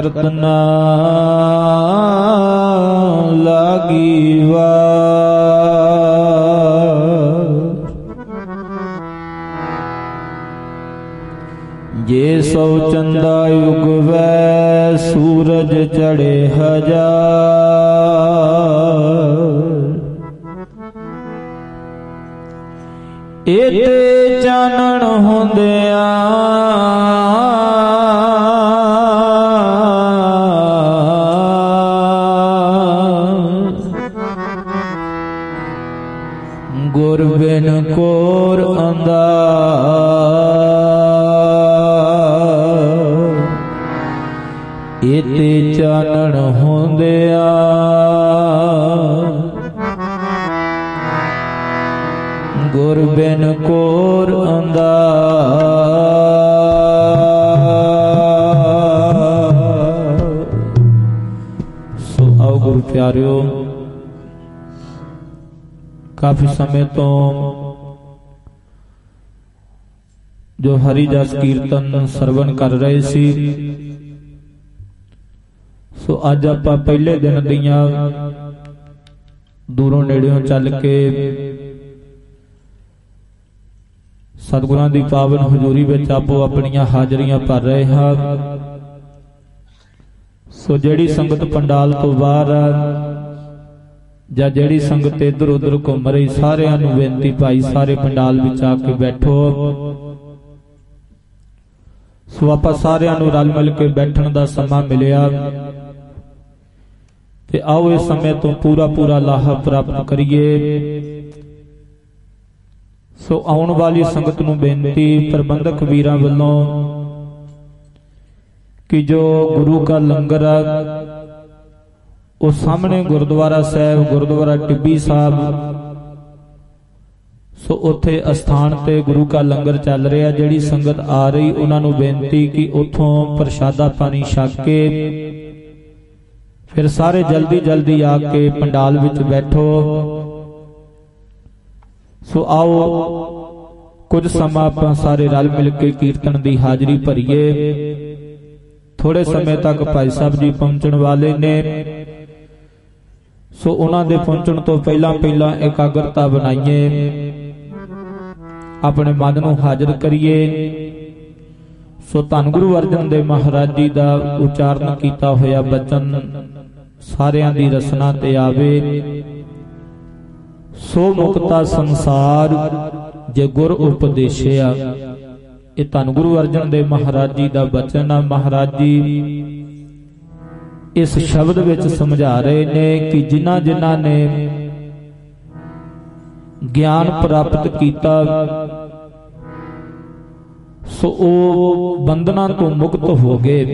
करत ना लागी वार। जे सौ चंदा उगवै सूरज चढ़े हजार। एते चानण होंदिया गुर बिन कोर अंधार। एते चानण होंदिया गुर बिन कोर अंधार। सो आओ गुरु प्यारियो, काफी समय तो जो हरि जस कीर्तन सरवण कर रहे सी, सो अज आपां पहले दिन दियां दूरों नेड़ियों चल के सतगुरां दी पावन हजूरी विच आपो अपनियां हाजरियां भर रहे हां। सो जिहड़ी संगत पंडाल तो बाहर ਜਾਂ ਜਿਹੜੀ ਸੰਗਤ इधर उधर घूम रही, सारिਆਂ ਨੂੰ ਬੇਨਤੀ ਭਾਈ ਸਾਰੇ पंडाल ਵਿੱਚ ਆ ਕੇ ਬੈਠੋ। ਸੋ ਆਪਾਂ ਸਾਰਿਆਂ ਨੂੰ ਰਲ ਮਿਲ ਕੇ ਬੈਠਣ ਦਾ ਸਮਾਂ ਮਿਲਿਆ ਤੇ ਆਓ ਇਸ ਸਮੇਂ ਤੋਂ ਪੂਰਾ ਲਾਹਾ ਪ੍ਰਾਪਤ ਕਰੀਏ। ਸੋ ਆਉਣ ਵਾਲੀ ਸੰਗਤ ਨੂੰ ਬੇਨਤੀ ਪ੍ਰਬੰਧਕ ਵੀਰਾਂ ਵੱਲੋਂ ਕਿ ਜੋ ਗੁਰੂ का लंगर ਉਹ ਸਾਹਮਣੇ ਗੁਰਦੁਆਰਾ ਸਾਹਿਬ ਗੁਰਦੁਆਰਾ ਟਿੱਬੀ ਸਾਹਿਬ, ਸੋ ਉੱਥੇ ਅਸਥਾਨ ਤੇ ਗੁਰੂ का ਲੰਗਰ ਚੱਲ ਰਿਹਾ। ਜਿਹੜੀ ਸੰਗਤ ਆ ਰਹੀ ਉਹਨਾਂ ਨੂੰ ਬੇਨਤੀ ਕਿ ਉੱਥੋਂ ਪ੍ਰਸ਼ਾਦਾ ਪਾਣੀ ਛਕ ਕੇ ਫਿਰ ਸਾਰੇ ਜਲਦੀ ਆ ਕੇ ਪੰਡਾਲ ਵਿੱਚ ਬੈਠੋ। ਸੋ ਆਓ ਕੁਝ ਸਮਾਂ ਆਪਾਂ ਸਾਰੇ ਰਲ ਮਿਲ ਕੇ ਕੀਰਤਨ ਦੀ ਹਾਜ਼ਰੀ ਭਰੀਏ। ਥੋੜੇ ਸਮੇਂ ਤੱਕ ਭਾਈ ਸਾਹਿਬ ਜੀ ਪਹੁੰਚਣ ਵਾਲੇ ਨੇ, ਸੋ ਉਹਨਾਂ ਦੇ ਪਹੁੰਚਣ ਤੋਂ ਪਹਿਲਾਂ ਇਕਾਗਰਤਾ ਬਣਾਈਏ, ਆਪਣੇ ਮਨ ਨੂੰ ਹਾਜ਼ਰ ਕਰੀਏ। ਸੋ ਧੰਨ ਗੁਰੂ ਅਰਜਨ ਦੇਵ ਮਹਾਰਾਜ ਜੀ ਦਾ ਉਚਾਰਨ ਕੀਤਾ ਹੋਇਆ ਬਚਨ ਸਾਰਿਆਂ ਦੀ ਰਸਨਾ ਤੇ ਆਵੇ। ਸੋ ਮੁਕਤਾ ਸੰਸਾਰ ਜੇ ਗੁਰ ਉਪਦੇਸ਼ਿਆ। ਇਹ ਧੰਨ ਗੁਰੂ ਅਰਜਨ ਦੇਵ ਮਹਾਰਾਜ ਜੀ ਦਾ ਬਚਨ ਆ। ਮਹਾਰਾਜ ਜੀ ਇਸ ਸ਼ਬਦ ਵਿੱਚ ਸਮਝਾ ਰਹੇ ਨੇ ਕਿ ਜਿਨ੍ਹਾਂ ਨੇ ਗਿਆਨ ਪ੍ਰਾਪਤ ਕੀਤਾ ਸੋ ਉਹ ਬੰਧਨਾਂ ਤੋਂ ਮੁਕਤ ਹੋ ਗਏ।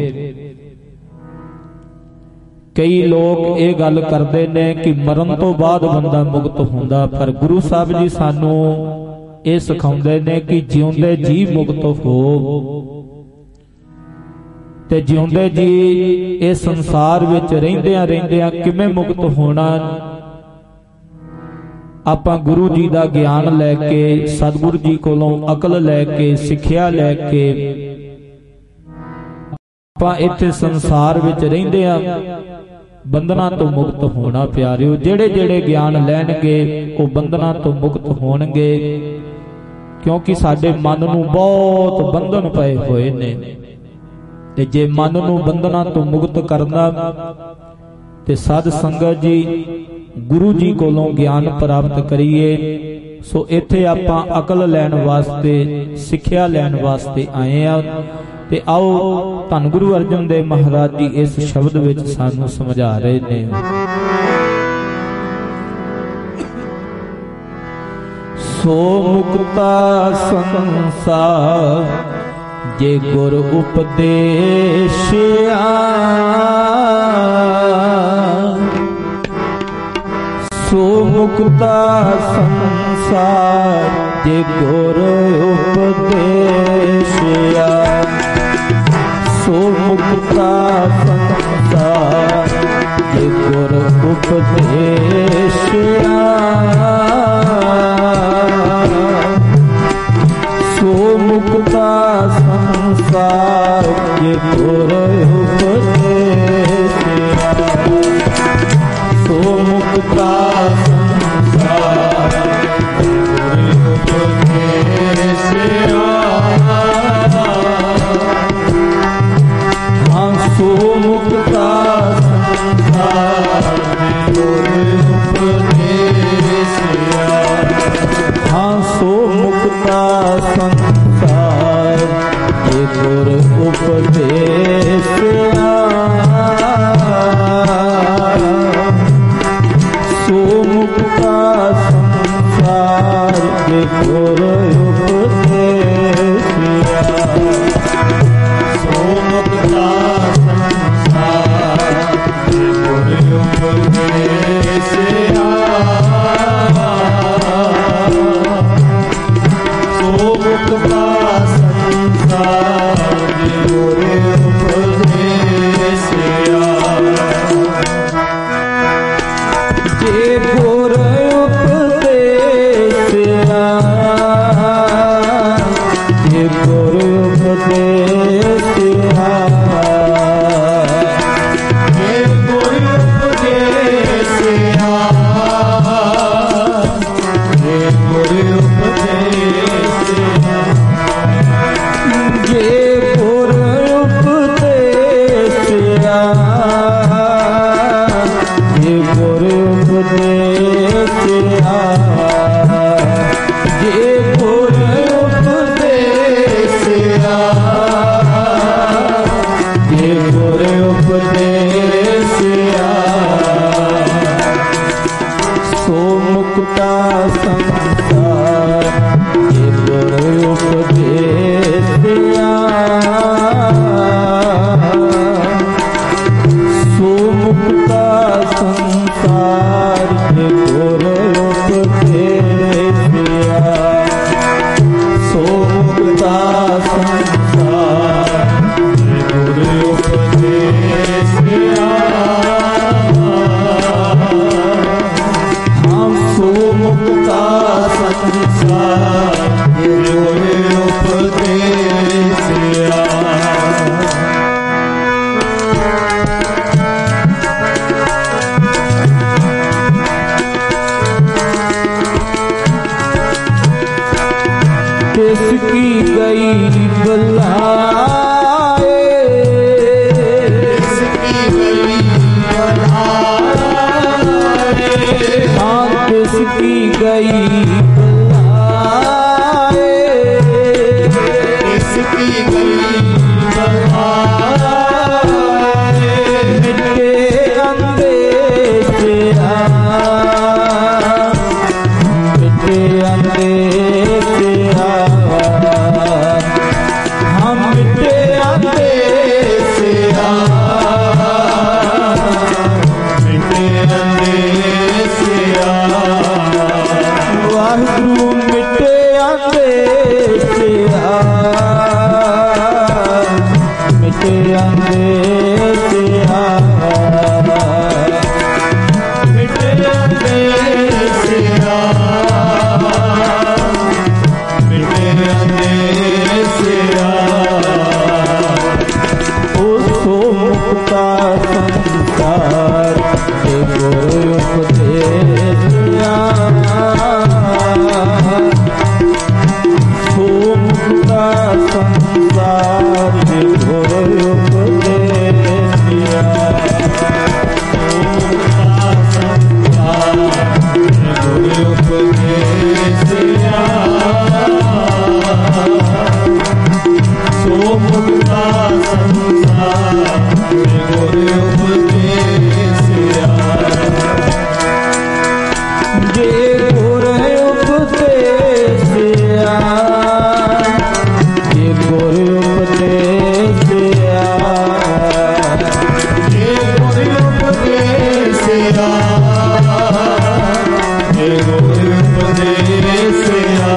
ਕਈ ਲੋਕ ਇਹ ਗੱਲ ਕਰਦੇ ਨੇ ਕਿ ਮਰਨ ਤੋਂ ਬਾਅਦ ਬੰਦਾ ਮੁਕਤ ਹੁੰਦਾ, ਪਰ ਗੁਰੂ ਸਾਹਿਬ ਜੀ ਸਾਨੂੰ ਇਹ ਸਿਖਾਉਂਦੇ ਨੇ ਕਿ ਜਿਉਂਦੇ ਜੀ ਮੁਕਤ ਹੋ। ਤੇ ਜਿਉਂਦੇ ਜੀ ਇਹ ਸੰਸਾਰ ਵਿੱਚ ਰਹਿੰਦਿਆਂ ਕਿਵੇਂ ਮੁਕਤ ਹੋਣਾ? ਆਪਾਂ ਗੁਰੂ ਜੀ ਦਾ ਗਿਆਨ ਲੈ ਕੇ, ਸਤਿਗੁਰੂ ਜੀ ਕੋਲੋਂ ਅਕਲ ਲੈ ਕੇ, ਸਿੱਖਿਆ ਲੈ ਕੇ ਆਪਾਂ ਇੱਥੇ ਸੰਸਾਰ ਵਿੱਚ ਰਹਿੰਦਿਆਂ ਬੰਧਨਾਂ ਤੋਂ ਮੁਕਤ ਹੋਣਾ। ਪਿਆਰਿਓ, ਜਿਹੜੇ ਗਿਆਨ ਲੈਣਗੇ ਉਹ ਬੰਧਨਾਂ ਤੋਂ ਮੁਕਤ ਹੋਣਗੇ, ਕਿਉਂਕਿ ਸਾਡੇ ਮਨ ਨੂੰ ਬਹੁਤ ਬੰਧਨ ਪਏ ਹੋਏ ਨੇ। ਤੇ ਜੇ ਮਨ ਨੂੰ ਬੰਧਨਾਂ ਤੋਂ ਮੁਕਤ ਕਰਨਾ ਤੇ ਸਾਧ ਸੰਗਤ ਜੀ ਗੁਰੂ ਜੀ ਕੋਲੋਂ ਗਿਆਨ ਪ੍ਰਾਪਤ ਕਰੀਏ। ਸੋ ਇੱਥੇ ਆਪਾਂ ਅਕਲ ਲੈਣ ਵਾਸਤੇ, ਸਿੱਖਿਆ ਲੈਣ ਵਾਸਤੇ ਆਏ ਆ। ਤੇ ਆਓ ਧੰਨ ਗੁਰੂ ਅਰਜਨ ਦੇਵ ਮਹਾਰਾਜ ਜੀ ਇਸ ਸ਼ਬਦ ਵਿੱਚ ਸਾਨੂੰ ਸਮਝਾ ਰਹੇ ਨੇ। ਸੋ ਮੁਕਤਾ ਸੰਸਾਰ ਜੇ ਗੁਰ ਉਪਦੇਸ਼ਿਆ। ਸੋ ਮੁਕਤਾ ਸੰਸਾਰ ਜੇ ਗੁਰ ਉਪਦੇਸ਼ਿਆ। ਸੋ ਮੁਕਤਾ ਸੰਸਾਰ ਜੇ ਗੁਰ ਉਪਦੇਸ਼ਿਆ। ਸੋ ਮੁਕਤਾ ਸੰਸਾਰ ਜੇ ਗੁਰ ਉਪਦੇਸ਼ਿਆ। गुर उपदेसिया सो मुक्ता संसार गुर उपदेसिया सो मुक्ता संसार गुर उपदेसिया जे गुर उपदेसिया जे गुर उपदेसिया जे गुर उपदेसिया जे गुर उपदेसिया जे गुर उपदेसिया जे गुर उपदेसिया जे गुर उपदेसिया जे गुर उपदेसिया सो मुक्ता संसार जे गुर उपदेसिया सो मुक्ता संसार जे गुर उपदेसिया सो मुक्ता संसार जे गुर उपदेसिया हम सो मुक्ता संसार जे गुर उपदेसिया किसकी गई बलाए किसकी गई बलाए हाँ किसकी गई बलाए किसकी गई बलाए मिटे अंदेशे मिटे अंदेशे हम मिटे अंदेशे मिटे अंदेशे वाहिगुरु मिटे अंदेशे मिटे अंदेशे मिटे अंदेशे सो मुक्ता संसार जे गुर उपदेसिया सो मुक्ता संसार जे गुर उपदेसिया सो मुक्ता संसार जे गुर उपदेसिया जे गुर उपदेसिया जे गुर उपदेसिया जे गुर उपदेसिया जे गुर उपदेसिया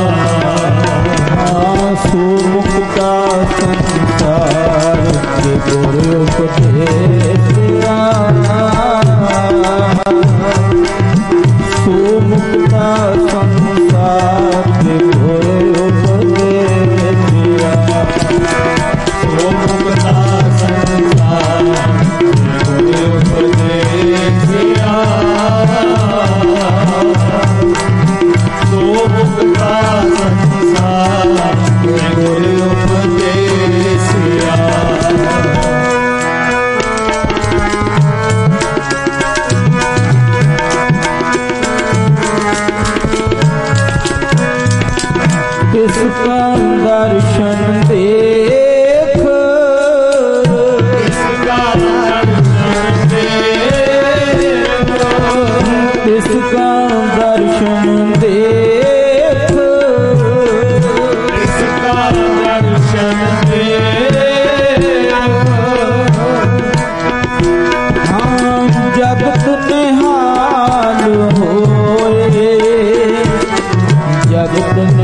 सो मुक्ता संसार जे गुर उपदेसिया सो मुक्ता संसार जे गुर उपदेसिया सो मुक्ता संसार जे गुर उपदेसिया सो मुक्ता संसार जे गुर उपदेसिया किसका दर्शन देख किसका दर्शन देख किसका दर्शन देख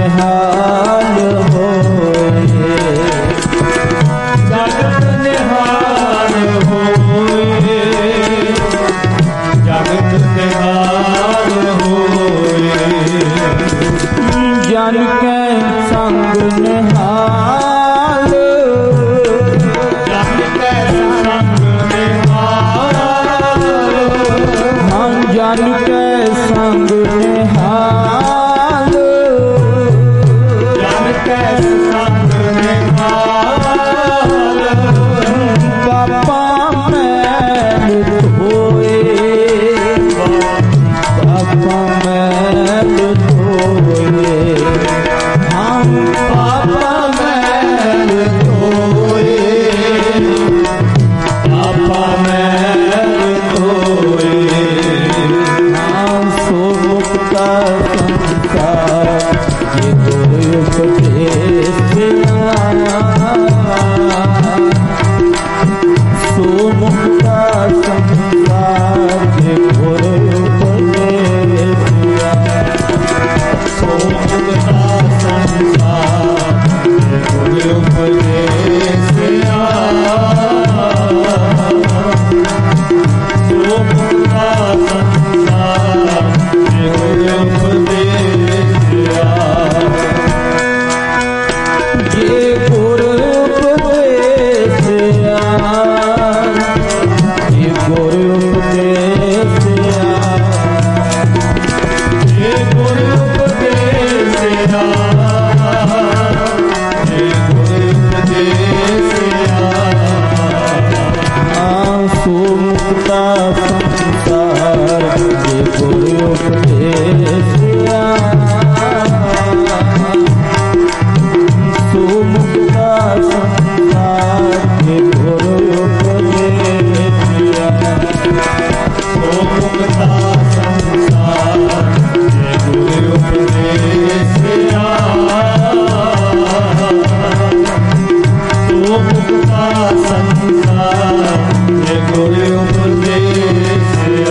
निहाल होए, जगत निहाल होए, जगत निहाल होए, जन के संग निहाल, जन के संग निहाल, हाँ जन के संग निहाल, जन के संग निहाल, बापा मैल धोए, बापा मैल धोए, हम बापा मैल धोए, बापा मैल धोए, हम सो मुक्ता संसार ये गुरु उपदेश सो मुक्ता संसार ये गुरु उपदेश, सो मुक्ता संसार ये गुरु उपदेश, सो मुक्ता संसार ये गुरु उपदेश, ये गुरु उपदेश, ये गुरु उपदेश, ये गुरु उपदेश, ये गुरु उपदेश, सो मुक्ता संसार ये गुरु उपदेश, सो मुक्ता संसार ये गुरु उपदेश, सो मुक्ता संसार ये गुरु उपदेश, सो मुक्ता संसार ये गुरु उपदेश,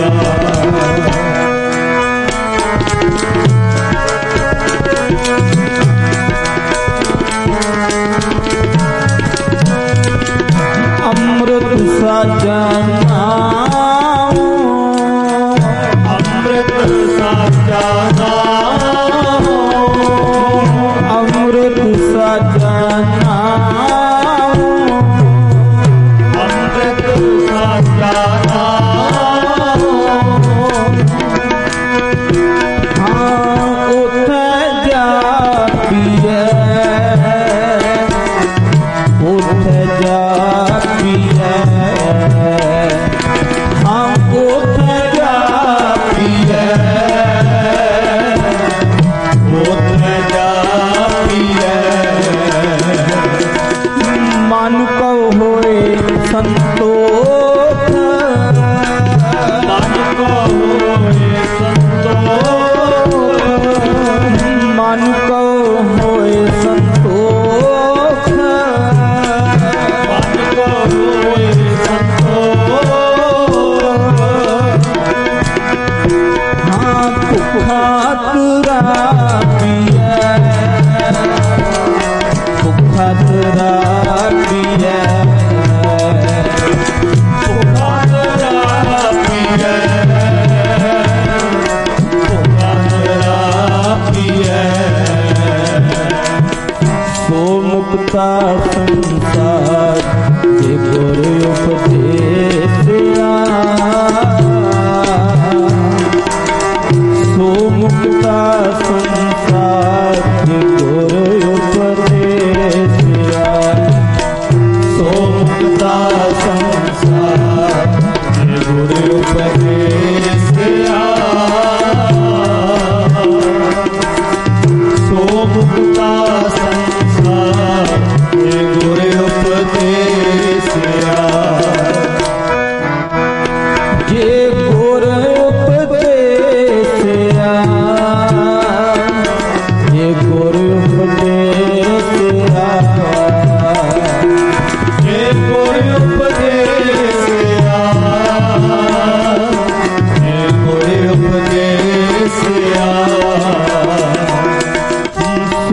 अमृत साचा नाम, अमृत साचा नाम, अमृत साचा नाम, अमृत साचा नाम, हाँ उठे जा पिए, उठे जा पिए, हम उठे जा पिए, उठे जा पिए, मन को होए संतोष, मन को होए संतोष, मन को होए संतोष, मन को होए संतोष, हाँ भुखा तुरा पिए, भुखा तुरा पिए, भुखा तुरा पिए, भुखा तुरा पिए, सो मुक्ता संसार ये गुरु उपदेश, सो मुक्ता संसार ये गुरु उपदेश, सो मुक्ता संसार ये गुरु उपदेश, सो मुक्ता संसार ये गुरु उपदेश, ये गुरु उपदेश, ये गुरु उपदेश, ये गुरु उपदेश, ये गुरु उपदेश,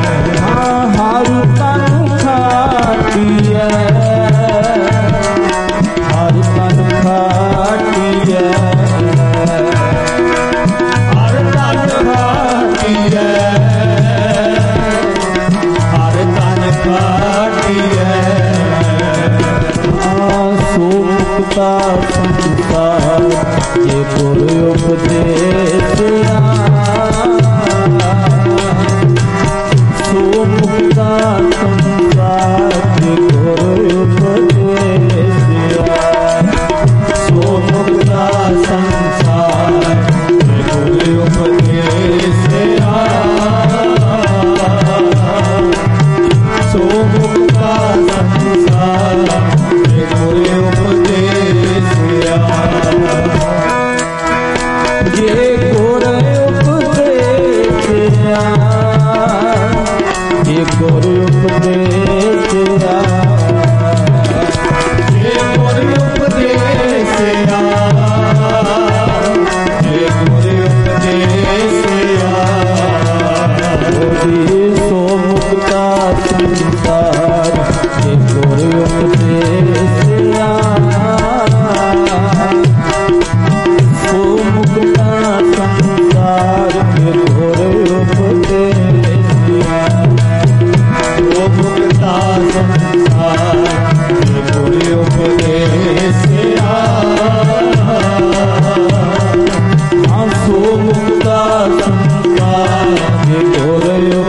हर तन खाटिया हर तन खाटिया हर तन खाटिया हर तन खाटिया सुमुक्ता संसार ये गुर उपदेश सुमुक्ता संसार ये गुर उपदेश सुमुक्ता संसार ये गुर उपदेश सुमुक्ता संसार ये गुर उपदेश ये गुर उपदेश ये गुर उपदेश ये गुर उपदेश ये गुर उपदेश सो मुक्ता संसार ये गुर उपदेश सो मुक्ता संसार ये गुर उपदेश सो मुक्ता संसार ये गुर उपदेश सो मुक्ता संसार ये गुर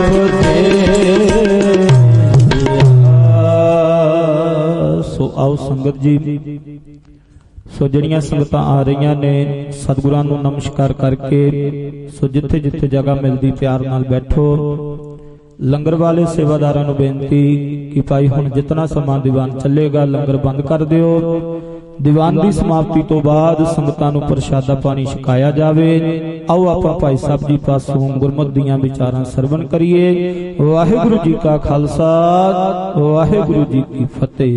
उपदेश। सो आओ संगत जी, सो जड़ियां संगतां आ रही ने सतगुरां नूं नमस्कार करके सो जिथे जिथे जगह मिलती प्यार नाल बैठो। लंगर वाले सेवादारां नूं बेनती कि भाई हुण जितना समा दीवान चलेगा लंगर बंद कर दिओ। दीवान की समाप्ति तो बाद संगतां नूं प्रशादा पानी छकाया जावे। आओ आपां भाई साहब जी पासों गुरमत दीआं विचारां सरवण करिए। वाहिगुरू जी का खालसा वाहिगुरू जी की फतेह।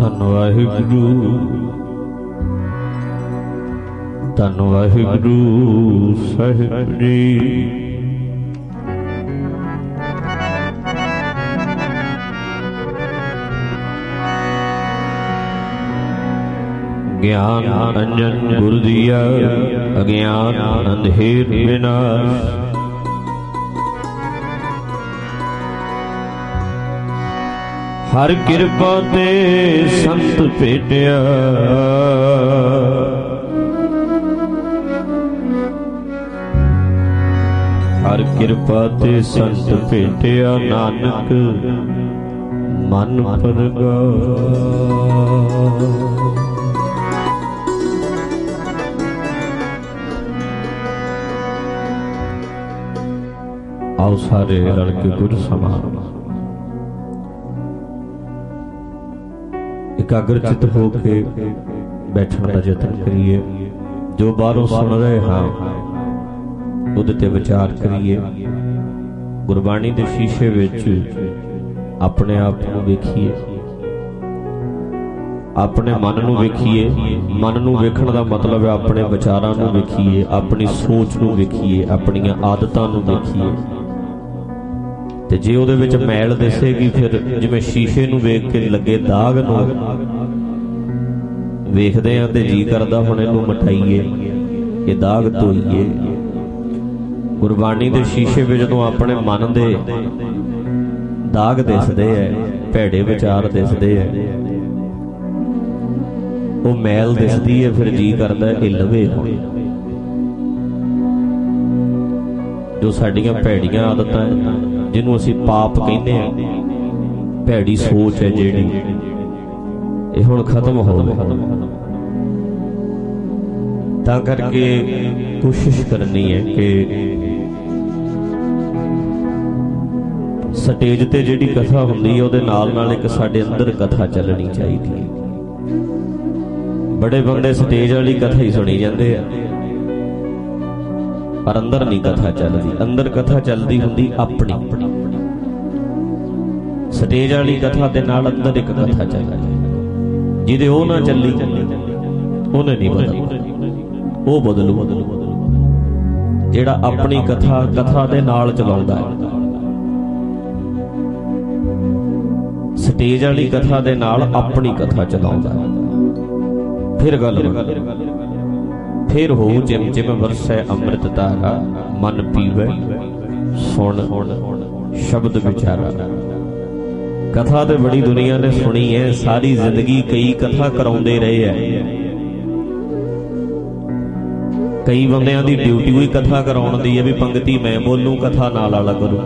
ਧੰਨ ਵਾਹਿਗੁਰੂ ਧੰਨ ਵਾਹਿਗੁਰੂ ਸਾਹਿਬ ਜੀ। ਗਿਆਨ ਅੰਜਨ ਗੁਰ ਦੀਆ ਅਗਿਆਨ ਅੰਧੇਰ ਵਿਨਾਸ਼। ਹਰ ਕਿਰਪਾ ਤੇ ਸੰਤ ਭੇਟਿਆ ਹਰ ਕਿਰਪਾ ਤੇ ਸੰਤ ਭੇਟਿਆ ਨਾਨਕ ਮਨ ਪਰਗਾ। ਆਓ ਸਾਰੇ ਰਲ ਕੇ ਗੁਰ ਸਮਾਗਮ ਇਕਾਗਰ ਚਿੱਤ ਹੋ ਕੇ ਬੈਠਣ ਦਾ ਯਤਨ ਕਰੀਏ। ਜੋ ਬਾਹਰੋਂ ਸੁਣ ਰਹੇ ਹਾਂ ਉਹਦੇ ਤੇ ਵਿਚਾਰ ਕਰੀਏ। ਗੁਰਬਾਣੀ ਦੇ ਸ਼ੀਸ਼ੇ ਵਿੱਚ ਆਪਣੇ ਆਪ ਨੂੰ ਵੇਖੀਏ, ਆਪਣੇ ਮਨ ਨੂੰ ਵੇਖੀਏ। ਮਨ ਨੂੰ ਵੇਖਣ ਦਾ ਮਤਲਬ ਹੈ ਆਪਣੇ ਵਿਚਾਰਾਂ ਨੂੰ ਵੇਖੀਏ, ਆਪਣੀ ਸੋਚ ਨੂੰ ਵੇਖੀਏ, ਆਪਣੀਆਂ ਆਦਤਾਂ ਨੂੰ ਵੇਖੀਏ। ਤੇ ਜੇ ਉਹਦੇ ਵਿੱਚ ਮੈਲ ਦਿਸੇਗੀ, ਫਿਰ ਜਿਵੇਂ ਸ਼ੀਸ਼ੇ ਨੂੰ ਵੇਖ ਕੇ ਲੱਗੇ ਦਾਗ ਨੂੰ ਵੇਖਦੇ ਆ ਤੇ ਜੀ ਕਰਦਾ ਹੁਣ ਇਹਨੂੰ ਮਟਾਈਏ, ਇਹ ਦਾਗ ਧੋਈਏ। ਗੁਰਬਾਣੀ ਦੇ ਸ਼ੀਸ਼ੇ ਵਿੱਚ ਜਦੋਂ ਆਪਣੇ ਮਨ ਦੇ ਦਾਗ ਦਿਸਦੇ ਐ, ਭੈੜੇ ਵਿਚਾਰ ਦਿਸਦੇ ਐ, ਉਹ ਮੈਲ ਦਿਸਦੀ ਹੈ, ਫਿਰ ਜੀ ਕਰਦਾ ਇਹ ਲਵੇ ਹੁਣ। ਜੋ ਸਾਡੀਆਂ ਭੈੜੀਆਂ ਆਦਤਾਂ, ਜਿਹਨੂੰ ਅਸੀਂ ਪਾਪ ਕਹਿੰਦੇ ਆ, ਭੈੜੀ ਸੋਚ ਹੈ ਜਿਹੜੀ, ਇਹ ਹੁਣ ਖਤਮ ਹੋਵੇ। ਤਾਂ ਕਰਕੇ ਕੋਸ਼ਿਸ਼ ਕਰਨੀ ਹੈ ਕਿ ਸਟੇਜ ਤੇ ਜਿਹੜੀ ਕਥਾ ਹੁੰਦੀ ਹੈ ਉਹਦੇ ਨਾਲ ਨਾਲ ਇੱਕ ਸਾਡੇ ਅੰਦਰ ਕਥਾ ਚੱਲਣੀ ਚਾਹੀਦੀ ਹੈ। ਬੜੇ ਬੰਦੇ ਸਟੇਜ ਵਾਲੀ ਕਥਾ ਹੀ ਸੁਣੀ ਜਾਂਦੇ ਆ, ਪਰ ਅੰਦਰ ਨਹੀਂ ਕਥਾ ਚੱਲਦੀ। ਅੰਦਰ ਕਥਾ ਚੱਲਦੀ ਹੁੰਦੀ ਆਪਣੀ। ਸਟੇਜ ਵਾਲੀ ਕਥਾ ਦੇ ਨਾਲ ਅੰਦਰ ਇੱਕ ਕਥਾ ਚੱਲਦੀ, ਜਿਹਦੇ ਉਹ ਨਾ ਚੱਲੀ ਉਹਨੇ ਨਹੀਂ ਬਦਲਣਾ, ਉਹ ਬਦਲੂ ਜਿਹੜਾ ਆਪਣੀ ਕਥਾ ਦੇ ਨਾਲ ਚਲਾਉਂਦਾ ਹੈ। ਸਟੇਜ ਵਾਲੀ ਕਥਾ ਦੇ ਨਾਲ ਆਪਣੀ ਕਥਾ ਚਲਾਉਂਦਾ ਹੈ। ਫਿਰ ਗੱਲ ਫਿਰ ਹੋਊ ਜਿਮ ਜਿਮ ਵਰਸੈ ਅੰਮ੍ਰਿਤ ਧਾਰਾ, ਮਨ ਪੀਵੇ ਸੁਣ ਸ਼ਬਦ ਵਿਚਾਰਾ। ਕਥਾ ਤੇ ਬੜੀ ਦੁਨੀਆ ਨੇ ਸੁਣੀ ਹੈ, ਸਾਰੀ ਜ਼ਿੰਦਗੀ ਕਈ ਕਥਾ ਕਰਾਉਂਦੇ ਰਹੇ ਹੈ। ਕਈ ਬੰਦਿਆਂ ਦੀ ਡਿਊਟੀ ਹੋਈ ਕਥਾ ਕਰਾਉਣ ਦੀ ਹੈ, ਵੀ ਪੰਗਤੀ ਮੈਂ ਬੋਲੂ, ਕਥਾ ਨਾਲ ਵਾਲਾ ਕਰੂ।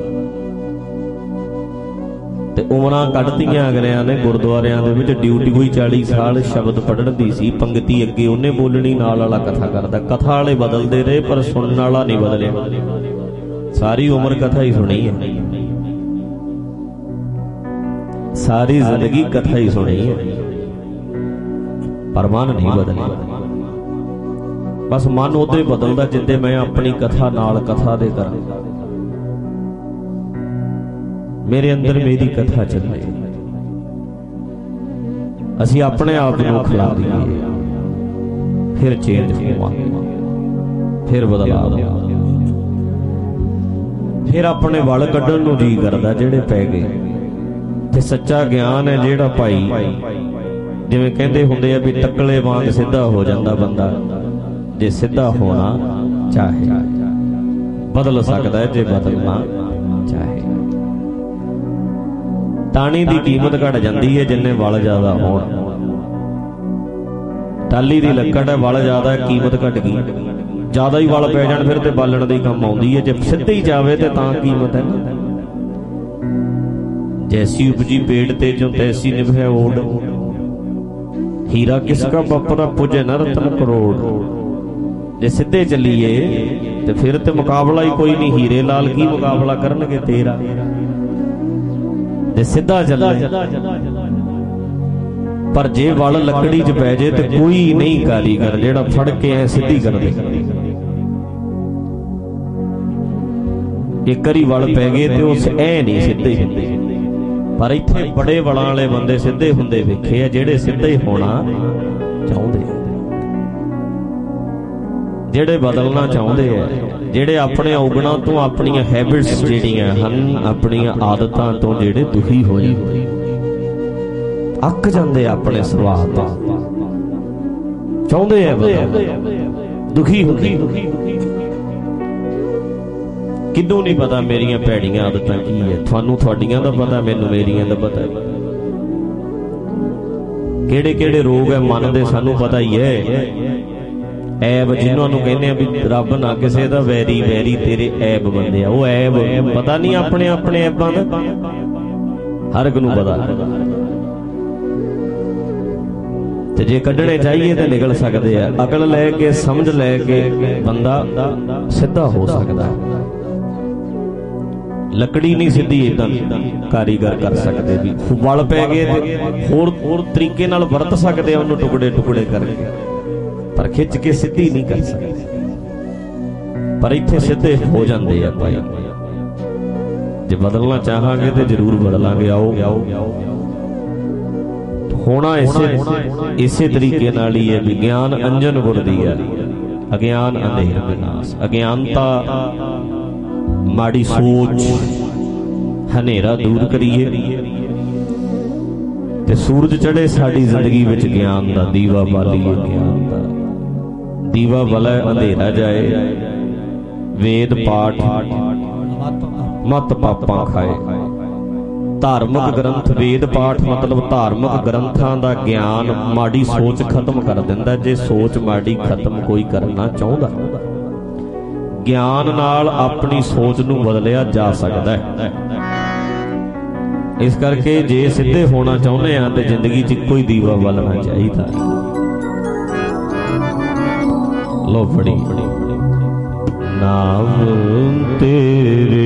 ਤੇ ਉਮਰਾਂ ਕੱਢਤੀਆਂ ਅਗਲਿਆਂ ਨੇ ਗੁਰਦੁਆਰਿਆਂ ਦੇ ਵਿੱਚ। ਡਿਊਟੀ ਹੋਈ 40 ਸਾਲ ਸ਼ਬਦ ਪੜ੍ਹਨ ਦੀ ਸੀ, ਪੰਗਤੀ ਅੱਗੇ ਉਹਨੇ ਬੋਲਣੀ, ਨਾਲ ਵਾਲਾ ਕਥਾ ਕਰਦਾ। ਕਥਾ ਵਾਲੇ ਬਦਲਦੇ ਰਹੇ ਪਰ ਸੁਣਨ ਵਾਲਾ ਨਹੀਂ ਬਦਲਿਆ। ਸਾਰੀ ਉਮਰ ਕਥਾ ਹੀ ਸੁਣੀ ਹੈ, ਸਾਰੀ ਜ਼ਿੰਦਗੀ ਕਥਾ ਹੀ ਸੁਣੀ ਹੈ, ਪਰ ਮਨ ਨਹੀਂ ਬਦਲਿਆ। ਬਸ ਮਨ ਉਦੋਂ ਹੀ ਬਦਲਦਾ ਜਿੱਦੇ ਮੈਂ ਆਪਣੀ ਕਥਾ ਨਾਲ ਕਥਾ ਦੇ ਕਰਾਂ। ਮੇਰੇ ਅੰਦਰ ਮੇਰੀ ਕਥਾ ਚੱਲੇ, ਅਸੀਂ ਆਪਣੇ ਆਪ ਨੂੰ ਖਿਲਾ ਦਈਏ, ਫਿਰ ਚੇਂਜ ਹੋਵਾਂਗੇ, ਫਿਰ ਬਦਲਾਅ, ਫਿਰ ਆਪਣੇ ਵਲ ਕੱਢਣ ਨੂੰ ਜੀ ਕਰਦਾ ਜਿਹੜੇ ਪੈ ਗਏ। ਤੇ ਸੱਚਾ ਗਿਆਨ ਹੈ ਜਿਹੜਾ ਭਾਈ, ਜਿਵੇਂ ਕਹਿੰਦੇ ਹੁੰਦੇ ਆ ਵੀ ਤੱਕਲੇ ਵਾਂਗ ਸਿੱਧਾ ਹੋ ਜਾਂਦਾ ਬੰਦਾ, ਜੇ ਸਿੱਧਾ ਹੋਣਾ ਚਾਹੇ ਬਦਲ ਸਕਦਾ ਹੈ, ਜੇ ਬਦਲਣਾ ਚਾਹੇ। ਟਾਹਣੀ ਦੀ ਕੀਮਤ ਘਟ ਜਾਂਦੀ ਹੈ ਜਿੰਨੇ ਵਲ ਜ਼ਿਆਦਾ ਹੋਣ। ਟਾਹਲੀ ਦੀ ਲੱਕੜ ਹੈ, ਵਲ ਜ਼ਿਆਦਾ, ਕੀਮਤ ਘਟ ਗਈ। ਜ਼ਿਆਦਾ ਹੀ ਵਲ ਪੈ ਜਾਣ ਫਿਰ ਤੇ ਬਾਲਣ ਦੇ ਕੰਮ ਆਉਂਦੀ ਹੈ। ਜੇ ਸਿੱਧੀ ਹੀ ਜਾਵੇ ਤੇ ਤਾਂ ਕੀਮਤ ਹੈ। ਜੈਸੀ ਉਪਜੀ ਪੇੜ ਤੇ ਜੋ ਤੈਸੀ ਨਿਭੇ ਓੜ, ਹੀਰਾ ਕਿਸਕਾ ਬਪਰਾ ਪੁਜੇ ਨ ਰਤਨ ਕਰੋੜ। ਜੇ ਸਿੱਧੇ ਚੱਲੀਏ ਤੇ ਫਿਰ ਤੇ ਮੁਕਾਬਲਾ ਹੀ ਕੋਈ ਨਹੀਂ। ਹੀਰੇ ਲਾਲ ਕੀ ਮੁਕਾਬਲਾ ਕਰਨਗੇ ਤੇਰਾ, ਜੇ ਸਿੱਧਾ ਚੱਲੇ। ਪਰ ਜੇ ਵਲ ਲੱਕੜੀ 'ਚ ਪੈ ਜੇ ਤੇ ਕੋਈ ਨਹੀਂ ਕਾਰੀਗਰ ਜਿਹੜਾ ਫੜ ਕੇ ਐ ਸਿੱਧੀ ਕਰ ਦੇ। ਇੱਕ ਵਾਰੀ ਵਲ ਪੈ ਗਏ ਤੇ ਉਸ ਐ ਨਹੀਂ ਸਿੱਧੇ ਹੁੰਦੇ। पर इत्थे बड़े वलां वाले बंदे सिद्धे हुंदे वेखे आ जिहड़े सिद्धे होना चाहुंदे आ, जिहड़े बदलना चाहुंदे आ, जिहड़े अपने औगणां तो अपणियां हैबिट्स जिहड़ियां हन अपणियां आदतां तो जिहड़े दुखी हो जांदे अक जांदे अपने सुभाਅ तो चाहुंदे आ दुखी हुंदे किन्नू नहीं पता मेरियां भैड़ियां आदतां की है थानू थोड़ियां दा पता मैनू मेरियां दा पता किहड़े किहड़े रोग है मन दे सानू पता ही है ऐब जिन्होंने कहने भी रब ना किसी दा वैरी वैरी तेरे ऐब बंदे वो ऐब पता नहीं अपने अपने ऐबां दा हर एक नूं पता ते जे कड्ढने चाहिए तो निकल सकते हैं अकल लैके समझ लैके बंदा सीधा हो सकता है लकड़ी नहीं सीधी इदां कारीगर कर सकते भी वल पै गए होर तरीके नाल वरत सकते उन्होंने टुकड़े टुकड़े करके पर खिंच के सीधी नहीं कर सकते पर इत्थे सीधे हो जाते हैं भाई जे बदलना चाहांगे तो जरूर बदलांगे आओ होना इसे तरीके नाल ही है विज्ञान अंजन गुर दिया अज्ञान अंधेर विनाश अज्ञानता माड़ी सोच हनेरा दूर करिए ते सूरज चढ़े साड़ी जिंदगी विच ज्ञान दा दीवा बालीए ज्ञान दा दीवा बलै अंधेरा जाए वेद पाठ मत पापां खाए धार्मिक ग्रंथ वेद पाठ मतलब धार्मिक ग्रंथां दा ज्ञान माड़ी सोच खत्म कर दिंदा जे सोच माड़ी खत्म कोई करना चाहुंदा ज्ञान नाल अपनी सोच नूं बदलिया जा सकदा है इस करके जे सीधे होना चाहुंदे आ ते जिंदगी च कोई दीवा बलना चाहिदा लो बड़ी नाम तेरे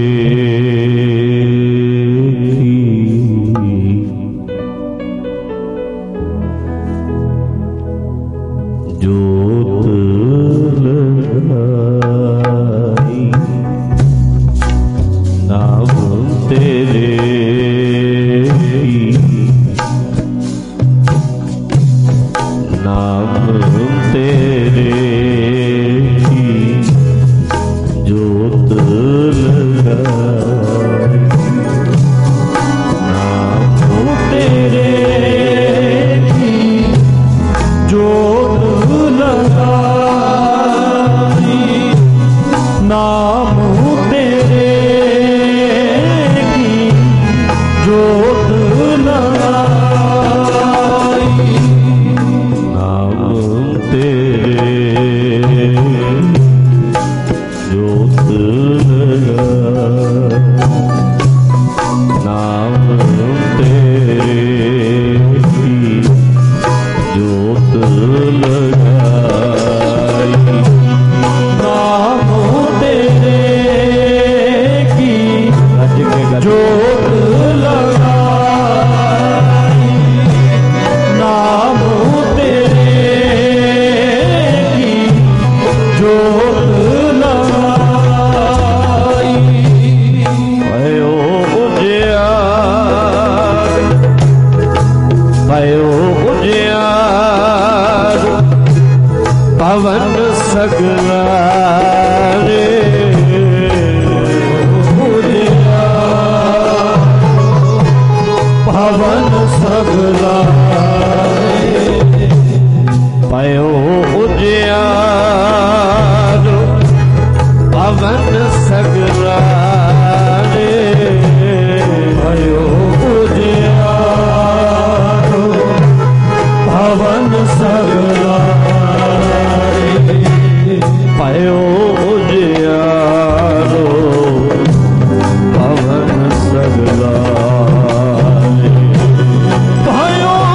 भयो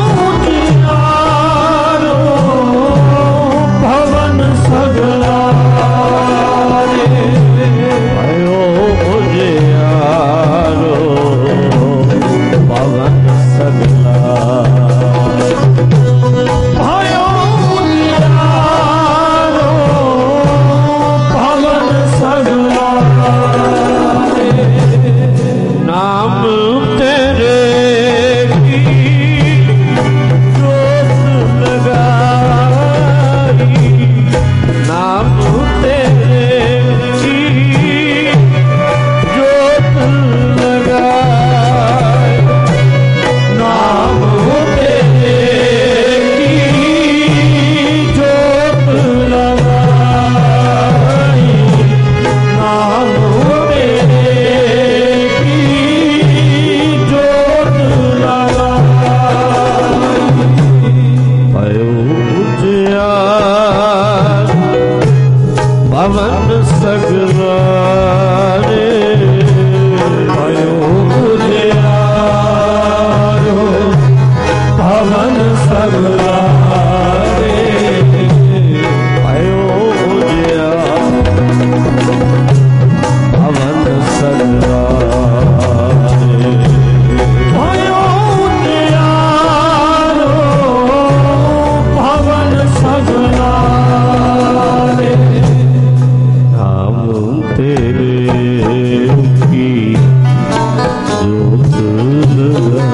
जोत लगा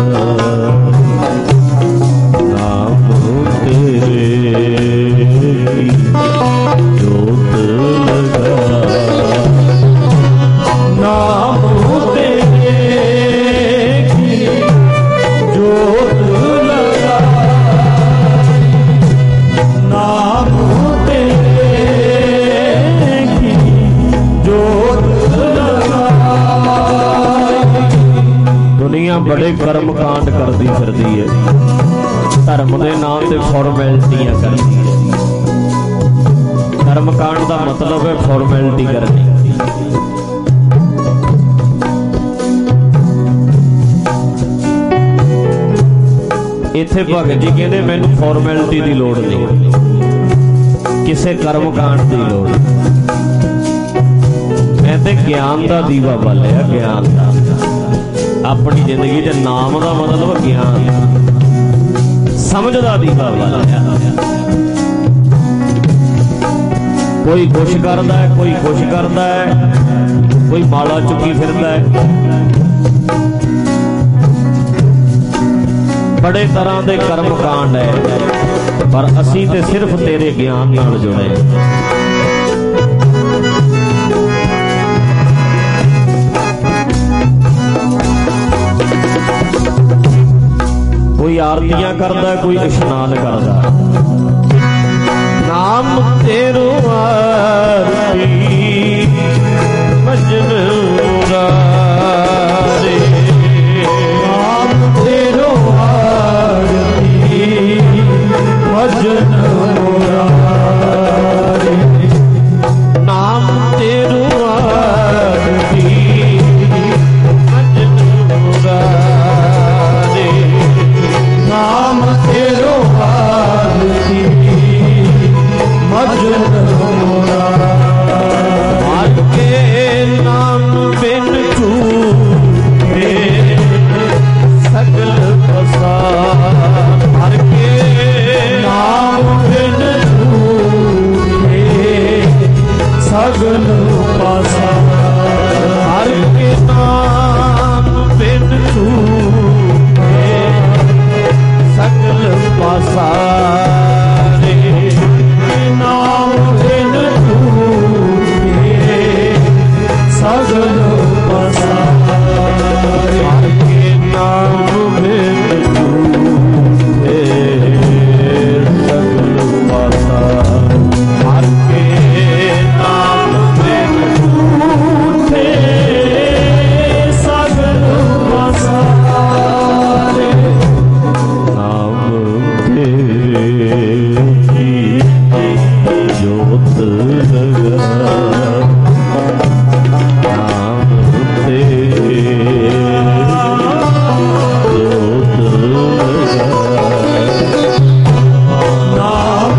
नाम तेरे की जोत लगा नाम तेरे की जोत लगा नाम तेरे की जोत लगा। दुनिया बड़े कर्म कांड करती फिरती है, धर्म के नाम से फॉर्मैलिटियां करती है। कर्म कांड का मतलब है फॉर्मैलिटी करनी। इत्थे भगत जी कहते मैनू फॉर्मैलिटी की लोड़ नहीं, किसी कर्म कांड की लोड़ नहीं। मैं तो ज्ञान का दीवा बालिया, ज्ञान का अपनी जिंदगी च नाम का मतलब ज्ञान समझ का दीवा बालिया। कोई कुछ करता है, कोई कुछ करता है, कोई माला चुकी फिरता है, बड़े तरह के कर्म कांड है, पर असी ते सिर्फ तेरे ज्ञान नाल जुड़े। कोई आरतियां करता, कोई इशनान करता। नाम तेरो आरती भजन मुरारे, नाम तेरो आरती भजन मुरारे, नाम तेरो आरती भजन मुरारे, नाम तेरो आरती भजन मुरारे। के नाम बिन छूटे सगल पसार, हर के नाम बिन छूटे सगल पसार, हर के नाम बिन छूटे सगल पसार, नाम बिन छूटे सगल पसार, हर के नाम बिन छूटे सगल पसार, हर के नाम बिन छूटे सगल पसार, नाम तेरे की जोत लगा नाम तेरे जोत लगा नाम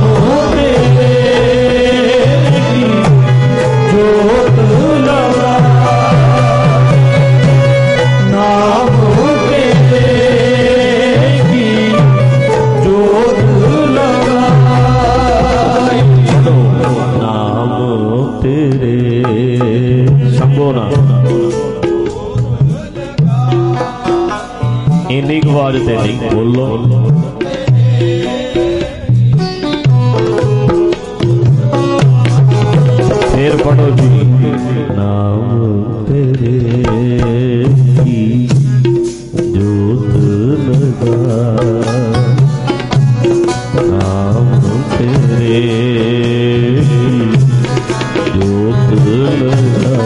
तेरे की जोत लगा नाम तेरे की जोत लगा नाम तेरे शंभो ना इन्नी आवाज ते नहीं बोलो फिर पढ़ो जी नाम तेरे की जोत लगा नाम तेरे जोत लगा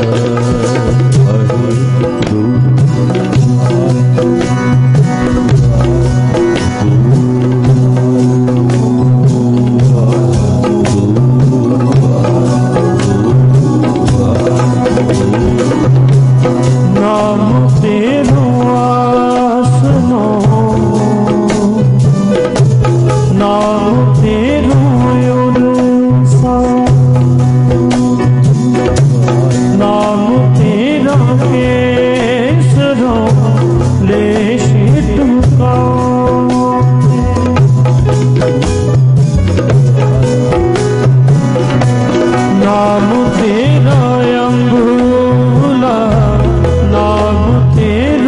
नाम तेरो आसनो नाम तेरो उड़सा नाम तेरा केसरो ले शिटका नाम तेरा अंगूला नाम तेरा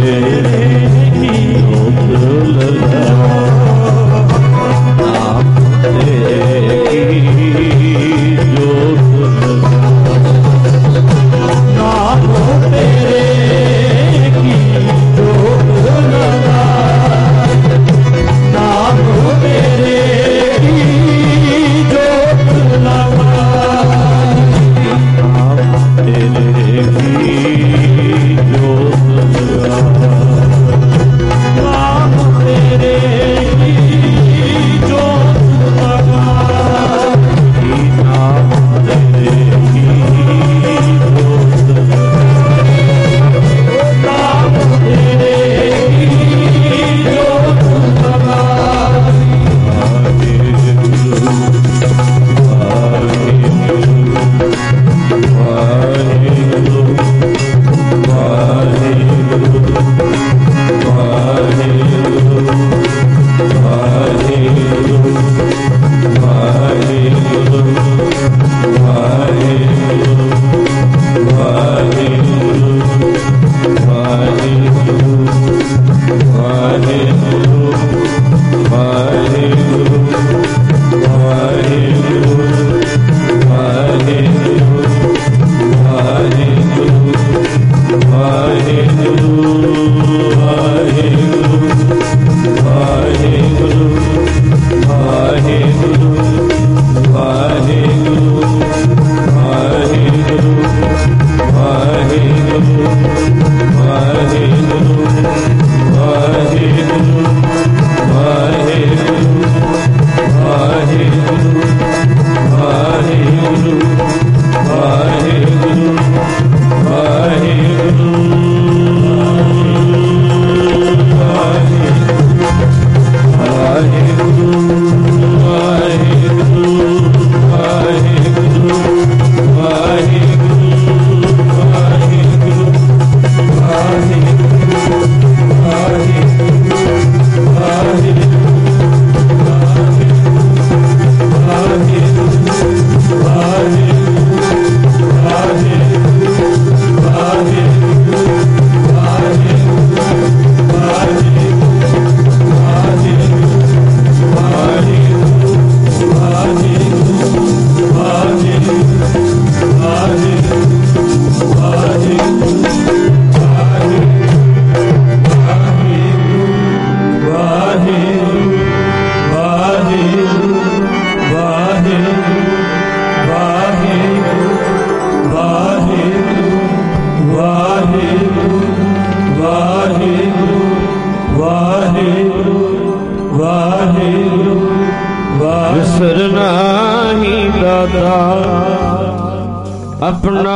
अपना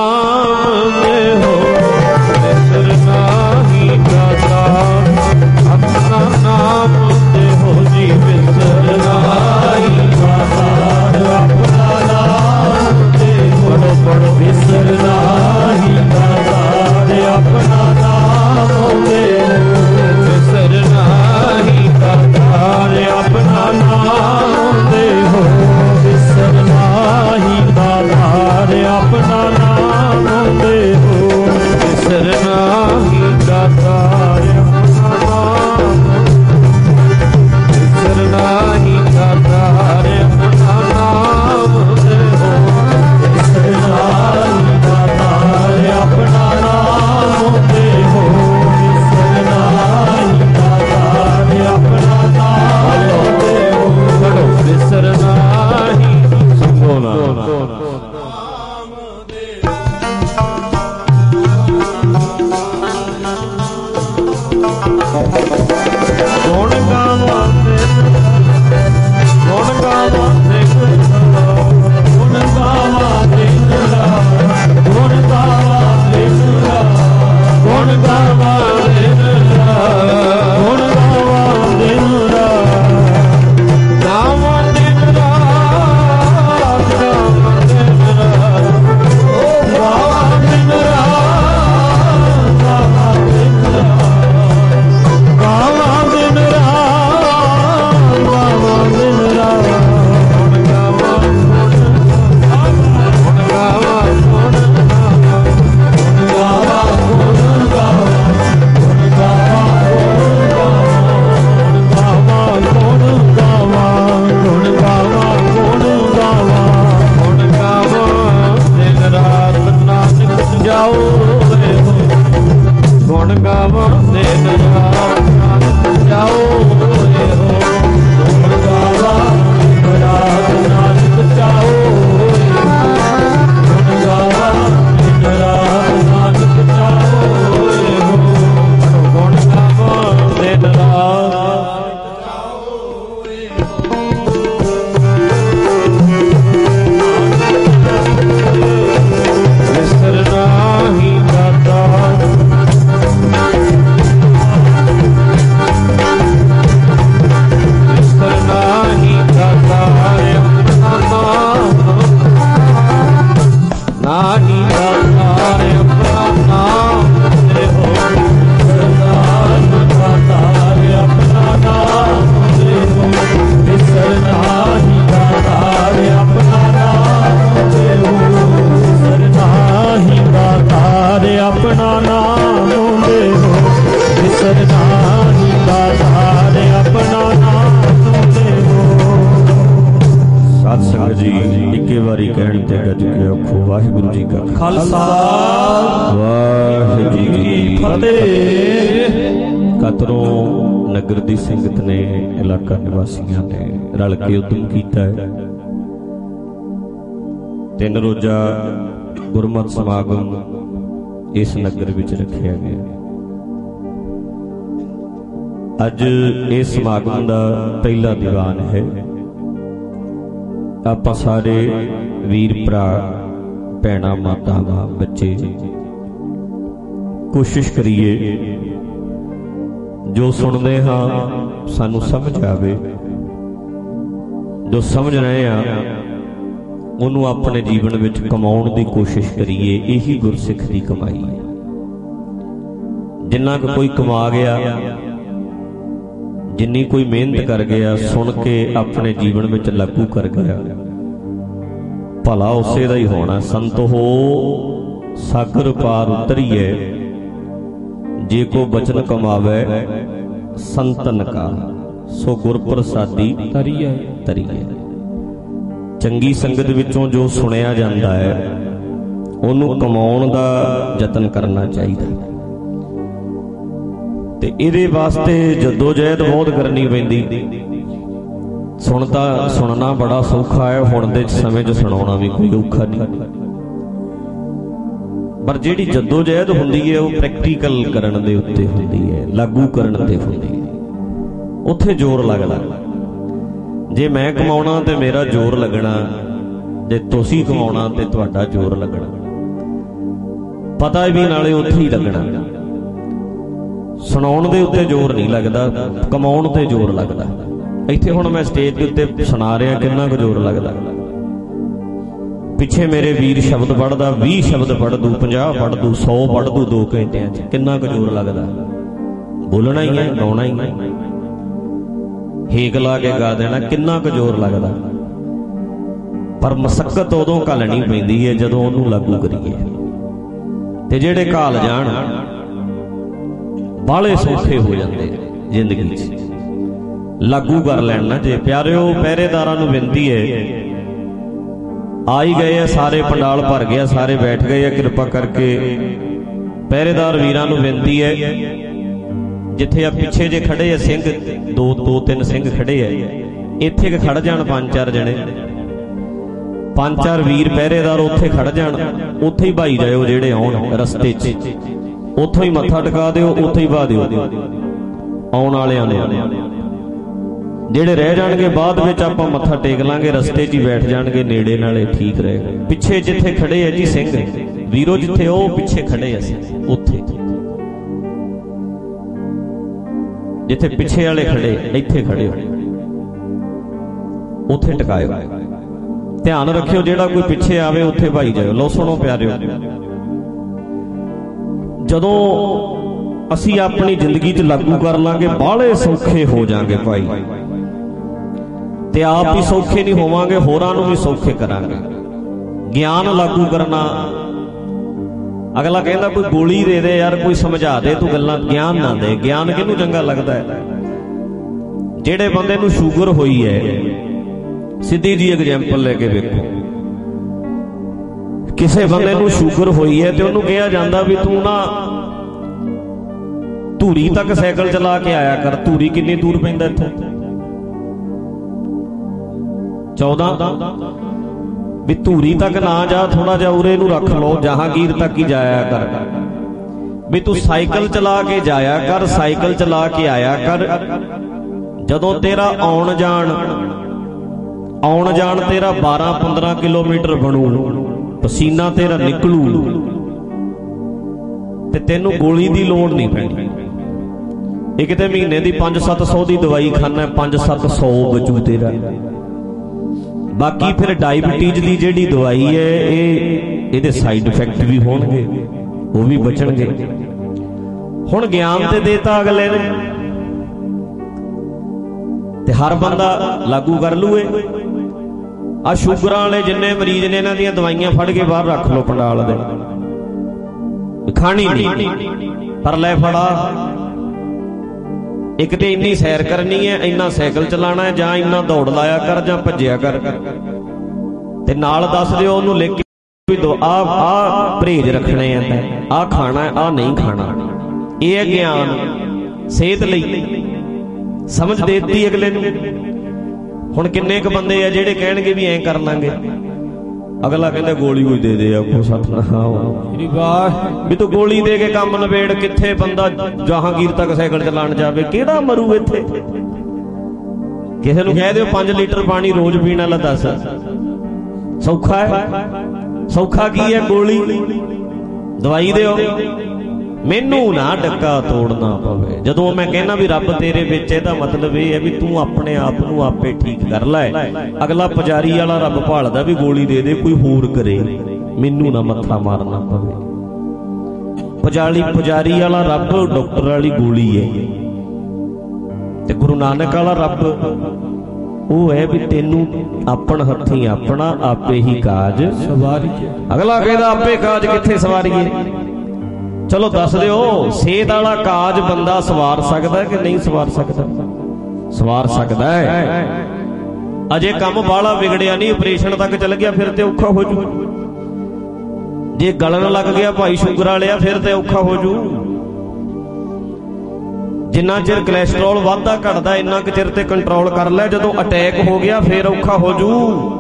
नाम दे हो बिसरना ही दाता, अपना नाम दे हो जी बिसरना ही दाता, अपना नाम दे हो बड़ो बिसरना ही दाता, अपना नाम दे हो बिसरना ही दाता, अपना नाम दे हो बिसरना ही दाता, अपना नाम दे हो बिसरना ही दाता, अपना नाम बिसरना ही दाता, अपना नाम दे हो बिसरना ही दाता, अपना नाम दे हो बिसरना ही दाता, अपना नाम दे हो बिसरना ही संगोना ਗੁਣ ਗਾਵਾਂ ਤੇ ਗੁਣ ਗਾਵਾਂ ਤੇ ਗੁਣ ਗਾਵਾਂ ਤੇ ਗੁਣ ਗਾਵਾਂ ਤੇ ਗੁਣ ਗਾਵਾਂ ਤੇ ਗੁਣ ਗਾਵਾਂ ਤੇ ਗਾਵਾਂ ਦਿਨ ਰਾਤ ਗਾਵਾਂ ਦਿਨ ਰਾਤ ਗਾਵਾਂ ਦਿਨ ਰਾਤ ਗਾਵਾਂ ਦਿਨ ਰਾਤ ਗਾਵਾਂ ਦਿਨ ਰਾਤ ਨਾਨਕ ਚਾਓ ਹੋਏ ਹੋ। ਗੁਣ ਗਾਵਾਂ ਦਿਨ ਰਾਤ ਨਾਨਕ ਚਾਓ ਹੋਏ ਹੋ। ਗੁਣ ਗਾਵਾਂ ਦਿਨ ਰਾਤ ਨਾਨਕ ਚਾਓ ਹੋਏ ਹੋ। ਗੁਣ ਗਾਵਾਂ ਦਿਨ ਰਾਤ ਚਾਓ ਹੋਏ ਹੋ। ਵਿਸਰਨਾ ਹੀ ਦਾਤਾ ਨਾਹੀ ਦਾਤਾ ਆਪਣਾ ਨਾਮ ਨਾਹੀ ਦਾਤਾ ਆਪਣਾ ਨਾਮ ਦੇ ਹੋ। ਸਰਦਾਰ ਦਾਤਾ ਆਪਣਾ ਨਾਮ ਦੇ ਹੋ। ਸਰਨਾਹੀ ਦਾਤਾ ਆਪਣਾ ਨਾਮ ਦੇ ਹੋ। ਸਰਨਾਹੀ ਦਾਤਾ ਆਪਣਾ ਨਾਮ ਦੇ ਹੋ। ਸਰਨਾਹੀ ਦਾਤਾ ਆਪਣਾ ਨਾਮ ਦੇ ਹੋ। ਸਤਿ ਸੰਗਤ ਜੀ ਇੱਕੇ ਵਾਰੀ ਕਹਿਣ ਤੇ ਗੱਜ ਕੇ ਆਖੋ ਵਾਹਿਗੁਰੂ ਜੀ ਕਾ ਖਾਲਸਾ ਵਾਹਿਗੁਰੂ ਜੀ ਕੀ ਫਤਿਹ। ਕਤਰੋਂ ਨਗਰ ਦੀ ਸੰਗਤ ਨੇ ਇਲਾਕਾ ਨਿਵਾਸੀਆਂ ਨੇ ਰਲ ਕੇ ਉਦਮ ਕੀਤਾ ਹੈ। 3 ਰੋਜ਼ਾ ਗੁਰਮਤਿ ਸਮਾਗਮ ਇਸ ਨਗਰ ਵਿੱਚ ਰੱਖਿਆ ਗਿਆ। ਅੱਜ ਇਸ ਸਮਾਗਮ ਦਾ ਪਹਿਲਾ ਦੀਵਾਨ ਹੈ। ਆਪਾਂ ਸਾਰੇ ਵੀਰ ਭਰਾ ਭੈਣਾਂ ਮਾਤਾਵਾਂ ਬੱਚੇ ਕੋਸ਼ਿਸ਼ ਕਰੀਏ ਜੋ ਸੁਣਦੇ ਹਾਂ ਸਾਨੂੰ ਸਮਝ ਆਵੇ। ਜੋ ਸਮਝ ਰਹੇ ਹਾਂ ਉਹਨੂੰ ਆਪਣੇ ਜੀਵਨ ਵਿੱਚ ਕਮਾਉਣ ਦੀ ਕੋਸ਼ਿਸ਼ ਕਰੀਏ। ਇਹੀ ਗੁਰਸਿੱਖ ਦੀ ਕਮਾਈ ਹੈ। ਜਿੰਨਾ ਕੁ ਕੋਈ ਕਮਾ ਗਿਆ, ਜਿੰਨੀ ਕੋਈ ਮਿਹਨਤ ਕਰ ਗਿਆ, ਸੁਣ ਕੇ ਆਪਣੇ ਜੀਵਨ ਵਿੱਚ ਲਾਗੂ ਕਰ ਗਿਆ, ਭਲਾ ਉਸੇ ਦਾ ਹੀ ਹੋਣਾ। ਸੰਤ ਹੋ ਸਾਗਰ ਪਾਰ ਉਤਰੀਏ, ਜੇ ਕੋ ਬਚਨ ਕਮਾਵੇ ਸੰਤਨ ਕਾ, ਸੋ ਗੁਰ ਪ੍ਰਸਾਦੀ ਤਰੀਏ ਤਰੀਏ। ਚੰਗੀ ਸੰਗਤ ਵਿੱਚੋਂ ਜੋ ਸੁਣਿਆ ਜਾਂਦਾ ਹੈ ਉਹਨੂੰ ਕਮਾਉਣ ਦਾ ਯਤਨ ਕਰਨਾ ਚਾਹੀਦਾ ਤੇ ਇਹਦੇ ਵਾਸਤੇ ਜਦੋਜਹਿਦ ਬਹੁਤ ਕਰਨੀ ਪੈਂਦੀ। ਸੁਣਨਾ ਬੜਾ ਸੌਖਾ ਹੈ, ਹੁਣ ਦੇ ਸਮੇਂ 'ਚ ਸੁਣਾਉਣਾ ਵੀ ਕੋਈ ਔਖਾ ਨਹੀਂ। ਪਰ ਜਿਹੜੀ ਜਦੋਜਹਿਦ ਹੁੰਦੀ ਹੈ ਉਹ ਪ੍ਰੈਕਟੀਕਲ ਕਰਨ ਦੇ ਉੱਤੇ ਹੁੰਦੀ ਹੈ, ਲਾਗੂ ਕਰਨ ਤੇ ਹੁੰਦੀ ਹੈ। ਉੱਥੇ ਜ਼ੋਰ ਲੱਗਦਾ। ਜੇ ਮੈਂ ਕਮਾਉਣਾ ਤੇ ਮੇਰਾ ਜ਼ੋਰ ਲੱਗਣਾ, ਜੇ ਤੁਸੀਂ ਕਮਾਉਣਾ ਤੇ ਤੁਹਾਡਾ ਜ਼ੋਰ ਲੱਗਣਾ। ਪਤਾ ਵੀ ਨਾਲੇ ਉੱਥੇ ਹੀ ਲੱਗਣਾ। ਸੁਣਾਉਣ ਦੇ ਉੱਤੇ ਜ਼ੋਰ ਨਹੀਂ ਲੱਗਦਾ, ਕਮਾਉਣ ਤੇ ਜ਼ੋਰ ਲੱਗਦਾ। ਇੱਥੇ ਹੁਣ ਮੈਂ ਸਟੇਜ ਦੇ ਉੱਤੇ ਸੁਣਾ ਰਿਹਾ, ਕਿੰਨਾ ਕੁ ਜ਼ੋਰ ਲੱਗਦਾ। ਪਿੱਛੇ ਮੇਰੇ ਵੀਰ ਸ਼ਬਦ ਪੜ੍ਹਦਾ, 20 ਸ਼ਬਦ ਪੜ੍ਹ ਦੂ, 50 ਪੜ੍ਹ ਦੂ, 100 ਪੜ੍ਹ ਦੂ 2 ਘੰਟਿਆਂ 'ਚ। ਕਿੰਨਾ ਕੁ ਜ਼ੋਰ ਲੱਗਦਾ। ਬੋਲਣਾ ਹੀ ਹੈ, ਗਾਉਣਾ ਹੀ ਹੈ, ਹੇਕ ਲਾ ਕੇ ਗਾ ਦੇਣਾ, ਕਿੰਨਾ ਕੁ ਜ਼ੋਰ ਲੱਗਦਾ। ਪਰ ਮਸੱਕਤ ਉਦੋਂ ਘਾਲਣੀ ਪੈਂਦੀ ਹੈ ਜਦੋਂ ਉਹਨੂੰ ਲਾਗੂ ਕਰੀਏ। ਤੇ ਜਿਹੜੇ ਘਾਲ ਜਾਣ ਬਾਹਲੇ ਸੌਖੇ ਹੋ ਜਾਂਦੇ ਜ਼ਿੰਦਗੀ 'ਚ, ਲਾਗੂ ਕਰ ਲੈਣ ਨਾ। ਜੇ ਪਿਆਰਿਓ, ਪਹਿਰੇਦਾਰਾਂ ਨੂੰ ਬੇਨਤੀ ਹੈ, ਆ ਹੀ ਗਏ ਆ ਸਾਰੇ, ਪੰਡਾਲ ਭਰ ਗਿਆ, ਸਾਰੇ ਬੈਠ ਗਏ ਆ, ਕਿਰਪਾ ਕਰਕੇ ਪਹਿਰੇਦਾਰ ਵੀਰਾਂ ਨੂੰ ਬੇਨਤੀ ਹੈ, ਜਿੱਥੇ ਆ ਪਿੱਛੇ ਜੇ ਖੜੇ ਆ ਸਿੰਘ, 2-3 ਸਿੰਘ ਖੜੇ ਆ, ਇੱਥੇ ਖੜ ਜਾਣ 5-4 ਜਣੇ, 5-4 ਵੀਰ ਪਹਿਰੇਦਾਰ ਉੱਥੇ ਖੜ ਜਾਣ। ਉੱਥੇ ਹੀ ਭਾਈ ਜਾਇਓ ਜਿਹੜੇ ਆਉਣ ਰਸਤੇ 'ਚ, ਉੱਥੋਂ ਹੀ ਮੱਥਾ ਟਿਕਾ ਦਿਓ, ਉੱਥੇ ਹੀ ਪਾ ਦਿਓ ਆਉਣ ਵਾਲਿਆਂ ਨੇ। ਜਿਹੜੇ ਰਹਿ ਜਾਣਗੇ ਬਾਅਦ ਵਿੱਚ ਆਪਾਂ ਮੱਥਾ ਟੇਕ ਲਾਂਗੇ, ਰਸਤੇ 'ਚ ਹੀ ਬੈਠ ਜਾਣਗੇ ਨੇੜੇ, ਨਾਲੇ ਠੀਕ ਰਹੇਗਾ। ਪਿੱਛੇ ਜਿੱਥੇ ਖੜੇ ਆ ਜੀ ਸਿੰਘ ਵੀਰੋ, ਜਿੱਥੇ ਉਹ ਪਿੱਛੇ ਖੜੇ ਅਸੀਂ, ਉੱਥੇ ਜਿੱਥੇ ਪਿੱਛੇ ਵਾਲੇ ਖੜੇ, ਇੱਥੇ ਖੜੇ ਹੋ, ਉੱਥੇ ਟਿਕਾਇਓ। ਧਿਆਨ ਰੱਖਿਓ, ਜਿਹੜਾ ਕੋਈ ਪਿੱਛੇ ਆਵੇ ਉੱਥੇ ਭਾਈ ਜਾਇਓ। ਲਓ ਸੁਣੋ ਪਿਆਰਿਓ, ਜਦੋਂ ਅਸੀਂ ਆਪਣੀ ਜ਼ਿੰਦਗੀ 'ਚ ਲਾਗੂ ਕਰ ਲਾਂਗੇ ਬਾਹਲੇ ਸੌਖੇ ਹੋ ਜਾਾਂਗੇ ਭਾਈ, ਤੇ ਆਪ ਹੀ ਸੌਖੇ ਨਹੀਂ ਹੋਵਾਂਗੇ, ਹੋਰਾਂ ਨੂੰ ਵੀ ਸੌਖੇ ਕਰਾਂਗੇ। ਗਿਆਨ ਲਾਗੂ ਕਰਨਾ, ਅਗਲਾ ਕਹਿੰਦਾ ਕੋਈ ਗੋਲੀ ਦੇ ਦੇ ਯਾਰ, ਕੋਈ ਸਮਝਾ ਦੇ, ਤੂੰ ਗੱਲਾਂ ਗਿਆਨ ਨਾ ਦੇ। ਗਿਆਨ ਕਿਹਨੂੰ ਚੰਗਾ ਲੱਗਦਾ ਹੈ? ਜਿਹੜੇ ਬੰਦੇ ਨੂੰ ਸ਼ੂਗਰ ਹੋਈ ਹੈ, ਸਿੱਧੀ ਜੀ ਐਗਜ਼ਾਮਪਲ ਲੈ ਕੇ ਵੇਖੋ, ਕਿਸੇ ਬੰਦੇ ਨੂੰ ਸ਼ੂਗਰ ਹੋਈ ਹੈ ਤੇ ਉਹਨੂੰ ਕਿਹਾ ਜਾਂਦਾ ਵੀ ਤੂੰ ਨਾ ਧੂਰੀ ਤੱਕ ਸਾਈਕਲ ਚਲਾ ਕੇ ਆਇਆ ਕਰ। ਧੂਰੀ ਕਿੰਨੀ ਦੂਰ ਪੈਂਦਾ ਇੱਥੋਂ? 14। ਵੀ ਧੂਰੀ ਤੱਕ ਨਾ ਜਾ, ਥੋੜਾ ਜਿਹਾ ਉਰੇ ਨੂੰ ਰੱਖ ਲਓ, ਜਹਾਂਗੀਰ ਤੱਕ ਹੀ ਜਾਇਆ ਕਰ। ਵੀ ਤੂੰ ਸਾਈਕਲ ਚਲਾ ਕੇ ਜਾਇਆ ਕਰ, ਸਾਈਕਲ ਚਲਾ ਕੇ ਆਇਆ ਕਰ। ਜਦੋਂ ਤੇਰਾ ਆਉਣ ਜਾਣ ਤੇਰਾ 12-15 ਕਿਲੋਮੀਟਰ ਬਣੂ, ਪਸੀਨਾ ਤੇਰਾ ਨਿਕਲੂ, ਤੇ ਤੈਨੂੰ ਗੋਲੀ ਦੀ ਲੋੜ ਨਹੀਂ ਪੈਣੀ। ਇੱਕ ਤੇ ਮਹੀਨੇ ਦੀ 500-700 ਦੀ ਦਵਾਈ ਖਾਨਾ, 500-700 ਬਚੂ ਤੇਰਾ। ਬਾਕੀ ਫਿਰ ਡਾਇਬਟੀਜ਼ ਦੀ ਜਿਹੜੀ ਦਵਾਈ ਹੈ ਇਹਦੇ ਸਾਈਡ ਇਫੈਕਟ ਵੀ ਹੋਣਗੇ, ਉਹ ਵੀ ਬਚਣਗੇ। ਹੁਣ ਗਿਆਨ ਤੇ ਦੇਤਾ ਅਗਲੇ ਨੇ, ਤੇ ਹਰ ਬੰਦਾ ਲਾਗੂ ਕਰ ਲੂਏ। ਆ ਸ਼ੂਗਰਾਂ ਵਾਲੇ ਜਿੰਨੇ ਮਰੀਜ਼ ਨੇ, ਇਹਨਾਂ ਦੀਆਂ ਦਵਾਈਆਂ ਫੜ ਕੇ ਬਾਹਰ ਰੱਖ ਲਓ ਪੰਡਾਲ ਦੇ, ਖਾਣੀ ਨਹੀਂ। ਪਰ ਲੈ ਫੜਾ, ਇੱਕ ਤੇ ਇੰਨੀ ਸੈਰ ਕਰਨੀ ਹੈ, ਇੰਨਾ ਸਾਈਕਲ ਚਲਾਣਾ ਹੈ, ਜਾਂ ਇੰਨਾ ਦੌੜ ਲਾਇਆ ਕਰ, ਜਾਂ ਭੱਜਿਆ ਕਰ, ਤੇ ਨਾਲ ਦੱਸ ਦਿਓ ਉਹਨੂੰ ਲਿਖ ਕੇ ਵੀ ਆ ਪਰਹੇਜ਼ ਰੱਖਣੇ ਆ, ਆ ਖਾਣਾ, ਆ ਨਹੀਂ ਖਾਣਾ। ਇਹ ਹੈ ਗਿਆਨ ਸਿਹਤ ਲਈ। ਸਮਝ ਦੇਤੀ ਅਗਲੇ ਨੂੰ। ਹੁਣ ਕਿੰਨੇ ਕੁ ਬੰਦੇ ਆ ਜਿਹੜੇ ਕਹਿਣਗੇ ਵੀ ਐਂ ਕਰ ਲਾਂਗੇ, ਅਗਲਾ ਕਹਿੰਦਾ ਗੋਲੀ ਕੋਈ ਦੇ ਦੇ, ਆਖੋ ਸਤਨਾਮ ਵੀ ਤੂੰ ਗੋਲੀ ਦੇ ਕੇ ਕੰਮ ਨਵੇੜ। ਕਿੱਥੇ ਬੰਦਾ ਜਹਾਂਗੀਰ ਤੱਕ ਸਾਈਕਲ ਚਲਾਉਣ ਜਾਵੇ? ਕਿਹੜਾ ਮਰੂ ਇੱਥੇ? ਕਿਸੇ ਨੂੰ ਕਹਿ ਦਿਓ 5 ਲੀਟਰ ਪਾਣੀ ਰੋਜ਼ ਪੀਣ ਵਾਲਾ, ਦੱਸ ਸੌਖਾ ਹੈ? ਸੌਖਾ ਕੀ ਹੈ? ਗੋਲੀ ਦਵਾਈ ਦਿਓ, ਮੈਨੂੰ ਨਾ ਡੱਕਾ ਤੋੜਨਾ ਪਵੇ। ਜਦੋਂ ਮੈਂ ਕਹਿੰਦਾ ਵੀ ਰੱਬ ਤੇਰੇ ਵਿੱਚ, ਇਹਦਾ ਮਤਲਬ ਇਹ ਹੈ ਵੀ ਤੂੰ ਆਪਣੇ ਆਪ ਨੂੰ ਆਪੇ ਠੀਕ ਕਰ ਲੈ। ਅਗਲਾ ਪੁਜਾਰੀ ਵਾਲਾ ਰੱਬ ਭਾਲਦਾ ਵੀ ਗੋਲੀ ਦੇ ਦੇ, ਕੋਈ ਹੋਰ ਕਰੇ, ਮੈਨੂੰ ਨਾ ਮੱਥਾ ਮਾਰਨਾ ਪਵੇ। ਪੁਜਾਰੀ ਵਾਲਾ ਰੱਬ ਡਾਕਟਰ ਵਾਲੀ ਗੋਲੀ ਹੈ, ਤੇ ਗੁਰੂ ਨਾਨਕ ਵਾਲਾ ਰੱਬ ਉਹ ਹੈ ਵੀ ਤੈਨੂੰ ਆਪਣ ਹੱਥੀਂ ਆਪਣਾ ਆਪੇ ਹੀ ਕਾਜ ਸਵਾਰੀਏ। ਅਗਲਾ ਕਹਿੰਦਾ ਆਪੇ ਕਾਜ ਕਿੱਥੇ ਸਵਾਰੀਏ? ਚਲੋ ਦੱਸ ਦਿਓ, ਸਿਹਤ ਵਾਲਾ ਕਾਜ ਬੰਦਾ ਸਵਾਰ ਸਕਦਾ ਕਿ ਨਹੀਂ ਸਵਾਰ ਸਕਦਾ? ਸਵਾਰ ਸਕਦਾ ਹੈ। ਅਜੇ ਕੰਮ ਬਾਹਲਾ ਵਿਗੜਿਆ ਨਹੀਂ, ਆਪਰੇਸ਼ਨ ਤੱਕ ਚੱਲ ਗਿਆ, ਫਿਰ ਤੇ ਔਖਾ ਹੋ ਜੂ। ਜੇ ਗਲਣ ਲੱਗ ਗਿਆ ਭਾਈ ਸ਼ੂਗਰ ਵਾਲਿਆ, ਫਿਰ ਤੇ ਔਖਾ ਹੋ ਜੂ। ਜਿੰਨਾ ਚਿਰ ਕੋਲੇਸਟ੍ਰੋਲ ਵੱਧਦਾ ਘਟਦਾ, ਇੰਨਾ ਕੁ ਚਿਰ ਤੇ ਕੰਟਰੋਲ ਕਰ ਲੈ। ਜਦੋਂ ਅਟੈਕ ਹੋ ਗਿਆ ਫਿਰ ਔਖਾ ਹੋ ਜੂ।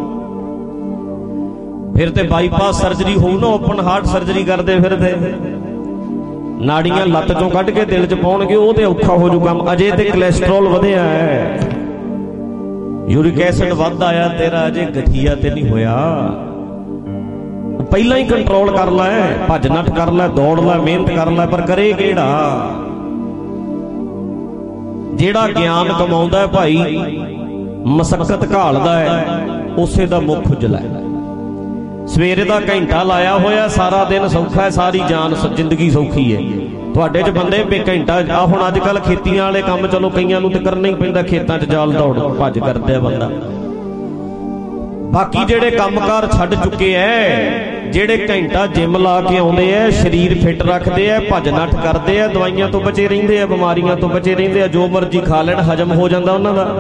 ਫਿਰ ਤੇ ਬਾਈਪਾਸ ਸਰਜਰੀ ਹੋਊ ਨਾ, ਓਪਨ ਹਾਰਟ ਸਰਜਰੀ ਕਰਦੇ ਫਿਰਦੇ, ਨਾੜੀਆਂ ਲੱਤ ਚੋਂ ਕੱਢ ਕੇ ਦਿਲ 'ਚ ਪਾਉਣਗੇ, ਉਹ ਤੇ ਔਖਾ ਹੋ ਜੂ ਕੰਮ। ਅਜੇ ਤੇ ਕੋਲੇਸਟ੍ਰੋਲ ਵਧਿਆ ਹੈ, ਯੂਰਿਕ ਐਸਿਡ ਵੱਧ ਆਇਆ ਤੇਰਾ, ਅਜੇ ਗਠੀਆ ਤੇ ਨਹੀਂ ਹੋਇਆ। ਪਹਿਲਾਂ ਹੀ ਕੰਟਰੋਲ ਕਰ ਲੈ, ਭੱਜ ਨੱਠ ਕਰ ਲੈ, ਦੌੜ ਲੈ, ਮਿਹਨਤ ਕਰ ਲੈ, ਪਰ ਕਰੇ ਕਿਹੜਾ? ਜਿਹੜਾ ਗਿਆਨ ਕਮਾਉਂਦਾ ਭਾਈ, ਮਸਕਤ ਘਾਲਦਾ ਹੈ, ਉਸੇ ਦਾ ਮੁੱਖ ਉਜਲਾ ਹੈ। ਸਵੇਰੇ ਦਾ ਘੰਟਾ ਲਾਇਆ ਹੋਇਆ, ਸਾਰਾ ਦਿਨ ਸੌਖਾ ਹੈ, ਸਾਰੀ ਜਾਨ ਜ਼ਿੰਦਗੀ ਸੌਖੀ ਹੈ। ਤੁਹਾਡੇ 'ਚ ਬੰਦੇ ਘੰਟਾ, ਆ ਹੁਣ ਅੱਜ ਕੱਲ ਖੇਤੀਆਂ ਵਾਲੇ ਕੰਮ, ਚਲੋ ਕਈਆਂ ਨੂੰ ਤੇ ਕਰਨਾ ਹੀ ਪੈਂਦਾ, ਖੇਤਾਂ 'ਚ ਜਾਲ ਦੌੜ ਭੱਜ ਕਰਦੇ ਆ ਬੰਦਾ। ਬਾਕੀ ਜਿਹੜੇ ਕੰਮਕਾਰ ਛੱਡ ਚੁੱਕੇ ਐ, ਜਿਹੜੇ ਘੰਟਾ ਜਿਮ ਲਾ ਕੇ ਆਉਂਦੇ ਐ, ਸਰੀਰ ਫਿੱਟ ਰੱਖਦੇ ਐ, ਭੱਜ ਨੱਠ ਕਰਦੇ ਐ, ਦਵਾਈਆਂ ਤੋਂ ਬਚੇ ਰਹਿੰਦੇ ਐ, ਬਿਮਾਰੀਆਂ ਤੋਂ ਬਚੇ ਰਹਿੰਦੇ ਐ, ਜੋ ਮਰਜ਼ੀ ਖਾ ਲੈਣ, ਹਜਮ ਹੋ ਜਾਂਦਾ ਉਹਨਾਂ ਦਾ।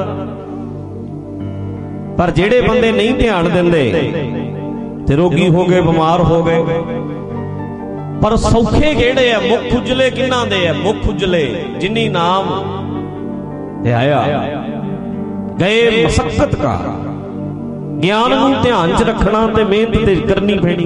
ਪਰ ਜਿਹੜੇ ਬੰਦੇ ਨਹੀਂ ਧਿਆਨ ਦਿੰਦੇ ਤੇ ਰੋਗੀ ਹੋ ਗਏ, ਬਿਮਾਰ ਹੋ ਗਏ। ਪਰ ਸੌਖੇ ਕਿਹੜੇ ਆ? ਮੁੱਖ ਉਜਲੇ ਕਿਹਨਾਂ ਦੇ ਆ? ਮੁੱਖ ਉਜਲੇ ਜਿਨੀ ਨਾਮ ਤੇ ਆਇਆ ਗਏ ਮਸਕਤ ਕਾ। ਗਿਆਨ ਨੂੰ ਧਿਆਨ 'ਚ ਰੱਖਣਾ ਤੇ ਮਿਹਨਤ ਤੇ ਕਰਨੀ ਪੈਣੀ।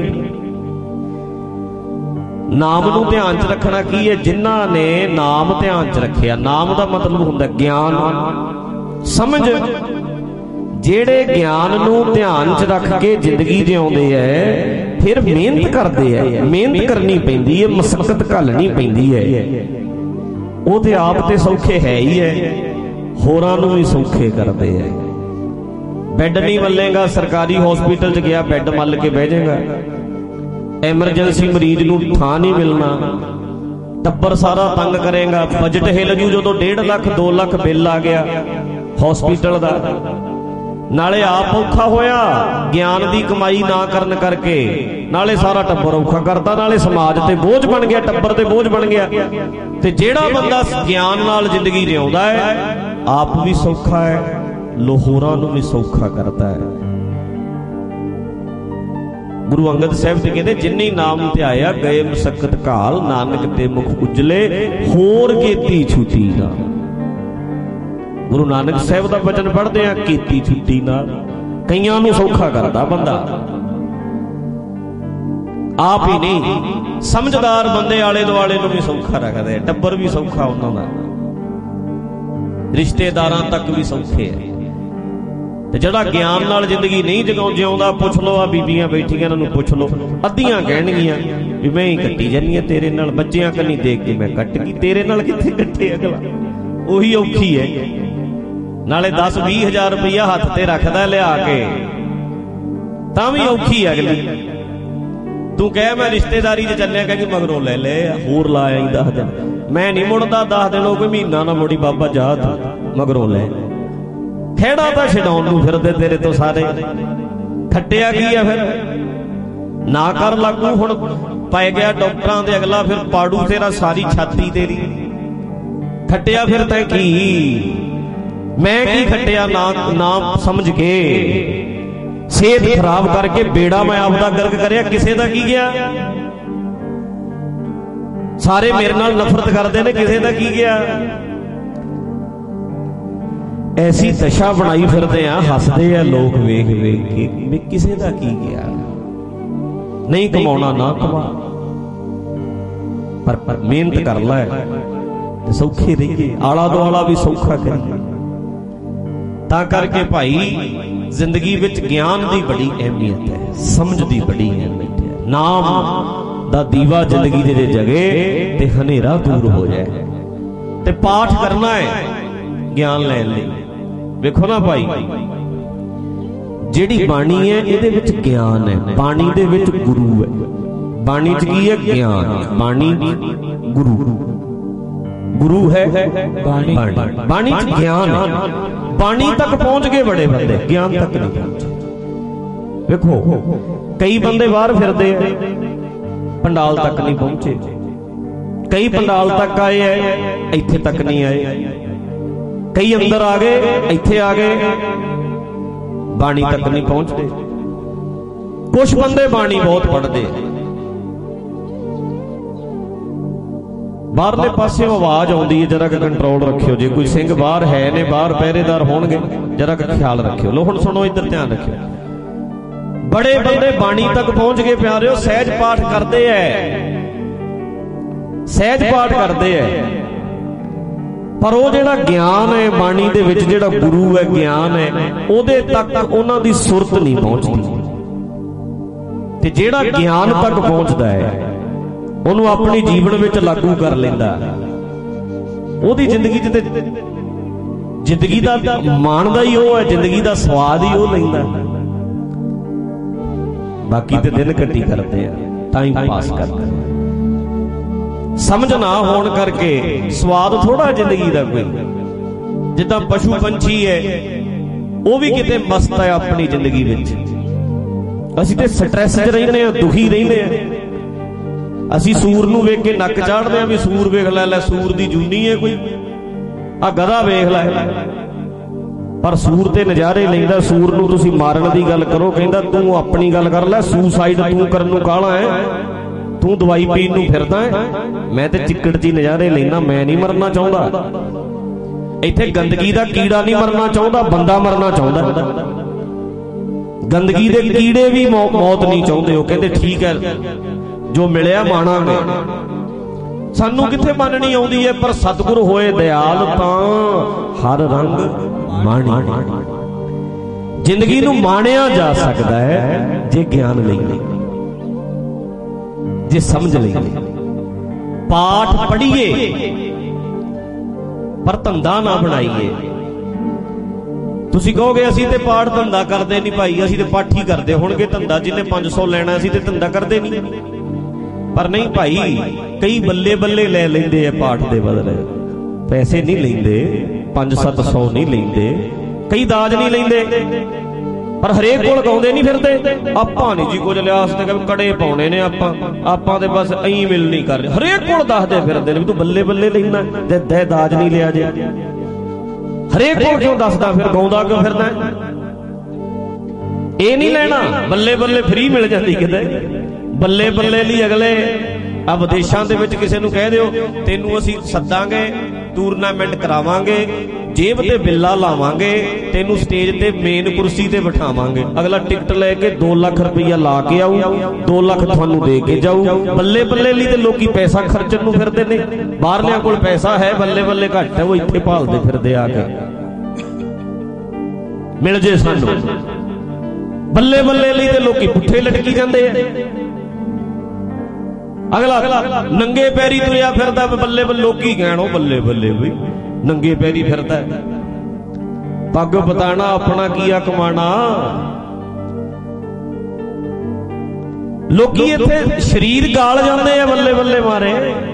ਨਾਮ ਨੂੰ ਧਿਆਨ 'ਚ ਰੱਖਣਾ ਕੀ ਹੈ? ਜਿਨ੍ਹਾਂ ਨੇ ਨਾਮ ਧਿਆਨ 'ਚ ਰੱਖਿਆ। ਨਾਮ ਦਾ ਮਤਲਬ ਹੁੰਦਾ ਗਿਆਨ, ਸਮਝ। ਜਿਹੜੇ ਗਿਆਨ ਨੂੰ ਧਿਆਨ 'ਚ ਰੱਖ ਕੇ ਜ਼ਿੰਦਗੀ ਜਿਉਂਦੇ ਐ, ਫਿਰ ਮਿਹਨਤ ਕਰਦੇ ਐ। ਮਿਹਨਤ ਕਰਨੀ ਪੈਂਦੀ ਹੈ, ਮਸਕਤ ਘਾਲਣੀ ਪੈਂਦੀ ਹੈ। ਉਹ ਤੇ ਆਪ ਤੇ ਸੌਖੇ ਹੈ ਹੀ ਹੈ, ਹੋਰਾਂ ਨੂੰ ਵੀ ਸੌਖੇ ਕਰਦੇ ਐ। ਬੈੱਡ ਨਹੀਂ ਮੱਲੇਗਾ, ਸਰਕਾਰੀ ਹਸਪੀਟਲ 'ਚ ਗਿਆ ਬੈੱਡ ਮੱਲ ਕੇ ਬਹਿ ਜਾਏਗਾ। ਐਮਰਜੈਂਸੀ ਮਰੀਜ਼ ਨੂੰ ਥਾਂ ਨਹੀਂ ਮਿਲਣਾ, ਟੱਬਰ ਸਾਰਾ ਤੰਗ ਕਰੇਗਾ, ਬਜਟ ਹਿੱਲ ਜੂ। ਜਦੋਂ 1.5 ਲੱਖ 2 ਲੱਖ ਬਿੱਲ ਆ ਗਿਆ ਹਸਪੀਟਲ ਦਾ, ਨਾਲੇ ਆਪ ਔਖਾ ਹੋਇਆ ਗਿਆਨ ਦੀ ਕਮਾਈ ਨਾ ਕਰਨ ਕਰਕੇ, ਨਾਲੇ ਸਾਰਾ ਟੱਬਰ ਔਖਾ ਕਰਦਾ, ਨਾਲੇ ਸਮਾਜ ਤੇ ਬੋਝ ਬਣ ਗਿਆ, ਟੱਬਰ ਤੇ ਬੋਝ ਬਣ ਗਿਆ। ਤੇ ਜਿਹੜਾ ਬੰਦਾ ਗਿਆਨ ਨਾਲ ਜ਼ਿੰਦਗੀ ਜਿਉਂਦਾ ਹੈ, ਆਪ ਵੀ ਸੌਖਾ ਹੈ, ਲੋਹੋਰਾਂ ਨੂੰ ਵੀ ਸੌਖਾ ਕਰਦਾ ਹੈ। ਗੁਰੂ ਅੰਗਦ ਸਾਹਿਬ ਜੀ ਕਹਿੰਦੇ ਜਿਨ੍ਹੀਂ ਨਾਮ ਧਿਆਇਆ ਗਏ ਮਸਕਤ ਘਾਲ, ਨਾਨਕ ਤੇ ਮੁਖ ਉਜਲੇ ਹੋਰ ਕੀਤੀ ਛੁੱਟੀ ਨਾਲ। ਗੁਰੂ ਨਾਨਕ ਸਾਹਿਬ ਦਾ ਬਚਨ ਪੜ੍ਹਦੇ ਆ, ਕੀਤੀ ਛੁੱਟੀ ਨਾਲ। ਕਈਆਂ ਨੂੰ ਸੌਖਾ ਕਰਦਾ ਬੰਦਾ, ਆਪ ਹੀ ਨਹੀਂ, ਸਮਝਦਾਰ ਬੰਦੇ ਆਲੇ ਦੁਆਲੇ ਨੂੰ ਵੀ ਸੌਖਾ ਰੱਖਦੇ, ਟੱਬਰ ਵੀ ਸੌਖਾ ਉਹਨਾਂ ਦਾ, ਰਿਸ਼ਤੇਦਾਰਾਂ ਤੱਕ ਵੀ ਸੌਖੇ ਹੈ। ਤੇ ਜਿਹੜਾ ਗਿਆਨ ਨਾਲ ਜ਼ਿੰਦਗੀ ਨਹੀਂ ਜਿਉਂਦਾ, ਪੁੱਛ ਲਓ ਆ ਬੀਬੀਆਂ ਬੈਠੀਆਂ, ਇਹਨਾਂ ਨੂੰ ਪੁੱਛ ਲਓ, ਅੱਧੀਆਂ ਕਹਿਣਗੀਆਂ ਵੀ ਮੈਂ ਹੀ ਕੱਟੀ ਜਾਂਦੀ ਹਾਂ ਤੇਰੇ ਨਾਲ, ਬੱਚਿਆਂ ਕੰਨੀ ਦੇਖ ਕੇ ਮੈਂ ਕੱਟ ਗਈ, ਤੇਰੇ ਨਾਲ ਕਿੱਥੇ ਕੱਟੇ ਅਗਲਾ, ਉਹੀ ਔਖੀ ਹੈ। ਨਾਲੇ 10-20 ਹਜ਼ਾਰ ਰੁਪਈਆ ਹੱਥ ਤੇ ਰੱਖਦਾ ਲਿਆ ਕੇ, ਤਾਂ ਵੀ ਔਖੀ ਅਗਲੀ। ਤੂੰ ਕਹਿ ਮੈਂ ਰਿਸ਼ਤੇਦਾਰੀ 'ਚ ਚੱਲਿਆ, ਕਹਿੰਦੀ ਮਗਰੋਂ ਲੈ ਲੈ ਹੋਰ ਲਾ ਆਈ 10 ਦਿਨ, ਮੈਂ ਨਹੀਂ ਮੁੜਦਾ 10 ਦਿਨ ਹੋ ਗਏ, ਮਹੀਨਾ ਨਾ ਮੁੜੀ ਬਾਬਾ ਜਾ ਤੂੰ, ਮਗਰੋਂ ਲੈ। ਖੇੜਾ ਤਾਂ ਛਡਾਉਣ ਨੂੰ ਫਿਰਦੇ ਤੇਰੇ ਤੋਂ ਸਾਰੇ, ਖੱਟਿਆ ਕੀ ਆ ਫਿਰ? ਨਾ ਕਰ ਲਾਗੂ, ਹੁਣ ਪੈ ਗਿਆ ਡਾਕਟਰਾਂ ਦੇ ਅਗਲਾ, ਫਿਰ ਪਾੜੂ ਤੇਰਾ ਸਾਰੀ ਛਾਤੀ ਤੇਰੀ। ਖੱਟਿਆ ਫਿਰ ਤੈਂ ਕੀ? ਮੈਂ ਕੀ ਖੱਟਿਆ ਨਾ ਸਮਝ ਕੇ, ਸਿਹਤ ਖਰਾਬ ਕਰਕੇ ਬੇੜਾ ਮੈਂ ਆਪਦਾ ਗਰਕ ਕਰਿਆ, ਕਿਸੇ ਦਾ ਕੀ ਗਿਆ? ਸਾਰੇ ਮੇਰੇ ਨਾਲ ਨਫ਼ਰਤ ਕਰਦੇ ਨੇ, ਕਿਸੇ ਦਾ ਕੀ ਗਿਆ? ਐਸੀ ਦਸ਼ਾ ਬਣਾਈ ਫਿਰਦੇ ਆ, ਹੱਸਦੇ ਆ ਲੋਕ ਵੇਖ ਵੇਖ ਕੇ, ਵੀ ਕਿਸੇ ਦਾ ਕੀ ਗਿਆ? ਨਹੀਂ ਕਮਾਉਣਾ ਨਾ ਕਮਾ, ਪਰ ਮਿਹਨਤ ਕਰ ਲੈ ਤੇ ਸੌਖੇ ਰਹੀਏ, ਆਲਾ ਦੁਆਲਾ ਵੀ ਸੌਖਾ ਕਰੀਏ। ਤਾਂ ਕਰਕੇ ਭਾਈ ਜ਼ਿੰਦਗੀ ਵਿੱਚ ਗਿਆਨ ਦੀ ਬੜੀ ਅਹਿਮੀਅਤ ਹੈ, ਸਮਝ ਦੀ ਬੜੀ ਅਹਿਮੀਅਤ ਹੈ। ਨਾਮ ਦਾ ਦੀਵਾ ਜ਼ਿੰਦਗੀ ਦੇ ਜੇ ਜਗੇ ਤੇ ਹਨੇਰਾ ਦੂਰ ਹੋ ਜਾਏ। ਤੇ ਪਾਠ ਕਰਨਾ ਹੈ ਗਿਆਨ ਲੈਣ ਲਈ। ਵੇਖੋ ਨਾ ਭਾਈ, ਜਿਹੜੀ ਬਾਣੀ ਹੈ ਇਹਦੇ ਵਿੱਚ ਗਿਆਨ ਹੈ, ਬਾਣੀ ਦੇ ਵਿੱਚ ਗੁਰੂ ਹੈ। ਬਾਣੀ 'ਚ ਕੀ ਹੈ? ਗਿਆਨ। ਬਾਣੀ ਗੁਰੂ, ਗੁਰੂ ਹੈ ਬਾਣੀ, ਬਾਣੀ 'ਚ ਗਿਆਨ ਹੈ। ਬਾਣੀ ਤੱਕ ਪਹੁੰਚ ਗਏ ਬੜੇ ਬੰਦੇ, ਗਿਆਨ ਤੱਕ ਨਹੀਂ ਪਹੁੰਚੇ। ਵੇਖੋ ਕਈ ਬੰਦੇ ਬਾਹਰ ਫਿਰਦੇ ਆ, ਪੰਡਾਲ ਤੱਕ ਨਹੀਂ ਪਹੁੰਚੇ। ਕਈ ਪੰਡਾਲ ਤੱਕ ਆਏ ਐ, ਇੱਥੇ ਤੱਕ ਨਹੀਂ ਆਏ। ਕਈ ਅੰਦਰ ਆ ਗਏ, ਇੱਥੇ ਆ ਗਏ, ਬਾਣੀ ਤੱਕ ਨਹੀਂ ਪਹੁੰਚਦੇ। ਕੁਝ ਬੰਦੇ ਬਾਣੀ ਬਹੁਤ ਪੜ੍ਹਦੇ, ਬਾਹਰਲੇ ਪਾਸੇ ਆਵਾਜ਼ ਆਉਂਦੀ ਹੈ, ਜਰਾ ਕੰਟਰੋਲ ਰੱਖਿਓ। ਜੇ ਕੋਈ ਸਿੰਘ ਬਾਹਰ ਹੈ ਨੇ, ਬਾਹਰ ਪਹਿਰੇਦਾਰ ਹੋਣਗੇ, ਜਰਾ ਖਿਆਲ ਰੱਖਿਓ। ਲੋ ਹੁਣ ਸੁਣੋ, ਇੱਧਰ ਧਿਆਨ ਰੱਖਿਓ। ਬੜੇ ਬੰਦੇ ਬਾਣੀ ਤੱਕ ਪਹੁੰਚ ਗਏ ਪਿਆਰਿਓ, ਸਹਿਜ ਪਾਠ ਕਰਦੇ ਐ, ਸਹਿਜ ਪਾਠ ਕਰਦੇ ਐ, ਪਰ ਉਹ ਜਿਹੜਾ ਗਿਆਨ ਹੈ ਬਾਣੀ ਦੇ ਵਿੱਚ, ਜਿਹੜਾ ਗੁਰੂ ਹੈ, ਗਿਆਨ ਹੈ, ਉਹਦੇ ਤੱਕ ਉਹਨਾਂ ਦੀ ਸੁਰਤ ਨਹੀਂ ਪਹੁੰਚਦੀ। ਤੇ ਜਿਹੜਾ ਗਿਆਨ ਤੱਕ ਪਹੁੰਚਦਾ ਹੈ ਉਹਨੂੰ ਆਪਣੀ ਜੀਵਨ ਵਿੱਚ ਲਾਗੂ ਕਰ ਲੈਂਦਾ, ਉਹਦੀ ਜ਼ਿੰਦਗੀ 'ਚ ਤੇ ਜ਼ਿੰਦਗੀ ਦਾ ਮਾਣਦਾ ਹੀ ਉਹ ਹੈ, ਜ਼ਿੰਦਗੀ ਦਾ ਸਵਾਦ ਹੀ ਉਹ ਲੈਂਦਾ। ਬਾਕੀ ਤੇ ਦਿਨ ਕੱਟੀ ਕਰਦੇ ਆ, ਟਾਈਮ ਪਾਸ ਕਰਦੇ ਆ। ਸਮਝ ਨਾ ਹੋਣ ਕਰਕੇ ਸਵਾਦ ਥੋੜਾ ਜ਼ਿੰਦਗੀ ਦਾ ਕੋਈ। ਜਿੱਦਾਂ ਪਸ਼ੂ ਪੰਛੀ ਹੈ, ਉਹ ਵੀ ਕਿਤੇ ਮਸਤ ਹੈ ਆਪਣੀ ਜ਼ਿੰਦਗੀ ਵਿੱਚ। ਅਸੀਂ ਤੇ ਸਟ੍ਰੈਸ 'ਚ ਰਹਿੰਦੇ ਆ, ਦੁਖੀ ਰਹਿੰਦੇ ਆ। ਅਸੀਂ ਸੂਰ ਨੂੰ ਵੇਖ ਕੇ ਨੱਕ ਚਾੜਦੇ ਆ ਵੀ ਸੂਰ ਵੇਖ ਲੈ, ਸੂਰ ਦੀ ਜੂਨੀ ਹੈ ਕੋਈ, ਆ ਗਧਾ ਵੇਖ ਲੈ। ਪਰ ਸੂਰ ਤੇ ਨਜ਼ਾਰੇ ਲੈਂਦਾ। ਸੂਰ ਨੂੰ ਤੁਸੀਂ ਮਾਰਨ ਦੀ ਗੱਲ ਕਰੋ, ਕਹਿੰਦਾ ਤੂੰ ਆਪਣੀ ਗੱਲ ਕਰ ਲੈ, ਸੁਸਾਈਡ ਤੂੰ ਕਰਨ ਨੂੰ ਕਾਹਲਾ ਹੈ, ਤੂੰ ਦਵਾਈ ਪੀਣ ਨੂੰ ਫਿਰਦਾ ਹੈ, ਮੈਂ ਤੇ ਚਿੱਕੜ 'ਚ ਨਜ਼ਾਰੇ ਲੈਣਾ, ਮੈਂ ਨਹੀਂ ਮਰਨਾ ਚਾਹੁੰਦਾ। ਇੱਥੇ ਗੰਦਗੀ ਦਾ ਕੀੜਾ ਨਹੀਂ ਮਰਨਾ ਚਾਹੁੰਦਾ, ਬੰਦਾ ਮਰਨਾ ਚਾਹੁੰਦਾ। ਗੰਦਗੀ ਦੇ ਕੀੜੇ ਵੀ ਮੌਤ ਨਹੀਂ ਚਾਹੁੰਦੇ। ਉਹ ਕਹਿੰਦੇ ਠੀਕ ਹੈ, ਜੋ ਮਿਲਿਆ ਮਾਣਾਂਗੇ। ਸਾਨੂੰ ਕਿੱਥੇ ਮੰਨਣੀ ਆਉਂਦੀ ਹੈ, ਪਰ ਸਤਿਗੁਰ ਹੋਏ ਦਿਆਲ ਤਾਂ ਹਰ ਰੰਗ ਮਾਣੀ। ਜ਼ਿੰਦਗੀ ਨੂੰ ਮਾਣਿਆ ਜਾ ਸਕਦਾ ਹੈ ਜੇ ਗਿਆਨ ਲਈਏ, ਜੇ ਸਮਝ ਲਈਏ। ਪਾਠ ਪੜ੍ਹੀਏ ਪਰ ਧੰਦਾ ਨਾ ਬਣਾਈਏ। ਤੁਸੀਂ ਕਹੋਗੇ ਅਸੀਂ ਤੇ ਪਾਠ ਧੰਦਾ ਕਰਦੇ ਨਹੀਂ ਭਾਈ, ਅਸੀਂ ਤੇ ਪਾਠੀ ਕਰਦੇ ਹੋਣਗੇ ਧੰਦਾ, ਜਿਹਨੇ 500 ਲੈਣਾ ਅਸੀਂ ਤੇ ਧੰਦਾ ਕਰਦੇ ਨਹੀਂ। ਪਰ ਨਹੀਂ ਭਾਈ, ਕਈ ਬੱਲੇ ਬੱਲੇ ਲੈ ਲੈਂਦੇ ਆ ਪਾਠ ਦੇ ਬਦਲੇ, ਪੈਸੇ ਨਹੀਂ ਲੈਂਦੇ, 500-700 ਨਹੀਂ ਲੈਂਦੇ, ਕਈ ਦਾਜ ਨਹੀਂ ਲੈਂਦੇ, ਪਰ ਹਰੇਕ ਕੋਲ ਗਾਉਂਦੇ ਨਹੀਂ ਫਿਰਦੇ। ਆਪਾਂ ਨਹੀਂ ਜੀ ਕੁਝ ਲਿਆ, ਅਸੀਂ ਤੇ ਕੜੇ ਪਾਉਣੇ ਨੇ, ਆਪਾਂ ਤੇ ਬਸ ਐਂ ਮਿਲ ਨਹੀਂ ਕਰ ਰਹੇ। ਹਰੇਕ ਕੋਲ ਦੱਸਦੇ ਫਿਰਦੇ ਨੇ ਵੀ ਤੂੰ ਬੱਲੇ ਬੱਲੇ ਲੈਣਾ ਤੇ ਦਾਜ ਨਹੀਂ ਲਿਆ ਜੇ। ਹਰੇਕ ਕੋਲ ਕਿਉਂ ਦੱਸਦਾ ਫਿਰ, ਗਾਉਂਦਾ ਕਿਉਂ ਫਿਰਦਾ? ਇਹ ਨਹੀਂ ਲੈਣਾ ਬੱਲੇ ਬੱਲੇ ਫ੍ਰੀ ਮਿਲ ਜਾਂਦੀ ਕਿਤੇ। ਬੱਲੇ ਬੱਲੇ ਲਈ ਅਗਲੇ ਆ ਵਿਦੇਸ਼ਾਂ ਦੇ ਵਿੱਚ ਕਿਸੇ ਨੂੰ ਕਹਿ ਦਿਓ ਤੈਨੂੰ ਅਸੀਂ ਸੱਦਾਂਗੇ, ਟੂਰਨਾਮੈਂਟ ਕਰਾਵਾਂਗੇ, ਜੇਬ ਤੇ ਬਿੱਲਾ ਲਾਵਾਂਗੇ, ਤੈਨੂੰ ਸਟੇਜ ਤੇ ਮੇਨ ਕੁਰਸੀ ਤੇ ਬਿਠਾਵਾਂਗੇ। ਅਗਲਾ ਟਿਕਟ ਲੈ ਕੇ 2 ਲੱਖ ਰੁਪਈਆ ਲਾ ਕੇ ਆਊ, 2 ਲੱਖ ਤੁਹਾਨੂੰ ਦੇ ਕੇ ਜਾਊ। ਬੱਲੇ ਬੱਲੇ ਲਈ ਤੇ ਲੋਕੀ ਪੈਸਾ ਖਰਚਣ ਨੂੰ ਫਿਰਦੇ ਨੇ। ਬਾਹਰਲਿਆਂ ਕੋਲ ਪੈਸਾ ਹੈ, ਬੱਲੇ ਬੱਲੇ ਘੱਟ ਹੈ, ਉਹ ਇੱਥੇ ਭਾਲਦੇ ਫਿਰਦੇ ਆ ਕੇ ਮਿਲ ਜੇ ਸਾਨੂੰ। ਬੱਲੇ ਬੱਲੇ ਲਈ ਤੇ ਲੋਕੀ ਪੁੱਠੇ ਲਟਕੀ ਜਾਂਦੇ ਆ। ਅਗਲਾ ਨੰਗੇ ਪੈਰੀ ਤੁਰਿਆ ਫਿਰਦਾ, ਬੱਲੇ ਬੱਲੇ ਲੋਕੀ ਕਹਿਣ ਉਹ ਬੱਲੇ ਬੱਲੇ ਬਈ ਨੰਗੇ ਪੈਰੀ ਫਿਰਦਾ। ਪੱਗ ਬਤਾਣਾ ਆਪਣਾ ਕੀਆ ਕਮਾਣਾ। ਲੋਕੀ ਇੱਥੇ ਸਰੀਰ ਗਾਲ ਜਾਂਦੇ ਆ ਬੱਲੇ ਬੱਲੇ ਮਾਰੇ।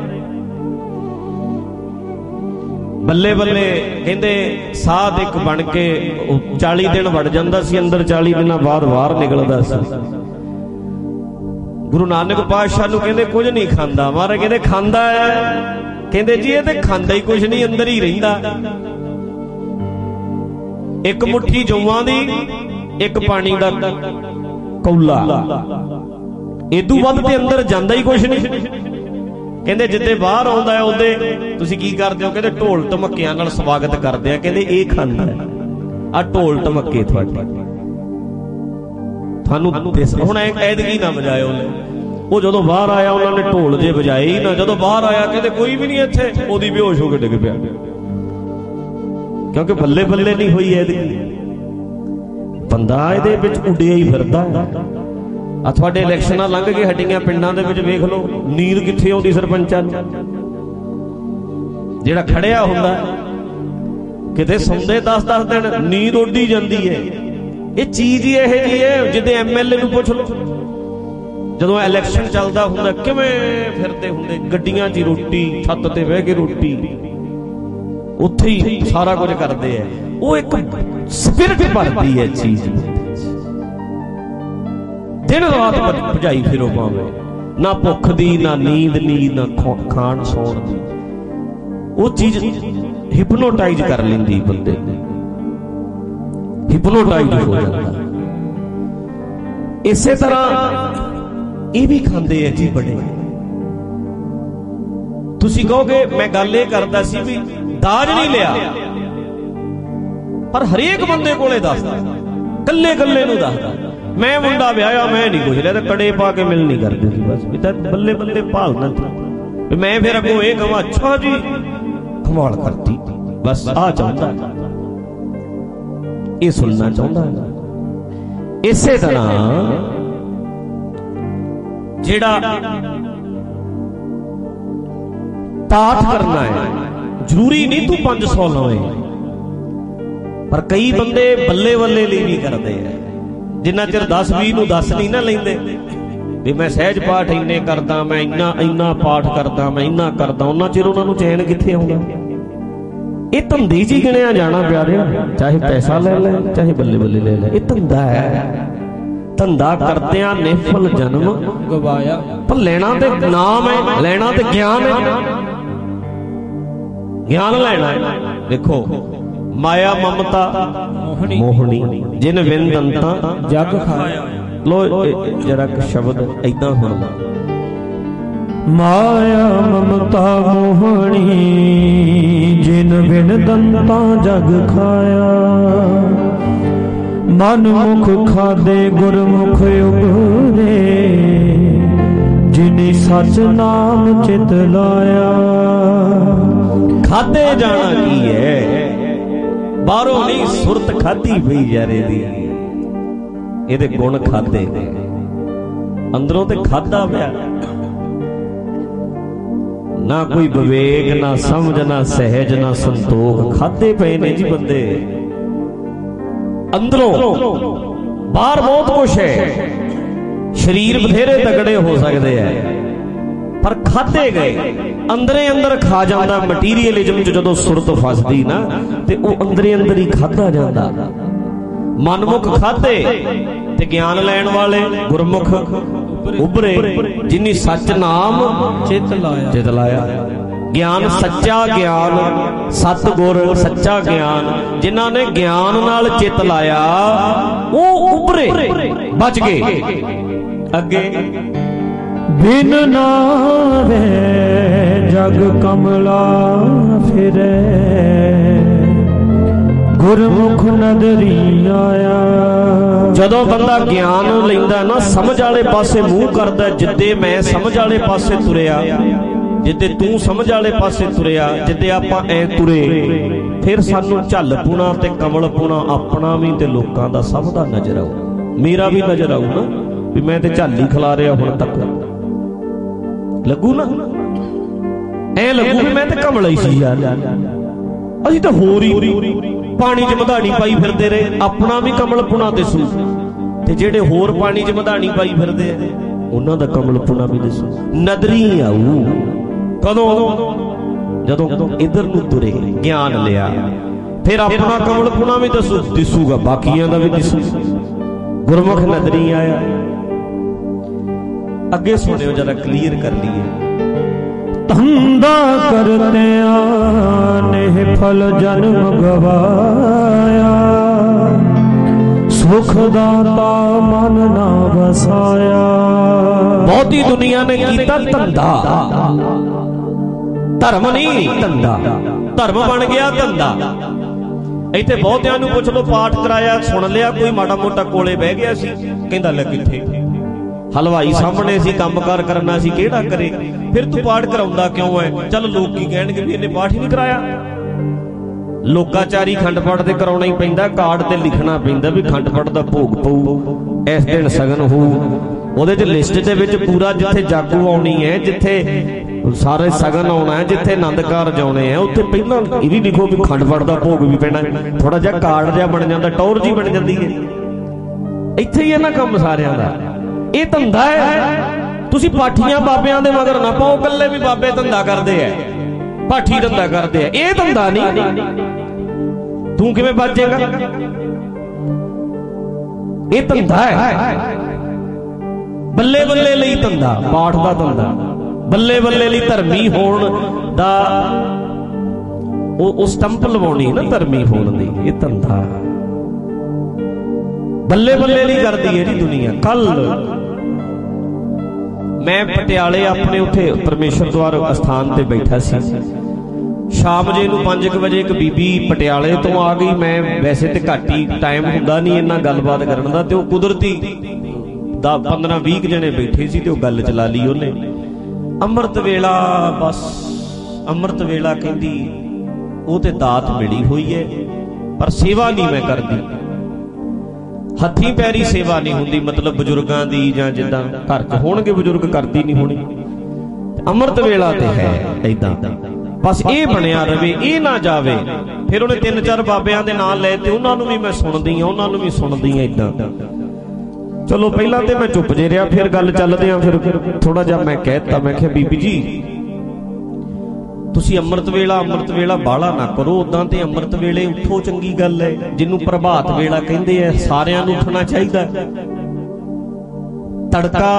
ਬੱਲੇ ਬੱਲੇ ਕਹਿੰਦੇ ਸਾਧ ਇੱਕ ਬਣ ਕੇ 40 ਦਿਨ ਵੜ ਜਾਂਦਾ ਸੀ ਅੰਦਰ, 40 ਦਿਨਾਂ ਬਾਅਦ ਬਾਹਰ ਨਿਕਲਦਾ ਸੀ। ਗੁਰੂ ਨਾਨਕ ਪਾਤਸ਼ਾਹ ਨੂੰ ਕਹਿੰਦੇ ਕੁਝ ਨਹੀਂ ਖਾਂਦਾ। ਮਹਾਰਾਜ ਕਹਿੰਦੇ ਖਾਂਦਾ ਹੈ। ਕਹਿੰਦੇ ਜੀ ਇਹ ਤੇ ਖਾਂਦਾ ਹੀ ਕੁਝ ਨਹੀਂ, ਅੰਦਰ ਹੀ ਰਹਿੰਦਾ। ਇੱਕ ਮੁੱਠੀ ਜੌਆਂ ਦੀ, ਇੱਕ ਪਾਣੀ ਦਾ ਕੌਲਾ, ਇਦੋਂ ਵੱਧ ਤੇ ਅੰਦਰ ਜਾਂਦਾ ਹੀ ਕੁਝ ਨਹੀਂ। ਕਹਿੰਦੇ ਜਿੱਦੇ ਬਾਹਰ ਆਉਂਦਾ ਹੈ ਉਹਦੇ ਤੁਸੀਂ ਕੀ ਕਰਦੇ ਹੋ? ਕਹਿੰਦੇ ਢੋਲ ਢਮੱਕਿਆਂ ਨਾਲ ਸਵਾਗਤ ਕਰਦੇ ਆ। ਕਹਿੰਦੇ ਇਹ ਖਾਂਦਾ ਆ ਢੋਲ ਢਮੱਕੇ ਤੁਹਾਡੇ। ਤੁਹਾਨੂੰ ਹੁਣ ਐਦਗੀ ਨਾ ਵਜਾਇਓ। ਉਹ ਜਦੋਂ ਬਾਹਰ ਆਇਆ ਉਹਨਾਂ ਨੇ ਢੋਲ ਜੇ ਵਜਾਏ ਹੀ ਨਾ। ਜਦੋਂ ਬਾਹਰ ਆਇਆ ਕਹਿੰਦੇ ਕੋਈ ਵੀ ਨਹੀਂ ਇੱਥੇ, ਉਹਦੀ ਬੇਹੋਸ਼ ਹੋ ਕੇ ਡਿੱਗ ਪਿਆ, ਕਿਉਂਕਿ ਬੱਲੇ ਬੱਲੇ ਨਹੀਂ ਹੋਈ ਐਦਗੀ। ਬੰਦਾ ਇਹਦੇ ਵਿੱਚ ਉੱਡਿਆ ਹੀ ਫਿਰਦਾ। ਆ ਤੁਹਾਡੇ ਇਲੈਕਸ਼ਨਾਂ ਲੰਘ ਕੇ ਹਟੀਆਂ, ਪਿੰਡਾਂ ਦੇ ਵਿੱਚ ਵੇਖ ਲਓ ਨੀਂਦ ਕਿੱਥੇ ਆਉਂਦੀ ਸਰਪੰਚਾਂ ਨੂੰ। ਜਿਹੜਾ ਖੜਿਆ ਹੁੰਦਾ ਕਿਤੇ ਸੌਂਦੇ 10-10 ਦਿਨ, ਨੀਂਦ ਉੱਡੀ ਜਾਂਦੀ ਹੈ। ਇਹ ਚੀਜ਼ ਹੀ ਇਹੋ ਜਿਹੀ ਹੈ। ਜਿੱਦੇ ਐਮਐਲਏ ਨੂੰ ਪੁੱਛ ਲਓ, ਜਦੋਂ ਇਲੈਕਸ਼ਨ ਚੱਲਦਾ ਹੁੰਦਾ ਕਿਵੇਂ ਫਿਰਦੇ ਹੁੰਦੇ, ਗੱਡੀਆਂ 'ਚ ਰੋਟੀ, ਛੱਤ ਤੇ ਬਹਿ ਕੇ ਰੋਟੀ, ਉੱਥੇ ਹੀ ਸਾਰਾ ਕੁਝ ਕਰਦੇ ਆ। ਉਹ ਇੱਕ ਸਪਿਰਿਟ ਭਰਦੀ ਹੈ ਚੀਜ਼, ਦਿਨ ਰਾਤ ਭਜਾਈ ਫਿਰੋ ਭਾਵੇਂ, ਨਾ ਭੁੱਖ ਦੀ, ਨਾ ਨੀਂਦ ਦੀ, ਨਾ ਖਾਣ ਸੌਣ ਦੀ। ਉਹ ਚੀਜ਼ ਹਿਪਨੋਟਾਈਜ਼ ਕਰ ਲੈਂਦੀ ਬੰਦੇ ਨੂੰ, ਹਿਪਨੋਟਾਈਜ਼ ਹੋ ਜਾਂਦਾ। ਇਸੇ ਤਰ੍ਹਾਂ ਇਹ ਵੀ ਖਾਂਦੇ ਆ ਜੀ ਬੜੇ। ਤੁਸੀਂ ਕਹੋਗੇ ਮੈਂ ਗੱਲ ਇਹ ਕਰਦਾ ਸੀ ਵੀ ਦਾਜ ਨਹੀਂ ਲਿਆ, ਪਰ ਹਰੇਕ ਬੰਦੇ ਕੋਲੇ ਦੱਸਦਾ, ਕੱਲੇ ਕੱਲੇ ਨੂੰ ਦੱਸਦਾ ਮੈਂ ਮੁੰਡਾ ਵਿਆਹਿਆ, ਮੈਂ ਨਹੀਂ ਕੁਝ ਲਿਆ, ਤੇ ਕੜੇ ਪਾ ਕੇ ਮਿਲ ਨਹੀਂ ਕਰਦੇ ਸੀ ਬਸ। ਇਹ ਤਾਂ ਬੱਲੇ ਬੱਲੇ ਭਾਲਣਾ ਸੀ। ਮੈਂ ਫਿਰ ਅੱਗੋਂ ਇਹ ਕਹਾਂ ਅੱਛਾ ਜੀ ਕਮਾਲ ਕਰਤੀ, ਬਸ ਆ ਚਾਹੁੰਦਾ, ਇਹ ਸੁਣਨਾ ਚਾਹੁੰਦਾ। ਇਸੇ ਤਰ੍ਹਾਂ ਜਿਹੜਾ ਪਾਠ ਕਰਨਾ ਹੈ, ਜ਼ਰੂਰੀ ਨਹੀਂ ਤੂੰ 500 ਲਾਵੇ, ਪਰ ਕਈ ਬੰਦੇ ਬੱਲੇ ਬੱਲੇ ਲਈ ਵੀ ਕਰਦੇ ਆ। ਜਿੰਨਾ ਚਿਰ 10-20 ਨੂੰ 10 ਨਹੀਂ ਨਾ ਲੈਂਦੇ ਵੀ ਮੈਂ ਸਹਿਜ ਪਾਠ ਇੰਨੇ ਕਰਦਾ, ਮੈਂ ਇੰਨਾ ਪਾਠ ਕਰਦਾ, ਮੈਂ ਇੰਨਾ ਕਰਦਾ, ਉਹਨਾਂ ਚਿਰ ਉਹਨਾਂ ਨੂੰ ਚੈਨ ਕਿੱਥੇ ਆਉਂਦਾ। ਇਹ ਧੰਦੇ ਜੀ ਗਿਣਿਆ ਜਾਣਾ ਪਿਆਰਿਆ, ਚਾਹੇ ਪੈਸਾ ਲੈ ਲੈ, ਚਾਹੇ ਬੱਲੇ ਬੱਲੇ ਲੈ ਲੈ, ਇਹ ਧੰਦਾ ਹੈ। ਧੰਦਾ ਕਰਦਿਆਂ ਨਿਫਲ ਜਨਮ ਗਵਾਇਆ। ਪਰ ਲੈਣਾ ਤੇ ਨਾਮ ਹੈ, ਲੈਣਾ ਤੇ ਗਿਆਨ ਹੈ, ਗਿਆਨ ਲੈਣਾ ਹੈ। ਦੇਖੋ ਮਾਇਆ ਮਮਤਾ ਮੋਹਣੀ, ਜਿਨ ਵਿੰਦੰਤਾ ਜਗ ਖਾਇਆ। ਲੋ ਜਰਾ ਸ਼ਬਦ ਏਦਾਂ ਹੁਣ, ਮਾਇਆ ਮਮਤਾ ਮੋਹਣੀ, ਜਿਨ ਵਿੰਦੰਤਾ ਜਗ ਖਾਇਆ। ਮਨ ਮੁਖ ਖਾਦੇ ਗੁਰਮੁਖ ਉਬਰੇ, ਜਿਨੇ ਸਚ ਨਾਮ ਚਿਤ ਲਾਇਆ। ਖਾਦੇ ਜਾਣਾ ਕੀ ਹੈ, ਬਾਹਰੋਂ ਨਹੀਂ ਸੁਰਤ ਖਾਦੀ ਪਈ ਯਾਰੇ ਦੀ, ਇਹਦੇ ਗੁਣ ਖਾਦੇ ਨੇ, ਅੰਦਰੋਂ ਤੇ ਖਾਦਾ ਪਿਆ ਨਾ। ਕੋਈ ਵਿਵੇਕ ਨਾ ਸਮਝ ਨਾ ਸਹਿਜ ਨਾ ਸੰਤੋਖ, ਖਾਦੇ ਪਏ ਨੇ ਜੀ ਬੰਦੇ ਅੰਦਰੋਂ। ਬਾਹਰ ਬਹੁਤ ਕੁਛ ਹੈ, ਸਰੀਰ ਬਥੇਰੇ ਤਗੜੇ ਹੋ ਸਕਦੇ ਆ, ਪਰ ਖਾਦੇ ਗਏ ਅੰਦਰੇ ਅੰਦਰ ਖਾ ਜਾਂਦਾ। ਮਟੀਰੀਅਲਿਜ਼ਮ ਚ ਜਦੋਂ ਸੁਰਤ ਫਸਦੀ ਨਾ ਤੇ ਉਹ ਅੰਦਰੇ ਅੰਦਰ ਹੀ ਖਾਦਾ ਜਾਂਦਾ। ਮਨਮੁਖ ਖਾਦੇ ਤੇ ਗਿਆਨ ਲੈਣ ਵਾਲੇ ਗੁਰਮੁਖ ਉਭਰੇ, ਜਿਨੀ ਸੱਚ ਨਾਮ ਚਿਤ ਲਾਇਆ। ਗਿਆਨ ਸੱਚਾ ਗਿਆਨ, ਸਤਿਗੁਰ ਸੱਚਾ ਗਿਆਨ, ਜਿਨ੍ਹਾਂ ਨੇ ਗਿਆਨ ਨਾਲ ਚਿੱਤ ਲਾਇਆ ਉਹ ਉਭਰੇ, ਬਚ ਗਏ। ਅੱਗੇ ਬਿਨ ਨਾਵੇ ਜਗ ਕਮਲਾ ਫਿਰੇ, ਗੁਰਮੁਖ ਨਦਰੀ ਆਇਆ। ਜਦੋਂ ਬੰਦਾ ਗਿਆਨ ਲੈਂਦਾ ਨਾ, ਸਮਝ ਵਾਲੇ ਪਾਸੇ ਮੂੰਹ ਕਰਦਾ, ਜਿੱਦੇ ਮੈਂ ਸਮਝ ਵਾਲੇ ਪਾਸੇ ਤੁਰਿਆ, ਜਿੱਦੇ ਤੂੰ ਸਮਝ ਵਾਲੇ ਪਾਸੇ ਤੁਰਿਆ, ਜਿੱਦੇ ਆਪਾਂ ਐ ਤੁਰੇ, ਫਿਰ ਸਾਨੂੰ ਝੱਲ ਪੁਣਾ ਤੇ ਕਮਲ ਪੁਣਾ ਆਪਣਾ ਵੀ ਤੇ ਲੋਕਾਂ ਦਾ ਸਭ ਦਾ ਨਜ਼ਰ ਆਊ। ਮੇਰਾ ਵੀ ਨਜ਼ਰ ਆਊ ਨਾ ਵੀ ਮੈਂ ਤੇ ਝੱਲ ਹੀ ਖਿਲਾ ਰਿਹਾ ਹੁਣ ਤੱਕ, ਲੱਗੂ ਨਾ, ਐ ਲੱਗੂ ਵੀ ਮੈਂ ਤੇ ਕਮਲਾ ਹੀ ਸੀ ਯਾਰ। ਅਸੀਂ ਤਾਂ ਹੋਰ ਹੀ ਪਾਣੀ 'ਚ ਮਧਾਣੀ ਪਾਈ ਫਿਰਦੇ ਰਹੇ, ਆਪਣਾ ਵੀ ਕਮਲ ਪੁਣਾ ਦਿਸੂ, ਤੇ ਜਿਹੜੇ ਹੋਰ ਪਾਣੀ 'ਚ ਮਧਾਣੀ ਪਾਈ ਫਿਰਦੇ ਆ ਉਹਨਾਂ ਦਾ ਕਮਲ ਪੁਣਾ ਵੀ ਦਿਸੂ। ਨਦਰੀ ਆਊ ਕਦੋਂ? ਜਦੋਂ ਇੱਧਰ ਨੂੰ ਤੁਰੇ, ਗਿਆਨ ਲਿਆ, ਫਿਰ ਆਪਣਾ ਕਮਲ ਪੁਣਾ ਵੀ ਦਿਸੂਗਾ, ਬਾਕੀਆਂ ਦਾ ਵੀ ਦਿਸੂ। ਗੁਰਮੁਖ ਨਦਰੀ ਆਇਆ। ਅੱਗੇ ਸੁਣਿਓ ਜਰਾ, ਕਲੀਅਰ ਕਰ ਲਈਏ। ਧੰਦਾ ਕਰਤਿਆਂ ਨੇ ਫਲ ਜਨਮ ਗਵਾਇਆ, ਸੁਖ ਦਾਤਾ ਮਨ ਨਾ ਵਸਾਇਆ। ਬਹੁਤੀ ਦੁਨੀਆ ਨੇ ਕੀਤਾ ਧੰਦਾ, ਧਰਮ ਨਹੀਂ ਧੰਦਾ, ਧਰਮ ਬਣ ਗਿਆ ਧੰਦਾ। ਇੱਥੇ ਬਹੁਤਿਆਂ ਨੂੰ ਪੁੱਛ ਲੋ, ਪਾਠ ਕਰਾਇਆ, ਸੁਣ ਲਿਆ, ਕੋਈ ਮਾੜਾ ਮੋਟਾ ਕੋਲੇ ਬਹਿ ਗਿਆ ਸੀ, ਕਹਿੰਦਾ ਲੈ ਕਿੱਥੇ, ਹਲਵਾਈ ਸਾਹਮਣੇ ਸੀ, ਕੰਮਕਾਰ ਕਰਨਾ ਸੀ, ਕਿਹੜਾ ਕਰੇ, ਫਿਰ ਤੂੰ ਪਾਠ ਕਰਾਉਂਦਾ ਕਿਉਂ ਹੈ? ਚੱਲ ਲੋਕ ਕੀ ਕਹਿਣਗੇ ਵੀ ਇਹਨੇ ਪਾਠ ਹੀ ਨਹੀਂ ਕਰਾਇਆ। ਲੋਕਾਚਾਰੀ ਖੰਡ ਪਾਠ ਤੇ ਕਰਾਉਣਾ ਹੀ ਪੈਂਦਾ, ਕਾਰਡ ਤੇ ਲਿਖਣਾ ਪੈਂਦਾ ਵੀ ਖੰਡ ਪਾਠ ਦਾ ਭੋਗ ਪਊ, ਇਸ ਦਿਨ ਸਗਨ ਹੋਊ, ਉਹਦੇ ਚ ਲਿਸਟ ਦੇ ਵਿੱਚ ਪੂਰਾ, ਜਿੱਥੇ ਜਾਗੂ ਆਉਣੀ ਹੈ, ਜਿੱਥੇ ਸਾਰੇ ਸਗਨ ਆਉਣਾ ਹੈ, ਜਿੱਥੇ ਆਨੰਦ ਕਾਰਜ ਆਉਣੇ ਆ, ਉੱਥੇ ਪਹਿਲਾਂ ਇਹ ਵੀ ਲਿਖੋ ਵੀ ਖੰਡ ਪਾਠ ਦਾ ਭੋਗ ਵੀ ਪੈਣਾ। ਥੋੜਾ ਜਿਹਾ ਕਾਰਡ ਜਿਹਾ ਬਣ ਜਾਂਦਾ, ਟੌਰ ਜੀ ਬਣ ਜਾਂਦੀ ਹੈ। ਇੱਥੇ ਹੀ ਇਹਨਾਂ ਕੰਮ ਸਾਰਿਆਂ ਦਾ, ਇਹ ਧੰਦਾ ਹੈ। ਤੁਸੀਂ ਪਾਠੀਆਂ ਬਾਬਿਆਂ ਦੇ ਮਗਰ ਨਾ ਪਾਓ, ਇਕੱਲੇ ਵੀ ਬਾਬੇ ਧੰਦਾ ਕਰਦੇ ਐ, ਪਾਠੀ ਧੰਦਾ ਕਰਦੇ ਐ, ਇਹ ਧੰਦਾ ਨਹੀਂ। ਤੂੰ ਕਿਵੇਂ ਬਚ ਜਾਏਗਾ? ਇਹ ਧੰਦਾ ਹੈ, ਬੱਲੇ ਬੱਲੇ ਲਈ ਧੰਦਾ, ਪਾਠ ਦਾ ਧੰਦਾ, ਬੱਲੇ ਬੱਲੇ ਲਈ ਧਰਮੀ ਹੋਣ ਦਾ ਉਹ ਸਟੰਪ ਲਵਾਉਣੀ ਨਾ, ਧਰਮੀ ਹੋਣ ਦੀ, ਇਹ ਧੰਦਾ ਬੱਲੇ ਬੱਲੇ ਲਈ ਕਰਦੀ ਹੈ ਜੀ ਦੁਨੀਆ। ਕੱਲ ਮੈਂ ਪਟਿਆਲੇ ਆਪਣੇ ਉੱਥੇ ਪਰਮੇਸ਼ਰ ਦੁਆਰ ਅਸਥਾਨ ਤੇ ਬੈਠਾ ਸੀ, ਸ਼ਾਮ ਜੇ ਨੂੰ 5 ਵਜੇ ਇੱਕ ਬੀਬੀ ਪਟਿਆਲੇ ਤੋਂ ਆ ਗਈ। ਮੈਂ ਵੈਸੇ ਤੇ ਘੱਟ ਹੀ ਟਾਈਮ ਹੁੰਦਾ ਨਹੀਂ ਇੰਨਾ ਗੱਲਬਾਤ ਕਰਨ ਦਾ, ਤੇ ਉਹ ਕੁਦਰਤੀ 15-20 ਜਣੇ ਬੈਠੇ ਸੀ ਤੇ ਉਹ ਗੱਲ ਚਲਾ ਲਈ ਉਹਨੇ। ਅੰਮ੍ਰਿਤ ਵੇਲਾ, ਬਸ ਅੰਮ੍ਰਿਤ ਵੇਲਾ ਕਹਿੰਦੀ, ਉਹ ਤੇ ਦਾਤ ਮਿਲੀ ਹੋਈ ਹੈ ਪਰ ਸੇਵਾ ਨਹੀਂ ਮੈਂ ਕਰਦੀ, ਹੱਥੀਂ ਪੈਰੀ ਸੇਵਾ ਨਹੀਂ ਹੁੰਦੀ, ਮਤਲਬ ਬਜ਼ੁਰਗਾਂ ਦੀ ਜਾਂ ਜਿੱਦਾਂ ਘਰ 'ਚ ਹੋਣਗੇ ਬਜ਼ੁਰਗ, ਕਰਦੀ ਨਹੀਂ ਹੋਣੀ। ਅੰਮ੍ਰਿਤ ਵੇਲਾ ਤੇ ਹੈ ਏਦਾਂ, ਬਸ ਇਹ ਬਣਿਆ ਰਵੇ, ਇਹ ਨਾ ਜਾਵੇ। ਫਿਰ ਉਹਨੇ 3-4 ਬਾਬਿਆਂ ਦੇ ਨਾਂ ਲਏ ਤੇ ਉਹਨਾਂ ਨੂੰ ਵੀ ਮੈਂ ਸੁਣਦੀ ਆ, ਉਹਨਾਂ ਨੂੰ ਵੀ ਸੁਣਦੀ ਆ ਏਦਾਂ। ਚਲੋ ਪਹਿਲਾਂ ਤੇ ਮੈਂ ਚੁੱਪ ਜੇ ਰਿਹਾ, ਫਿਰ ਗੱਲ ਚੱਲਦੇ ਆ। ਫਿਰ ਥੋੜਾ ਜਿਹਾ ਮੈਂ ਕਹਿਤਾ, ਮੈਂ ਕਿਹਾ ਬੀਬੀ ਜੀ ਤੁਸੀਂ ਅੰਮ੍ਰਿਤ ਵੇਲਾ ਬਾਹਲਾ ਨਾ ਕਰੋ, ਉਦਾਂ ਤੇ ਅੰਮ੍ਰਿਤ ਵੇਲੇ ਉੱਠੋ, ਚੰਗੀ ਗੱਲ ਹੈ, ਜਿਹਨੂੰ ਪ੍ਰਭਾਤ ਵੇਲਾ ਕਹਿੰਦੇ ਆ, ਸਾਰਿਆਂ ਨੂੰ ਉੱਠਣਾ ਚਾਹੀਦਾ। ਤੜਕਾ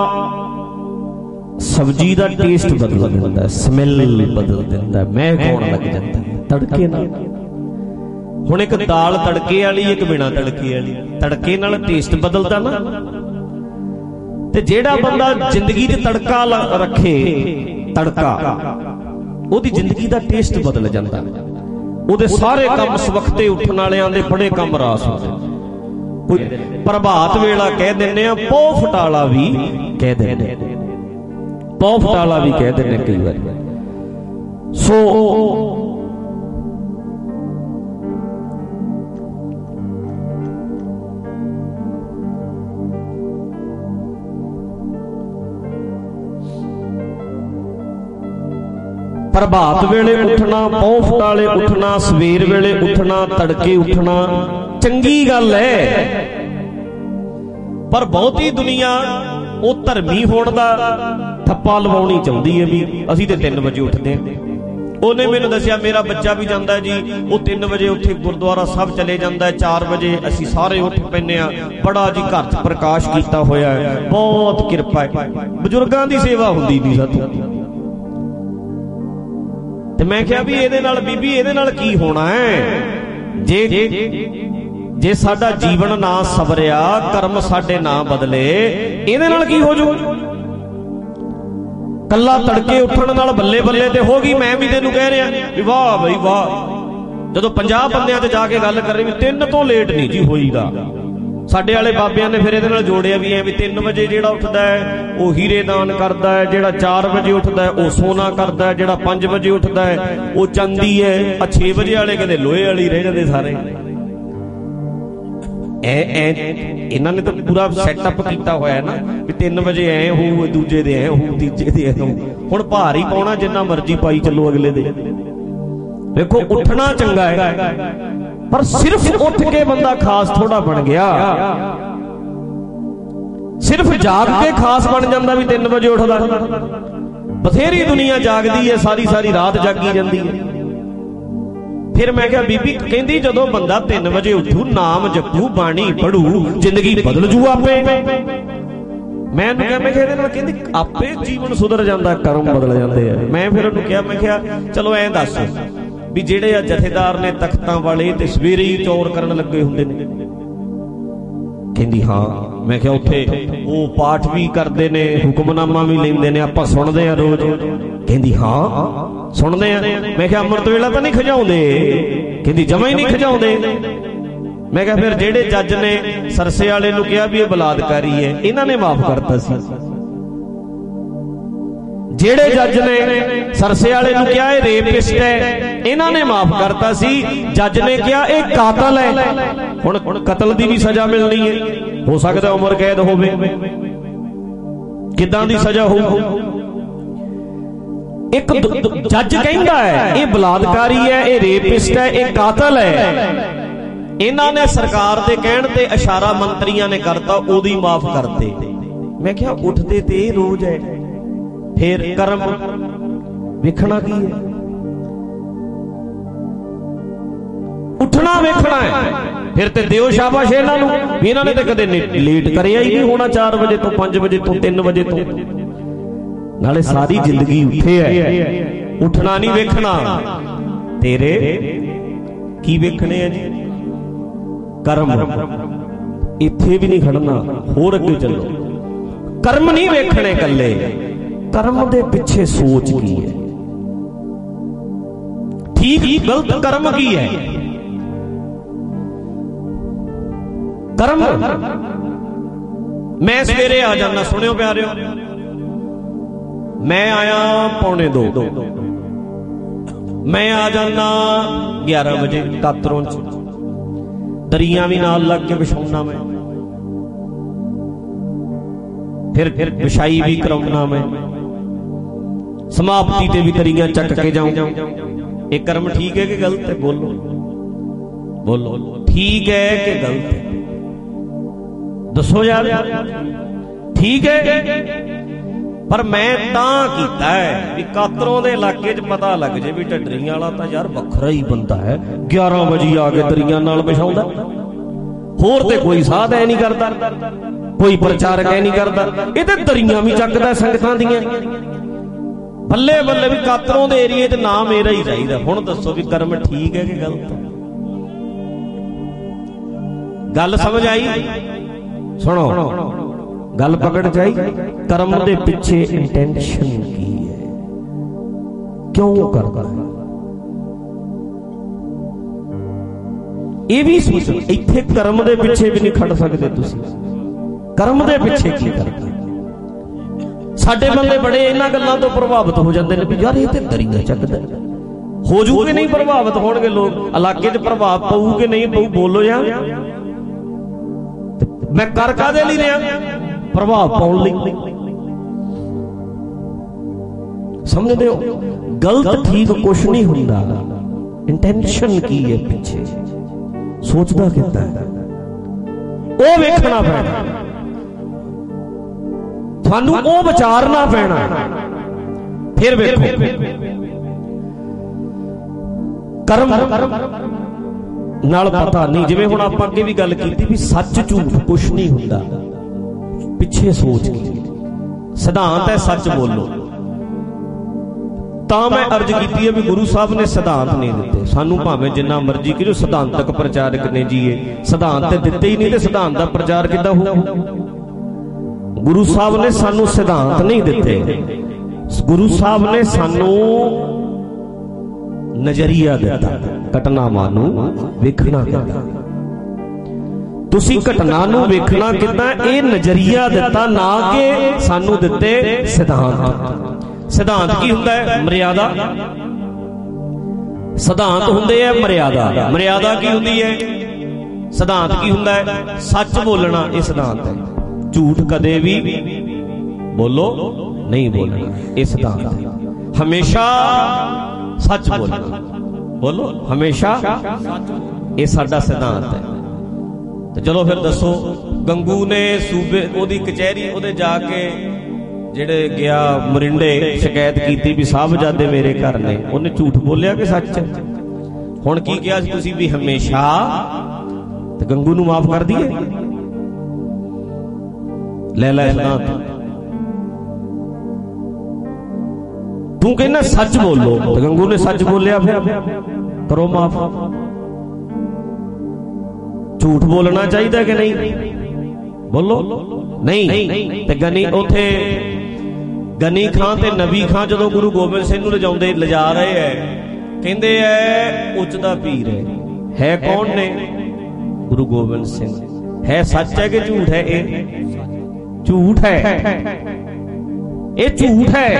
ਸਬਜ਼ੀ ਦਾ ਟੇਸਟ ਬਦਲ ਦਿੰਦਾ, ਸਮੈਲ ਬਦਲ ਦਿੰਦਾ, ਮਹਿਕ ਆਉਣ ਲੱਗ ਜਾਂਦਾ ਤੜਕੇ ਨਾਲ। ਹੁਣ ਇੱਕ ਦਾਲ ਤੜਕੇ ਵਾਲੀ, ਇੱਕ ਬਿਨਾਂ ਤੜਕੇ ਵਾਲੀ, ਤੜਕੇ ਨਾਲ ਟੇਸਟ ਬਦਲਦਾ ਨਾ। ਤੇ ਜਿਹੜਾ ਬੰਦਾ ਜ਼ਿੰਦਗੀ 'ਚ ਤੜਕਾ ਰੱਖੇ, ਤੜਕਾ, ਉਹਦੀ ਜ਼ਿੰਦਗੀ ਦਾ ਟੇਸਟ ਬਦਲ ਜਾਂਦਾ, ਉਹਦੇ ਸਾਰੇ ਕੰਮ ਸਵਖਤੇ ਉੱਠਣ ਵਾਲਿਆਂ ਦੇ ਬੜੇ ਕੰਮ ਰਾਸ ਹੁੰਦੇ। ਕੋਈ ਪ੍ਰਭਾਤ ਵੇਲਾ ਕਹਿ ਦਿੰਦੇ ਆ, ਪੌ ਫਟਾਲਾ ਵੀ ਕਹਿ ਦਿੰਦੇ, ਪੌ ਫਟਾਲਾ ਵੀ ਕਹਿ ਦਿੰਦੇ ਕਈ ਵਾਰੀ। ਸੋ ਪ੍ਰਭਾਤ ਵੇਲੇ ਉੱਠਣਾ, ਪੌਂ ਫਟਾਲੇ ਉੱਠਣਾ, ਸਵੇਰ ਵੇਲੇ ਉੱਠਣਾ, ਤੜਕੇ ਉੱਠਣਾ ਚੰਗੀ ਗੱਲ ਹੈ। ਪਰ ਬਹੁਤੀ ਦੁਨੀਆ ਉਹ ਧਰਮੀ ਹੋਣ ਦਾ ਠੱਪਾ ਲਵਾਉਣੀ ਚਾਹੁੰਦੀ ਹੈ ਵੀ ਅਸੀਂ ਤੇ 3 ਵਜੇ ਉੱਠਦੇ ਹਾਂ। ਉਹਨੇ ਮੈਨੂੰ ਦੱਸਿਆ ਮੇਰਾ ਬੱਚਾ ਵੀ ਜਾਂਦਾ ਜੀ, ਉਹ 3 ਵਜੇ ਉੱਥੇ ਗੁਰਦੁਆਰਾ ਸਾਹਿਬ ਚਲੇ ਜਾਂਦਾ, 4 ਵਜੇ ਅਸੀਂ ਸਾਰੇ ਉੱਠ ਪੈਂਦੇ ਆ। ਬੜਾ ਜੀ ਘਰ 'ਚ ਪ੍ਰਕਾਸ਼ ਕੀਤਾ ਹੋਇਆ ਹੈ, ਬਹੁਤ ਕਿਰਪਾ ਹੈ। ਬਜ਼ੁਰਗਾਂ ਦੀ ਸੇਵਾ ਹੁੰਦੀ ਨਹੀਂ ਸਾਥੋਂ। ਤੇ ਮੈਂ ਕਿਹਾ ਵੀ ਇਹਦੇ ਨਾਲ ਬੀਬੀ ਇਹਦੇ ਨਾਲ ਕੀ ਹੋਣਾ ਹੈ? ਜੇ ਸਾਡਾ ਜੀਵਨ ਨਾ ਸਵਰਿਆ, ਕਰਮ ਸਾਡੇ ਨਾ ਬਦਲੇ, ਇਹਦੇ ਨਾਲ ਕੀ ਹੋ ਜੂ? ਕੱਲਾ ਤੜਕੇ ਉੱਠਣ ਨਾਲ ਬੱਲੇ ਬੱਲੇ ਤੇ ਹੋ ਗਈ। ਮੈਂ ਵੀ ਤੈਨੂੰ ਕਹਿ ਰਿਹਾ ਵੀ ਵਾਹ ਬਈ ਵਾਹ, ਜਦੋਂ 50 ਬੰਦਿਆਂ 'ਚ ਜਾ ਕੇ ਗੱਲ ਕਰ ਰਹੇ ਵੀ 3 ਤੋਂ ਲੇਟ ਨਹੀਂ ਜੀ ਹੋਈਦਾ। ਸਾਡੇ ਵਾਲੇ ਬਾਬਿਆਂ ਨੇ ਫਿਰ ਇਹਦੇ ਨਾਲ ਜੋੜਿਆ ਵੀ ਐ ਵੀ 3 ਵਜੇ ਜਿਹੜਾ ਉੱਠਦਾ ਹੈ ਉਹ ਹੀਰੇ ਦਾਨ ਕਰਦਾ ਹੈ, ਜਿਹੜਾ 4 ਵਜੇ ਉੱਠਦਾ ਹੈ ਉਹ ਸੋਨਾ ਕਰਦਾ ਹੈ, ਜਿਹੜਾ 5 ਵਜੇ ਉੱਠਦਾ ਹੈ ਉਹ ਚਾਂਦੀ ਹੈ, 6 ਵਜੇ ਵਾਲੇ ਕਹਿੰਦੇ ਲੋਹੇ ਵਾਲੀ ਰਹਿ ਜਾਂਦੇ ਸਾਰੇ। ਇਹਨਾਂ ਨੇ ਤਾਂ ਪੂਰਾ ਸੈਟਅਪ ਕੀਤਾ ਹੋਇਆ ਨਾ ਵੀ 3 ਵਜੇ ਐ ਹੋਊ, ਦੂਜੇ ਦੇ ਐ ਹੋਊ, ਤੀਜੇ ਦੇ ਐ ਹੋਊ। ਹੁਣ ਭਾਰ ਹੀ ਪਾਉਣਾ, ਜਿੰਨਾ ਮਰਜ਼ੀ ਪਾਈ ਚੱਲੋ ਅਗਲੇ ਦੇ। ਵੇਖੋ ਉੱਠਣਾ ਚੰਗਾ ਹੈ, ਪਰ ਸਿਰਫ ਉੱਠ ਕੇ ਬੰਦਾ ਖਾਸ ਥੋੜਾ ਬਣ ਗਿਆ। ਸਿਰਫ ਜਾਗ ਕੇ ਖਾਸ ਬਣ ਜਾਂਦਾ ਵੀ 3 ਵਜੇ ਉੱਠਦਾ। ਬਥੇਰੀ ਦੁਨੀਆ ਜਾਗਦੀ ਹੈ, ਸਾਰੀ ਸਾਰੀ ਰਾਤ ਜਾਗੀ ਜਾਂਦੀ ਹੈ। ਫਿਰ ਮੈਂ ਕਿਹਾ ਬੀਬੀ ਕਹਿੰਦੀ ਜਦੋਂ ਬੰਦਾ 3 ਵਜੇ ਉੱਠੂ, ਨਾਮ ਜਪੂ, ਬਾਣੀ ਪੜੂ, ਜ਼ਿੰਦਗੀ ਬਦਲ ਜੂ ਆਪੇ। ਮੈਂ ਉਹਨੂੰ ਕਿਹਾ, ਮੈਂ ਕਿਹਾ ਇਹਦੇ ਨਾਲ ਕਹਿੰਦੀ ਆਪੇ ਜੀਵਨ ਸੁਧਰ ਜਾਂਦਾ, ਕਰਮ ਬਦਲ ਜਾਂਦੇ ਆ। ਮੈਂ ਫਿਰ ਉਹਨੂੰ ਕਿਹਾ, ਮੈਂ ਕਿਹਾ ਚਲੋ ਐਂ ਦੱਸ ਵੀ ਜਿਹੜੇ ਆ ਜਥੇਦਾਰ ਨੇ ਤਖਤਾਂ ਵਾਲੇ ਤੇ ਸਵੇਰੇ ਹੀ ਚੌਰ ਕਰਨ ਲੱਗੇ ਹੁੰਦੇ ਨੇ? ਕਹਿੰਦੀ ਹਾਂ। ਮੈਂ ਕਿਹਾ ਉੱਥੇ ਉਹ ਪਾਠ ਵੀ ਕਰਦੇ ਨੇ, ਹੁਕਮਨਾਮਾ ਵੀ ਲੈਂਦੇ ਨੇ, ਆਪਾਂ ਸੁਣਦੇ ਆ ਰੋਜ਼? ਕਹਿੰਦੀ ਹਾਂ ਸੁਣਦੇ ਆ। ਮੈਂ ਕਿਹਾ ਅੰਮ੍ਰਿਤ ਵੇਲਾ ਤਾਂ ਨਹੀਂ ਖਿਜਾਉਂਦੇ? ਕਹਿੰਦੀ ਜਮਾਂ ਹੀ ਨਹੀਂ ਖਿਜਾਉਂਦੇ। ਮੈਂ ਕਿਹਾ ਫਿਰ ਜਿਹੜੇ ਜੱਜ ਨੇ ਸਰਸੇ ਵਾਲੇ ਨੂੰ ਕਿਹਾ ਵੀ ਇਹ ਬਲਾਤਕਾਰੀ ਹੈ, ਇਹਨਾਂ ਨੇ ਮਾਫ ਕਰਤਾ ਸੀ? ਜਿਹੜੇ ਜੱਜ ਨੇ ਸਰਸੇ ਵਾਲੇ ਨੂੰ ਕਿਹਾ ਇਹ ਰੇਪਿਸਟ ਹੈ, ਇਹਨਾਂ ਨੇ ਮਾਫ ਕਰਤਾ ਸੀ? ਜੱਜ ਨੇ ਕਿਹਾ ਇਹ ਕਾਤਲ ਹੈ। ਹੁਣ ਕਤਲ ਦੀ ਵੀ ਸਜ਼ਾ ਮਿਲਣੀ ਹੈ, ਹੋ ਸਕਦਾ ਉਮਰ ਕੈਦ ਹੋਵੇ। ਕਿੱਦਾਂ ਦੀ ਸਜ਼ਾ ਹੋਊ? ਇੱਕ ਜੱਜ ਕਹਿੰਦਾ ਹੈ ਇਹ ਬਲਾਤਕਾਰੀ ਹੈ, ਇਹ ਰੇਪਿਸਟ ਹੈ, ਇਹ ਕਾਤਲ ਹੈ। ਇਹਨਾਂ ਨੇ ਸਰਕਾਰ ਦੇ ਕਹਿਣ ਤੇ ਇਸ਼ਾਰਾ ਮੰਤਰੀਆਂ ਨੇ ਕਰਤਾ, ਉਹਦੀ ਮਾਫ ਕਰਤੇ। ਮੈਂ ਕਿਹਾ ਉੱਠਦੇ ਤੇ ਇਹ ਰੋਜ਼ ਹੈ, ਫਿਰ ਕਰਮ ਵੇਖਣਾ ਕੀ ਹੈ? ਉੱਠਣਾ ਵੇਖਣਾ ਹੈ। ਫਿਰ ਤੇ ਦਿਓ ਸ਼ਾਬਾਸ਼ ਇਹਨਾਂ ਨੂੰ, ਇਹਨਾਂ ਨੇ ਤਾਂ ਕਦੇ ਲੇਟ ਕਰਿਆ ਹੀ ਨਹੀਂ ਹੋਣਾ 4 ਵਜੇ ਤੋਂ, 5 ਵਜੇ ਤੋਂ, 3 ਵਜੇ ਤੋਂ। ਨਾਲੇ ਸਾਰੀ ਜ਼ਿੰਦਗੀ ਉੱਠੇ ਹੈ, ਉੱਠਣਾ ਨਹੀਂ ਵੇਖਣਾ। ਤੇਰੇ ਕੀ ਵੇਖਣੇ ਆ ਜੀ? ਕਰਮ। ਇੱਥੇ ਵੀ ਨਹੀਂ ਖੜਨਾ, ਹੋਰ ਅੱਗੇ ਚੱਲੋ। ਕਰਮ ਨਹੀਂ ਵੇਖਣੇ ਕੱਲੇ, ਕਰਮ ਦੇ ਪਿੱਛੇ ਸੋਚ ਕੀ ਹੈ, ਠੀਕ ਗਲਤ ਕਰਮ ਕੀ ਹੈ। ਕਰਮ ਮੈਂ ਸਵੇਰੇ ਆ ਜਾਣਾ, ਸੁਣਿਓ ਪਿਆਰਿਓ, ਮੈਂ ਆਇਆ 1:45, ਮੈਂ ਆ ਜਾਣਾ 11 ਵਜੇ ਕਾਤਰੋਂ ਚ, ਦਰੀਆਂ ਵੀ ਨਾਲ ਲੱਗ ਕੇ ਵਿਛਾਉਣਾ ਮੈਂ, ਫਿਰ ਵਿਛਾਈ ਵੀ ਕਰਾਉਣਾ ਮੈਂ, ਸਮਾਪਤੀ ਤੇ ਵੀ ਦਰੀਆਂ ਚੱਕ ਕੇ ਜਾਉਂ। ਇਹ ਕਰਮ ਠੀਕ ਹੈ ਕਿ ਗਲਤ ਹੈ? ਬੋਲੋ ਬੋਲੋ, ਠੀਕ ਹੈ ਕਿ ਗਲਤ ਹੈ? ਦੱਸੋ ਯਾਰ, ਠੀਕ ਹੈ। ਪਰ ਮੈਂ ਤਾਂ ਕੀਤਾ ਹੈ ਵੀ ਕਾਤਰੋਂ ਦੇ ਇਲਾਕੇ 'ਚ ਪਤਾ ਲੱਗ ਜੇ ਵੀ ਢੱਡਰੀਆਂ ਵਾਲਾ ਤਾਂ ਯਾਰ ਵੱਖਰਾ ਹੀ ਬੰਦਾ ਹੈ, 11 ਵਜੇ ਆ ਕੇ ਦਰੀਆਂ ਨਾਲ ਵਿਛਾਉਂਦਾ। ਹੋਰ ਤੇ ਕੋਈ ਸਾਧ ਐ ਨਹੀਂ ਕਰਦਾ, ਕੋਈ ਪ੍ਰਚਾਰਕ ਐ ਨਹੀਂ ਕਰਦਾ, ਇਹ ਤੇ ਦਰੀਆਂ ਵੀ ਚੱਕਦਾ ਸੰਗਤਾਂ ਦੀਆਂ। ਬੱਲੇ ਬੱਲੇ, ਵੀ ਕਾਤਰੋਂ ਦੇ ਏਰੀਏ 'ਚ ਨਾ ਮੇਰਾ ਹੀ ਚਾਹੀਦਾ। ਹੁਣ ਦੱਸੋ ਵੀ ਕਰਮ ਠੀਕ ਹੈ ਕਿ ਗਲਤ? ਗੱਲ ਸਮਝ ਆਈ? ਸੁਣੋ, ਗੱਲ ਪਕੜ ਜਾਈ। ਕਰਮ ਦੇ ਪਿੱਛੇ ਇੰਟੈਂਸ਼ਨ ਕੀ ਹੈ, ਕਿਉਂ ਕਰਦਾ ਹੈ, ਇਹ ਵੀ ਸੋਚੋ। ਇੱਥੇ ਕਰਮ ਦੇ ਪਿੱਛੇ ਵੀ ਨਹੀਂ ਖੜ ਸਕਦੇ ਤੁਸੀਂ, ਕਰਮ ਦੇ ਪਿੱਛੇ ਕੀ ਕਰਦਾ। ਸਾਡੇ ਬੰਦੇ ਬੜੇ ਇਹਨਾਂ ਗੱਲਾਂ ਤੋਂ ਪ੍ਰਭਾਵਿਤ ਹੋ ਜਾਂਦੇ ਨੇ ਵੀ ਯਾਰ ਇਹ ਤੇ ਦਰੀਆਂ ਚੱਕਦਾ। ਹੋ ਜੂ ਕਿ ਨਹੀਂ ਪ੍ਰਭਾਵਿਤ ਹੋਣਗੇ ਲੋਕ? ਇਲਾਕੇ 'ਚ ਪ੍ਰਭਾਵ ਪਊ ਕਿ ਨਹੀਂ ਪਊ? ਬੋਲੋ ਯਾਰ। ਮੈਂ ਕਰ ਕਾਹਦੇ ਲਈ ਰਿਹਾ? ਪ੍ਰਭਾਵ ਪਾਉਣ ਲਈ। ਸਮਝਦੇ ਹੋ? ਗਲਤ ਠੀਕ ਕੁਛ ਨਹੀਂ ਹੁੰਦਾ, ਇੰਟੈਂਸ਼ਨ ਕੀ ਹੈ ਪਿੱਛੇ, ਸੋਚਦਾ ਕਿੱਦਾਂ ਹੈ, ਉਹ ਵੇਖਣਾ ਪੈਣਾ ਤੁਹਾਨੂੰ, ਉਹ ਵਿਚਾਰਨਾ ਪੈਣਾ। ਫਿਰ ਵੇਖੋ ਕਰਮ ਨਾਲ ਪਤਾ ਨਹੀਂ। ਜਿਵੇਂ ਹੁਣ ਆਪਾਂ ਅੱਗੇ ਵੀ ਗੱਲ ਕੀਤੀ ਵੀ ਸੱਚ ਝੂਠ ਕੁਛ ਨਹੀਂ ਹੁੰਦਾ, ਪਿੱਛੇ ਸੋਚ ਕੀ। ਸਿਧਾਂਤ ਹੈ ਸੱਚ ਬੋਲੋ, ਤਾਂ मैं अर्ज की है भी गुरु साहब ने सिद्धांत नहीं दिते सानू, भावें जिन्ना मर्जी करो सिद्धांतक प्रचारक ने जी सिद्धांत दिते ही नहीं तो सिद्धांत का प्रचार किद्दां हो। गुरु साहब ने सानू सिद्धांत नहीं दिते, गुरु साहब ने सानू नजरिया दिता, घटनावां नूं वेखना दिता। तुसी घटना नूं वेखना किद्दां, ये नजरिया दिता ना कि सानू दिते सिद्धांत। सिद्धांत की हुंदा है? मर्यादा। सिद्धांत हुंदे है मर्यादा। मर्यादा की हुंदी है? सिद्धांत की हुंदा है? सच बोलना, ये सिद्धांत है। झूठ कदे भी बोलो नहीं बोलना, ये सिद्धांत है। हमेशा सच बोलना, बोलो हमेशा, ये साडा सिद्धांत है। तो चलो फिर दसो, गंगू ने सूबे ओदी कचहरी ओदे जाके ਜਿਹੜੇ ਗਿਆ ਮਰਿੰਡੇ शिकायत की भी साहबजादे मेरे घर ने, उन्हें झूठ बोलिया कि सच? हुण की किया तुसीं भी हमेशा, ते गंगू नूं माफ कर दिए? ले लै सिद्धांत, तू कहना सच बोलो, तो गंगू ने सच बोलिया, फिर करो माफ। झूठ बोलना चाहिए कि नहीं? बोलो नहीं। ते गनी उथे गनी खां ते नबी खां जदों गुरु गोबिंद सिंह नूं लिजा रहे है, कहंदे है उच दा पीर है कौन ने? गुरु गोबिंद सिंह। है सच है कि झूठ है? ये झूठ है, ये झूठ है।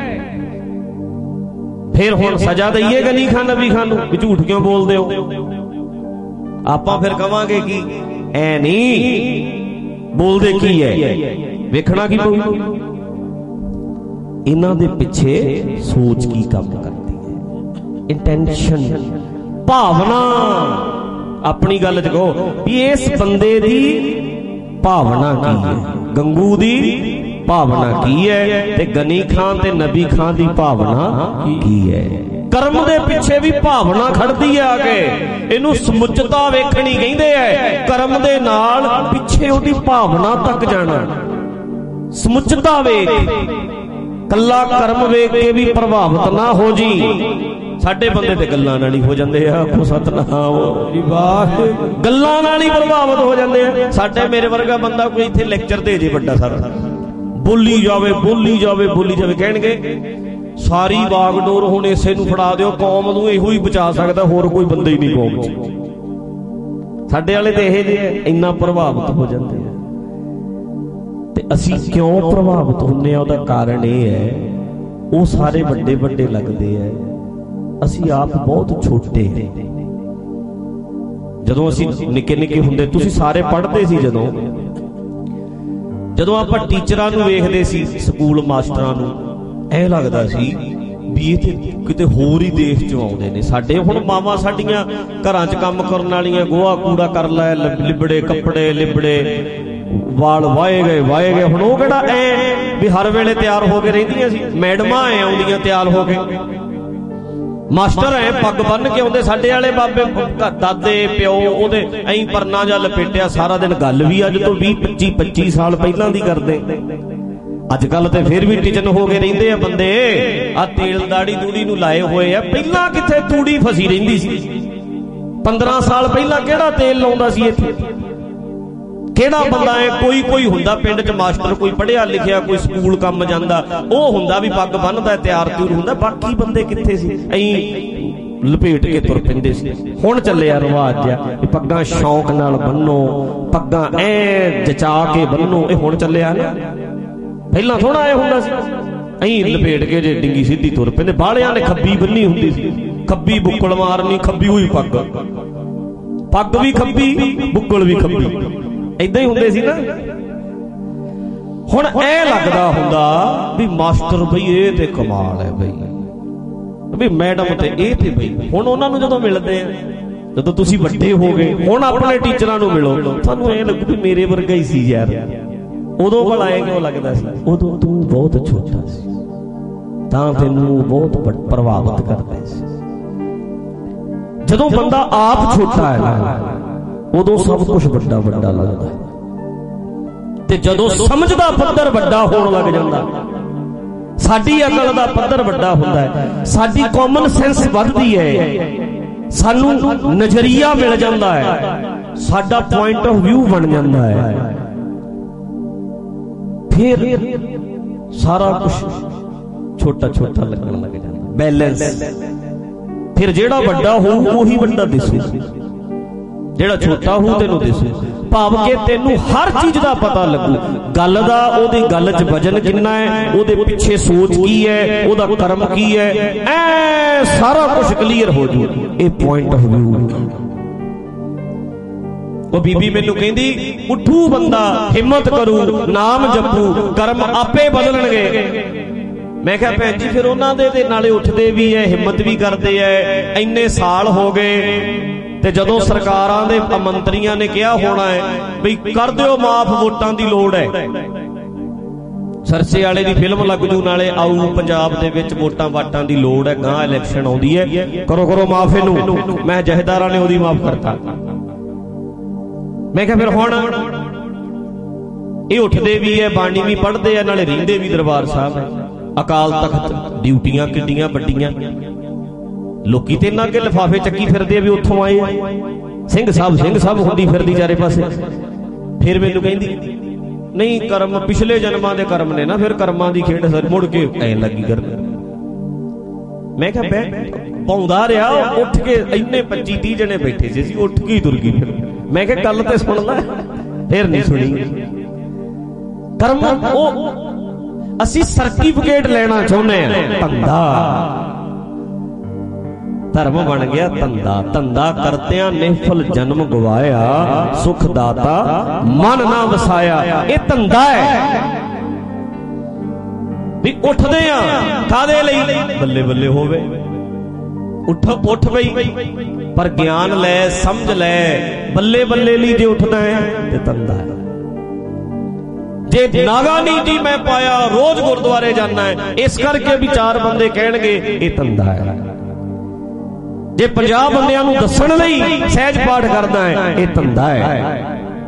फिर हुण सजा दईए गनी खां नबी खां नूं कि झूठ क्यों बोलदे हो? आपां फिर कहांगे कि ऐ नहीं बोलदे की है, वेखना की पऊ। इन्हां दे पिछे सोच की काम करती है, इंटेंशन, भावना। अपनी गल च कहो भी इस बंदे दी भावना की है, गंगू दी भावना की है, ते गनी खां ते नबी खां दी भावना की है। कर्म दे पिछे भी भावना खड़दी है आके, इनू समुचता वेखणी कहंदे है। कर्म दे नाल पिछे ओदी भावना तक जाना, समुचता वेख। कल्ला कर्म वेख के भी प्रभावित ना हो जी। साडे बंदे ते गल्लां नाल ही हो जांदे आ, आखो सतनाम वाह, गल्लां नाल ही प्रभावित हो जांदे आ। साडे मेरे वर्गा बंदा कोई इत्थे लेक्चर दे जे बड़ा सारा, बोली जावे बोली जावे बोली जावे, कहणगे सारी बागडोर हुण इसे नूं फड़ा दिओ, कौम नूं इहो ही बचा सकदा, होर कोई बंदा ही नहीं कौम च। साडे वाले ते इहे जिहे इन्ना प्रभावित हो जांदे आ। ते असीं क्यों प्रभावित हुंदे आ? ओहदा कारण इह है, वो सारे वड्डे वड्डे लगदे आ, असीं आप बहुत छोटे। जदों असीं निक्के निक्के हुंदे, तुसीं सारे पढ़दे सी, जदों आपां टीचरां नूं वेखदे सी, स्कूल मास्टरां नूं, ऐ लगदा सी भी ये ते किते होर ही देश चों आउंदे ने। साडे हुण मावां साडीਆਂ घरां 'च काम करन वालीਆਂ गोहा कूड़ा कर लै, लिबड़े कपड़े लिबड़े, वाल वाए गए। हुण ओह किहड़ा ऐ भी हर वेले तैयार हो के रहिंदियां सी? मैडमां ऐ आउंदियां तैयार हो के, मास्टर ऐ पग बन के आउंदे। साडे वाले बाबे दादे प्यो ओहदे ऐं परना जा लपेटिया सारा दिन। गल भी अज तो 20-25 साल पहलां दी करदे, अजकल तो फिर भी टिचन हो गए रहिंदे आ बंदे। आ तेल दाड़ी तूड़ी नूं लाए होए आ, पहलां किथे तूड़ी फसी रहिंदी सी? 15 साल पहलां किहड़ा तेल लाउंदा सी इत्थे? किहड़ा बंदा है? कोई हुंदा पिंड च मास्टर, कोई पढ़िया लिखिया, कोई स्कूल काम जांदा, ओह हुंदा भी पग बन्नदा, तैयार त्यूर हुंदा। बाकी बंदे किथे सी? ऐं लपेट के तुर पैंदे सी। हुण चलिया रिवाज जिहा भी पग्गां शौक नाल बन्नो, पग्गां ऐ जचा के बन्नो, ये हुण चलिया ना। पहला थोड़ा आया हुंदा सी ऐं लपेट के जे डिंगी सीधी तुर पैंदे। बालियां ने खब्बी बन्नी हुंदी सी, खब्बी बुक्कल मारनी, खब्बी होई पग, पग भी खब्बी बुक्कल भी खब्बी, ऐदां ही हुंदे सी ना। हुण ऐ लगदा हुंदा भी मास्टर बई ये ते कमाल है बई, भी मैडम ते ये ते बई। हुण उन्हां नूं जदों मिलदे आ, जदों तुसीं वड्डे हो गए, हुण अपने टीचरां नूं मिलो, तुहानूं ऐ लगू भी मेरे वर्गा ही सी यार। उदों भला ऐ क्यों लगदा सी? उदों तू बहुत छोटा सी, तां तैनूं बहुत प्रभावित करदे सी। जदों बंदा आप छोटा है ना, उदों सब कुछ वड्डा वड्डा लगदा है। ते जदों समझदा पत्थर वड्डा होण लग जांदा, ਸਾਡੀ ਅਕਲ ਦਾ ਪੱਧਰ ਵੱਡਾ ਹੁੰਦਾ ਹੈ, ਸਾਡੀ ਕਾਮਨ ਸੈਂਸ ਵੱਧਦੀ ਹੈ, ਸਾਨੂੰ ਨਜ਼ਰੀਆ ਮਿਲ ਜਾਂਦਾ ਹੈ, ਸਾਡਾ ਪੁਆਇੰਟ ਆਫ ਵਿਊ ਬਣ ਜਾਂਦਾ ਹੈ। ਫਿਰ ਸਾਰਾ ਕੁਝ ਛੋਟਾ ਛੋਟਾ ਲੱਗਣ ਲੱਗ ਜਾਂਦਾ, ਬੈਲੈਂਸ। ਫਿਰ ਜਿਹੜਾ ਵੱਡਾ ਹੋਊ ਉਹੀ ਵੱਡਾ ਦਿਸੂ, ਜਿਹੜਾ ਛੋਟਾ ਹੋਊ ਤੈਨੂੰ ਦਿਸੂ। ਭਾਵ ਕਿ ਤੈਨੂੰ ਹਰ ਚੀਜ਼ ਦਾ ਪਤਾ ਲੱਗੂ, ਗੱਲ ਦਾ, ਉਹਦੀ ਗੱਲ 'ਚ ਵਜਨ ਕਿੰਨਾ ਹੈ, ਉਹਦੇ ਪਿੱਛੇ ਸੋਚ ਕੀ ਹੈ, ਉਹਦਾ ਕਰਮ ਕੀ ਹੈ, ਐ ਸਾਰਾ ਕੁਝ ਕਲੀਅਰ ਹੋ ਜੂ। ਇਹ ਪੁਆਇੰਟ ਆਫ ਵਿਊ। ਉਹ ਬੀਬੀ ਮੈਨੂੰ ਕਹਿੰਦੀ ਉੱਠੂ ਬੰਦਾ, ਹਿੰਮਤ ਕਰੂ, ਨਾਮ ਜਪੂ, ਕਰਮ ਆਪੇ ਬਦਲਣਗੇ। ਮੈਂ ਕਿਹਾ ਭੈਣ ਜੀ ਫਿਰ ਉਹਨਾਂ ਦੇ ਨਾਲੇ ਉੱਠਦੇ ਵੀ ਐ, ਹਿੰਮਤ ਵੀ ਕਰਦੇ ਐ, ਇੰਨੇ ਸਾਲ ਹੋ ਗਏ, ਤੇ ਜਦੋਂ ਸਰਕਾਰਾਂ ਦੇ ਮੰਤਰੀਆਂ ਨੇ ਕਿਹਾ ਹੋਣਾ ਹੈ ਬਈ ਕਰ ਦਿਓ ਮਾਫ, ਵੋਟਾਂ ਦੀ ਲੋੜ ਹੈ, ਸਰਸੇ ਵਾਲੇ ਦੀ ਫਿਲਮ ਲੱਗ ਜੂ, ਨਾਲੇ ਆਊ ਪੰਜਾਬ ਦੇ ਵਿੱਚ ਵੋਟਾਂ ਵਾਟਾਂ ਦੀ ਲੋੜ ਹੈ, ਗਾਂ ਇਲੈਕਸ਼ਨ ਆਉਂਦੀ ਹੈ, ਕਰੋ ਕਰੋ ਮਾਫ ਇਹਨੂੰ। ਮੈਂ ਜਹੇਦਾਰਾਂ ਨੇ ਉਹਦੀ ਮਾਫ ਕਰਤਾ। ਮੈਂ ਕਿਹਾ ਫਿਰ ਹੁਣ ਇਹ ਉੱਠਦੇ ਵੀ ਐ, ਬਾਣੀ ਵੀ ਪੜ੍ਹਦੇ ਆ, ਨਾਲੇ ਰਹਿੰਦੇ ਵੀ ਦਰਬਾਰ ਸਾਹਿਬ ਹੈ, ਅਕਾਲ ਤਖਤ, ਡਿਊਟੀਆਂ ਕਿੱਡੀਆਂ ਵੱਡੀਆਂ। ਲੋਕੀ ਤੇ ਇਹਨਾਂ ਅੱਗੇ ਲਿਫਾਫੇ ਚੱਕੀ ਫਿਰਦੇ ਆ ਵੀ ਉੱਥੋਂ ਆਏ, ਸਿੰਘ ਸਾਹਿਬ ਹੁੰਦੀ ਫਿਰਦੀ ਚਾਰੇ ਪਾਸੇ। ਫਿਰ ਮੈਨੂੰ ਕਹਿੰਦੀ ਨਹੀਂ ਕਰਮ ਪਿਛਲੇ ਜਨਮਾਂ ਦੇ ਕਰਮ ਨੇ ਨਾ, ਫਿਰ ਕਰਮਾਂ ਦੀ ਖੇਡ ਸਰ ਮੁੜ ਕੇ ਐ ਲੱਗੀ ਕਰਨ। ਮੈਂ ਕਿਹਾ ਬੈਠ ਪਾਉਂਦਾ ਰਿਹਾ, ਉੱਠ ਕੇ ਇੰਨੇ 25-30 ਜਣੇ ਬੈਠੇ ਸੀ, ਉੱਠ ਕੇ ਹੀ ਤੁਰ ਗਈ। ਫਿਰ ਮੈਂ ਕਿਹਾ ਗੱਲ ਤੇ ਸੁਣ ਲੈ, ਫਿਰ ਨਹੀਂ ਸੁਣੀ। ਕਰਮ ਉਹ ਅਸੀਂ ਸਰਟੀਫਿਕੇਟ ਲੈਣਾ ਚਾਹੁੰਦੇ ਆ, ਧੰਦਾ ਧਰਮ ਬਣ ਗਿਆ ਧੰਦਾ। ਧੰਦਾ ਕਰਤਿਆਂ ਨਿਫਲ ਜਨਮ ਗਵਾਇਆ, ਸੁਖ ਦਾਤਾ ਮਨ ਨਾ ਵਸਾਇਆ। ਇਹ ਧੰਦਾ ਹੈ ਵੀ ਉੱਠਦੇ ਆ ਕਾਹਦੇ ਲਈ, ਬੱਲੇ ਬੱਲੇ ਹੋਵੇ, ਉੱਠ ਬਈ, ਪਰ ਗਿਆਨ ਲੈ, ਸਮਝ ਲੈ, ਬੱਲੇ ਬੱਲੇ ਲਈ ਜੇ ਉੱਠਦਾ ਹੈ ਤੇ ਧੰਦਾ ਹੈ। ਜੇ ਨਾਗਾ ਨਹੀਂ ਜੀ ਮੈਂ ਪਾਇਆ, ਰੋਜ਼ ਗੁਰਦੁਆਰੇ ਜਾਣਾ ਹੈ, ਇਸ ਕਰਕੇ ਵੀ 4 ਬੰਦੇ ਕਹਿਣਗੇ, ਇਹ ਧੰਦਾ ਹੈ। ਜੇ 50 ਬੰਦਿਆਂ ਨੂੰ ਦੱਸਣ ਲਈ ਸਹਿਜ ਪਾਠ ਕਰਦਾ ਹੈ, ਇਹ ਧੰਦਾ ਹੈ।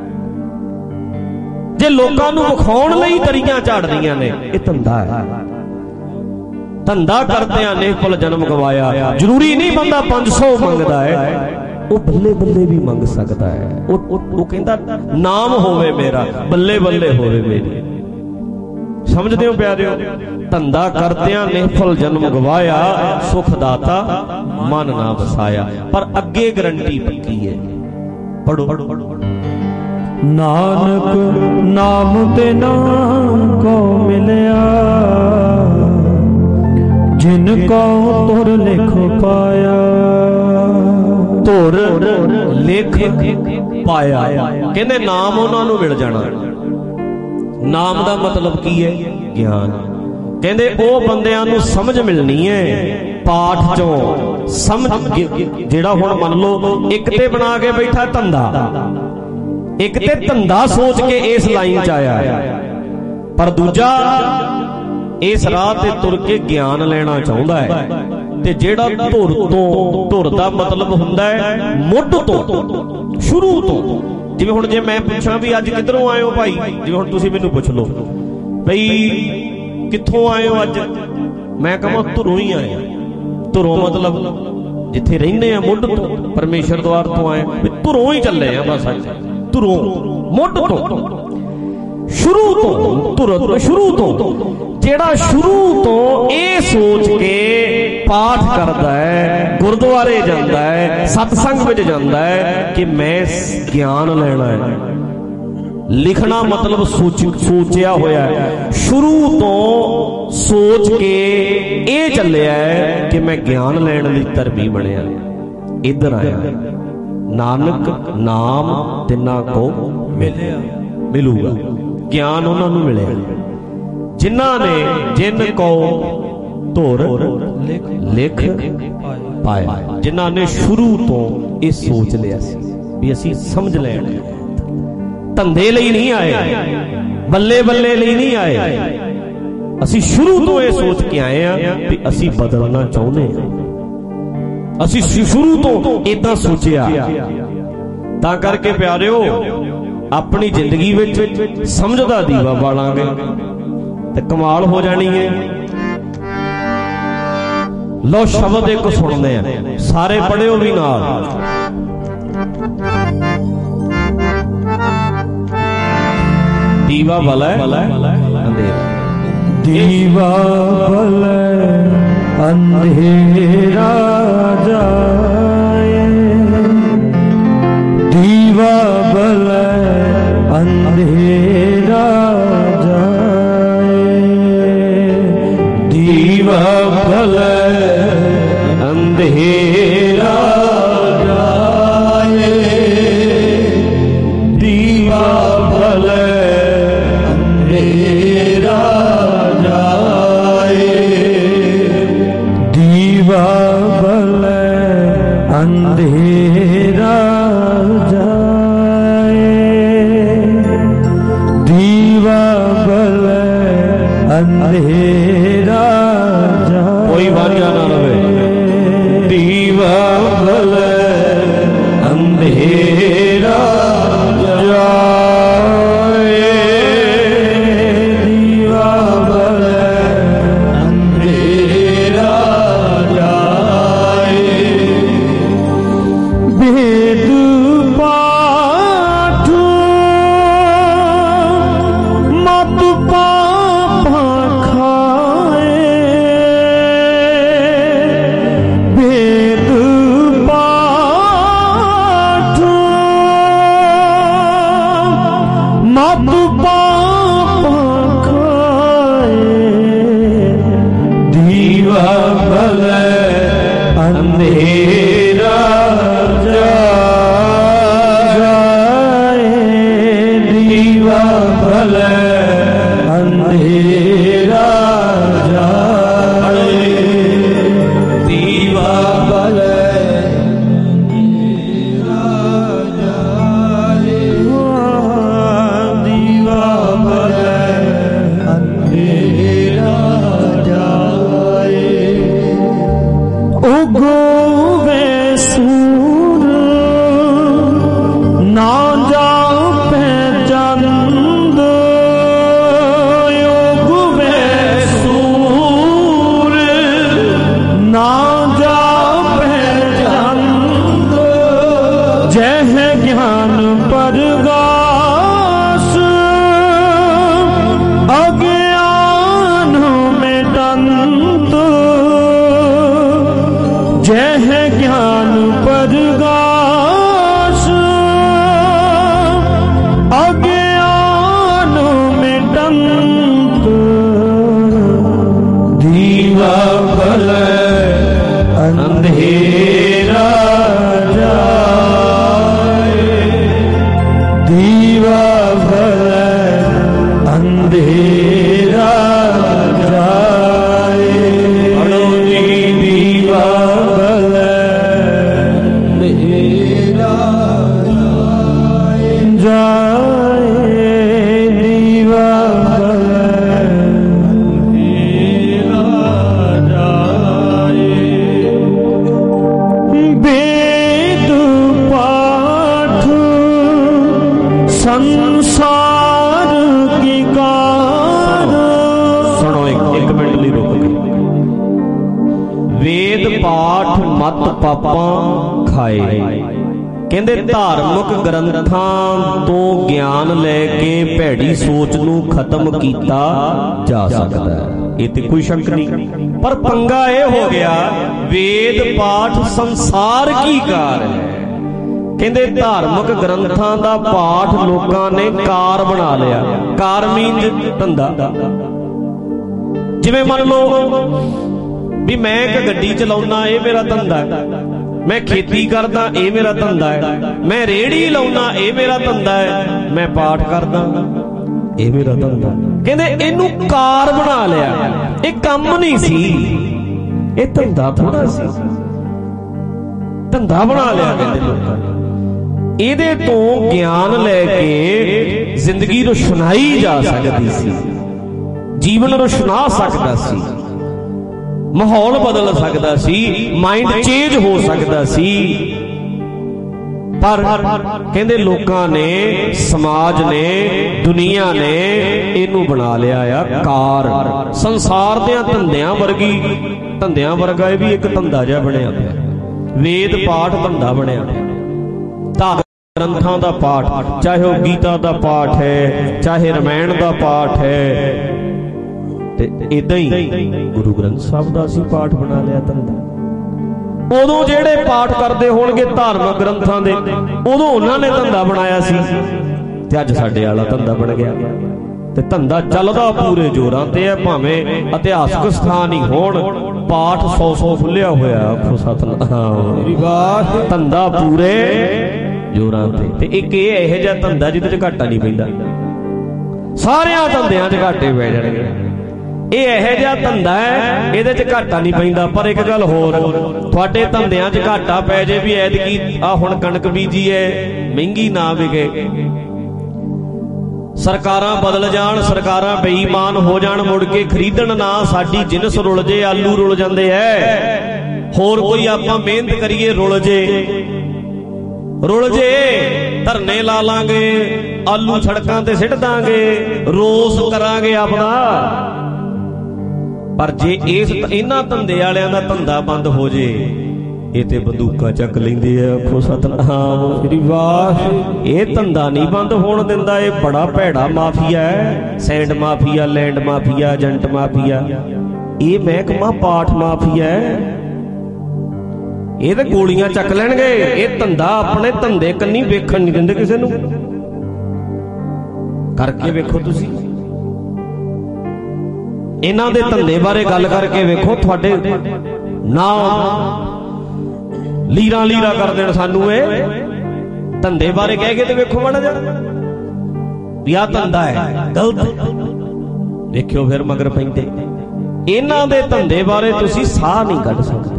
ਜੇ ਲੋਕਾਂ ਨੂੰ ਵਿਖਾਉਣ ਲਈ ਦਰੀਆਂ ਝਾੜਦੀਆਂ ਨੇ, ਇਹ ਧੰਦਾ ਹੈ। ਧੰਦਾ ਕਰਦਿਆਂ ਨਿਫਲ ਜਨਮ ਗਵਾਇਆ। ਜ਼ਰੂਰੀ ਨਹੀਂ ਬੰਦਾ 500 ਮੰਗਦਾ ਹੈ, ਉਹ ਬੱਲੇ ਬੱਲੇ ਵੀ ਮੰਗ ਸਕਦਾ ਹੈ। ਉਹ ਕਹਿੰਦਾ ਨਾਮ ਹੋਵੇ ਮੇਰਾ, ਬੱਲੇ ਬੱਲੇ ਹੋਵੇ ਮੇਰੀ। ਸਮਝਦੇ ਹੋ ਪਿਆਰਿਓ? ਧੰਦਾ ਕਰਦਿਆਂ ਨਿਫਲ ਜਨਮ ਗਵਾਇਆ, ਸੁਖ ਦਾਤਾ ਮਨ ਨਾ ਵਸਾਇਆ। ਪਰ ਅੱਗੇ ਗਰੰਟੀ ਪੱਕੀ ਹੈ, ਪੜੋ। ਨਾਨਕ ਨਾਮ ਤੇ ਨਾਮ ਕੋ ਮਿਲਿਆ, ਜਿਨ ਕੋ ਤੁਰ ਲਿਖ ਪਾਇਆ। ਤੁਰ ਲਿਖ ਪਾਇਆ, ਕਹਿੰਦੇ ਨਾਮ ਉਹਨਾਂ ਨੂੰ ਮਿਲ ਜਾਣਾ। ਨਾਮ ਦਾ ਮਤਲਬ ਕੀ ਹੈ? ਗਿਆਨ। ਕਹਿੰਦੇ ਉਹ ਬੰਦਿਆਂ ਨੂੰ ਸਮਝ ਮਿਲਣੀ ਹੈ ਪਾਠ ਚੋਂ। ਸਮਝ ਜਿਹੜਾ ਹੁਣ ਮੰਨ ਲਓ ਇੱਕ ਤੇ ਬਣਾ ਕੇ ਬੈਠਾ ਧੰਦਾ, ਇੱਕ ਤੇ ਧੰਦਾ ਸੋਚ ਕੇ ਇਸ ਲਾਈਨ 'ਚ ਆਇਆ, ਪਰ ਦੂਜਾ ਇਸ ਰਾਹ ਤੇ ਤੁਰ ਕੇ ਗਿਆਨ ਲੈਣਾ ਚਾਹੁੰਦਾ ਹੈ। ਤੇ ਜਿਹੜਾ ਧੁਰ ਦਾ ਮਤਲਬ ਹੁੰਦਾ ਹੈ ਮੁੱਢ ਤੋਂ, ਸ਼ੁਰੂ ਤੋਂ। ਜਿਵੇਂ ਹੁਣ ਜੇ ਮੈਂ ਪੁੱਛਾਂ ਵੀ ਅੱਜ ਕਿੱਧਰੋਂ ਆਏ ਹੋ ਭਾਈ, ਜਿਵੇਂ ਹੁਣ ਤੁਸੀਂ ਮੈਨੂੰ ਪੁੱਛ ਲਓ ਬਈ ਕਿੱਥੋਂ ਆਏ ਹੋ ਅੱਜ, ਮੈਂ ਕਹਾਂ ਧੁਰੋਂ ਹੀ ਆਏ। ਧੁਰੋਂ ਮਤਲਬ ਜਿੱਥੇ ਰਹਿੰਦੇ ਆ, ਮੁੱਢ ਤੋਂ, ਪਰਮੇਸ਼ਰ ਦੁਆਰ ਤੋਂ ਆਏ, ਧੁਰੋਂ ਹੀ ਚੱਲੇ ਆ ਬਸ। ਧੁਰੋਂ, ਮੁੱਢ ਤੋਂ, ਸ਼ੁਰੂ ਤੋਂ, ਧੁਰ ਸ਼ੁਰੂ ਤੋਂ। ਜਿਹੜਾ ਸ਼ੁਰੂ ਤੋਂ ਇਹ ਸੋਚ ਕੇ ਪਾਠ ਕਰਦਾ ਹੈ, ਗੁਰਦੁਆਰੇ ਜਾਂਦਾ ਹੈ, ਸਤਸੰਗ ਵਿੱਚ ਜਾਂਦਾ ਹੈ ਕਿ ਮੈਂ ਗਿਆਨ ਲੈਣਾ ਹੈ। ਲਿਖਣਾ ਮਤਲਬ ਸੋਚਿਆ ਹੋਇਆ ਹੈ, ਸ਼ੁਰੂ ਤੋਂ ਸੋਚ ਕੇ ਇਹ ਚੱਲਿਆ ਹੈ ਕਿ ਮੈਂ ਗਿਆਨ ਲੈਣ ਲਈ ਧਰਮੀ ਬਣਿਆ, ਇੱਧਰ ਆਇਆ। ਨਾਨਕ ਨਾਮ ਤਿੰਨਾਂ ਕੋ ਮਿਲੂਗਾ। ਗਿਆਨ ਉਹਨਾਂ ਨੂੰ ਮਿਲਿਆ ਜਿਨ੍ਹਾਂ ਨੇ ਜਿਨ ਕੋ ਧੁਰ ਲਿਖ ਪਾਇਆ, ਜਿਨ੍ਹਾਂ ਨੇ ਸ਼ੁਰੂ ਤੋਂ ਇਹ ਸੋਚ ਲਿਆ ਸੀ ਵੀ ਅਸੀਂ ਸਮਝ ਲੈਣਾ। ਧੰਦੇ ਲਈ ਨਹੀਂ ਆਏ, ਬੱਲੇ ਬੱਲੇ ਲਈ ਨਹੀਂ ਆਏ, ਅਸੀਂ ਸ਼ੁਰੂ ਤੋਂ ਇਹ ਸੋਚ ਕੇ ਆਏ ਆ ਵੀ ਅਸੀਂ ਬਦਲਣਾ ਚਾਹੁੰਦੇ ਹਾਂ। ਅਸੀਂ ਸ਼ੁਰੂ ਤੋਂ ਏਦਾਂ ਸੋਚਿਆ। ਤਾਂ ਕਰਕੇ ਪਿਆਰਿਓ ਆਪਣੀ ਜ਼ਿੰਦਗੀ ਵਿੱਚ ਸਮਝ ਦਾ ਦੀਵਾ ਬਾਲਾਂਗੇ ਤੇ ਕਮਾਲ ਹੋ ਜਾਣੀ ਹੈ। लो शब्द एक सुनते हैं, सारे पढ़ियो भी नाल। दीवा भला अंधेरा, दीवा भला अंधेरा जाए, दीवा भला अंधेरा जाए, दीवा भला अंधेरा जाए, दीवा भला अंधेरा जाए, दीवा भला अंधेरा जाए, दीवा भला अंधेरा जाए। कोई वारिया ना रहे। दीवा भला अंधेरा जाए, दीवा भला अंधेरा जाए, वेद पाठ मत पापा खाए, वेद पाठ मत पापा खाए, दीवा भला अंधेरा जाए, दीवा भला अंधेरा जाए, दीवा भला अंधेरा जाए, दीवा भला अंधेरा जाए। उगोवे सूर ना जा पहचानद, उगोवे सूर ना जा पहचानद, जह ज्ञान परगास अज्ञान में दंत, जह ज्ञान परगास अज्ञान में दंत, दीवा भला अंधेरा जाए, दीवा भला अंधेरा जाए, दीवा भला अंधेरा जाए, दीवा भला अंधेरा जाए, वेद पाठ संसार की कार। सुनो एक मिनट लिए रुक के। वेद पाठ मत पापा खाए, कहते धार्मिक ग्रंथां तो ज्ञान लैके भैड़ी सोच नूं खत्म किया जा सकता है, ये तो कोई शक नहीं। पर पंगा यह हो गया, वेद पाठ संसार की कार है। कहते धार्मिक ग्रंथां दा पाठ लोकां ने कार बना लिया। कार मीन धंधा। जिवें मान लो भी मैं एक गड्डी चलाउना, ये मेरा धंधा है। मैं खेती करदा, ये मेरा धंधा है। मैं रेहड़ी लाउना, ये मेरा धंधा है। मैं पाठ करदा, ये मेरा धंधा। कहते इनू कार बना लिया। ये काम नहीं सी, ये धंधा थोड़ा सी, धंधा बना लिया कहते लोकां ने। ਇਹਦੇ ਤੋਂ ਗਿਆਨ ਲੈ ਕੇ ਜ਼ਿੰਦਗੀ ਰੁਸ਼ਨਾਈ ਜਾ ਸਕਦੀ ਸੀ, ਜੀਵਨ ਰੁਸ਼ਨਾ ਸਕਦਾ ਸੀ, ਮਾਹੌਲ ਬਦਲ ਸਕਦਾ ਸੀ, ਮਾਈਂਡ ਚੇਂਜ ਹੋ ਸਕਦਾ ਸੀ। पर कहते लोकां ने, समाज ने, दुनिया ने इनू बना लिया आ कार। संसार दे धंधियां वर्गी ਧੰਦਿਆਂ ਵਰਗਾ ਇਹ ਵੀ ਇੱਕ ਧੰਦਾ ਜਿਹਾ ਬਣਿਆ ਪਿਆ। ਵੇਦ ਪਾਠ ਧੰਦਾ ਬਣਿਆ ਪਿਆ। ਧਾਰਮਿਕ ਗ੍ਰੰਥਾਂ ਦਾ ਪਾਠ, ਚਾਹੇ ਉਹ ਗੀਤਾ ਦਾ ਪਾਠ ਹੈ, ਚਾਹੇ ਰਮਾਇਣ ਦਾ ਪਾਠ ਹੈ, ਤੇ ਇਦਾਂ ਹੀ ਗੁਰੂ ਗ੍ਰੰਥ ਸਾਹਿਬ ਦਾ ਅਸੀਂ ਪਾਠ ਬਣਾ ਲਿਆ ਧੰਦਾ। ਉਦੋਂ ਜਿਹੜੇ ਪਾਠ ਕਰਦੇ ਹੋਣਗੇ ਧਾਰਮਿਕ ਗ੍ਰੰਥਾਂ ਦੇ, ਉਦੋਂ ਉਹਨਾਂ ਨੇ ਧੰਦਾ ਬਣਾਇਆ ਸੀ, ਤੇ ਅੱਜ ਸਾਡੇ ਵਾਲਾ ਧੰਦਾ ਬਣ ਗਿਆ। ਤੇ ਧੰਦਾ ਚੱਲਦਾ ਪੂਰੇ ਜ਼ੋਰਾਂ ਤੇ ਹੈ, ਭਾਵੇਂ ਇਤਿਹਾਸਕ ਸਥਾਨ ਹੀ ਹੋਣ, ਪਾਠ 100 ਖੁੱਲਿਆ ਹੋਇਆ। ਆਖੋ ਸਤਿਨਾਮ। ਧੰਦਾ ਪੂਰੇ ਜ਼ੋਰਾਂ ਤੇ ਇੱਕ ਇਹ ਇਹੋ ਜਿਹਾ ਧੰਦਾ ਜਿਹਦੇ ਚ ਘਾਟਾ ਨਹੀਂ ਪੈਂਦਾ। ਸਾਰਿਆਂ ਧੰਦਿਆਂ ਚ ਘਾਟੇ ਪੈ ਜਾਣਗੇ, ਇਹ ਇਹੋ ਜਿਹਾ ਧੰਦਾ ਹੈ ਇਹਦੇ ਚ ਘਾਟਾ ਨਹੀਂ ਪੈਂਦਾ। ਪਰ ਇੱਕ ਗੱਲ ਹੋਰ, ਤੁਹਾਡੇ ਧੰਦਿਆਂ ਚ ਘਾਟਾ ਪੈ ਜੇ ਵੀ ਐਤਕੀ ਆ ਹੁਣ ਕਣਕ ਬੀਜੀ ਹੈ, ਮਹਿੰਗੀ ਨਾ ਵਿਕੇ, ਸਰਕਾਰਾਂ ਬਦਲ ਜਾਣ, ਸਰਕਾਰਾਂ ਬੇਈਮਾਨ ਹੋ ਜਾਣ, ਮੁੜ ਕੇ ਖਰੀਦਣ ਨਾ, ਸਾਡੀ ਜਿਨਸ ਰੁਲ ਜੇ, ਆਲੂ ਰੁਲ ਜਾਂਦੇ ਐ, ਹੋਰ ਕੋਈ ਆਪਾਂ ਮਿਹਨਤ ਕਰੀਏ ਰੁਲ ਜੇ, ਧਰਨੇ ਲਾ ਲਾਂਗੇ, ਆਲੂ ਸੜਕਾਂ ਤੇ ਸਿੱਟ ਦਾਂਗੇ, ਰੋਸ ਕਰਾਂਗੇ ਆਪਣਾ। ਪਰ ਜੇ ਇਹਨਾਂ ਧੰਦੇ ਵਾਲਿਆਂ ਦਾ ਧੰਦਾ ਬੰਦ ਹੋ ਜੇ, ਇਹ ਤੇ ਬੰਦੂਕਾਂ ਚੱਕ ਲੈਂਦੇ ਆ। ਆਖੋ ਸਤਿਨਾਮ ਸ੍ਰੀ ਵਾਹਿਗੁਰੂ। ਇਹ ਧੰਦਾ ਨਹੀਂ ਬੰਦ ਹੋਣ ਦਿੰਦਾ। ਇਹ ਬੜਾ ਭੈੜਾ ਮਾਫੀਆ ਹੈ, sand mafia, land mafia, agent mafia. ਇਹ ਮਹਿਕਮਾ ਪਾਠ ਮਾਫੀਆ ਹੈ। ਇਹ ਤੇ ਗੋਲੀਆਂ ਚੱਕ ਲੈਣਗੇ। ਇਹ ਧੰਦਾ ਆਪਣੇ ਧੰਦੇ ਕੰਨੀ ਵੇਖਣ ਨਹੀਂ ਦਿੰਦੇ ਕਿਸੇ ਨੂੰ। ਕਰਕੇ ਵੇਖੋ ਤੁਸੀਂ, ਇਹਨਾਂ ਦੇ ਧੰਦੇ ਬਾਰੇ ਗੱਲ ਕਰਕੇ ਵੇਖੋ, ਤੁਹਾਡੇ ਨਾ ਲੀਰਾਂ ਕਰ ਦੇਣ ਸਾਨੂੰ। ਇਹ ਧੰਦੇ ਬਾਰੇ ਕਹਿ ਕੇ ਤੇ ਵੇਖੋ ਮਾੜਾ ਜਿਹਾ ਵੀ ਆਹ ਧੰਦਾ ਹੈ, ਗਲਤ। ਵੇਖਿਓ ਫਿਰ ਮਗਰ ਪੈਂਦੇ। ਇਹਨਾਂ ਦੇ ਧੰਦੇ ਬਾਰੇ ਤੁਸੀਂ ਸਾਹ ਨਹੀਂ ਕੱਢ ਸਕਦੇ।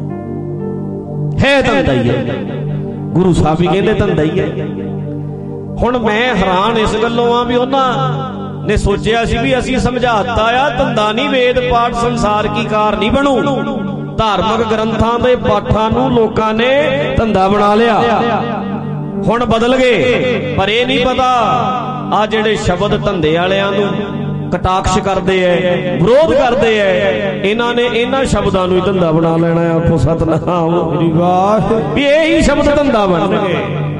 ਹੈ ਧੰਦਾ ਹੀ ਹੈ, ਗੁਰੂ ਸਾਹਿਬ ਵੀ ਕਹਿੰਦੇ ਧੰਦਾ ਹੀ ਹੈ। ਹੁਣ ਮੈਂ ਹੈਰਾਨ ਇਸ ਗੱਲੋਂ ਆ ਵੀ ਉਹਨਾਂ ਨੇ ਸੋਚਿਆ ਸੀ ਵੀ ਅਸੀਂ ਸਮਝਾਤਾ ਆ, ਧੰਦਾ ਨਹੀਂ, ਵੇਦ ਪਾਠ ਸੰਸਾਰ ਕੀ ਕਾਰ ਨਹੀਂ ਬਣੂ। ਧਾਰਮਿਕ ਗ੍ਰੰਥਾਂ ਦੇ ਪਾਠਾਂ ਨੂੰ ਲੋਕਾਂ ਨੇ ਧੰਦਾ ਬਣਾ ਲਿਆ। ਹੁਣ ਬਦਲ ਗਏ, ਪਰ ਇਹ ਨਹੀਂ ਪਤਾ ਆ ਜਿਹੜੇ ਸ਼ਬਦ ਧੰਦੇ ਵਾਲਿਆਂ ਨੂੰ ਕਟਾਕਸ਼ ਕਰਦੇ ਐ, ਵਿਰੋਧ ਕਰਦੇ ਐ, ਇਹਨਾਂ ਨੇ ਇਹਨਾਂ ਸ਼ਬਦਾਂ ਨੂੰ ਹੀ ਧੰਦਾ ਬਣਾ ਲੈਣਾ। ਆਖੋ ਸਤਿਨਾਮ ਸ੍ਰੀ ਵਾਹਿਗੁਰੂ। ਵੀ ਇਹੀ ਸ਼ਬਦ ਧੰਦਾ ਬਣਨਗੇ।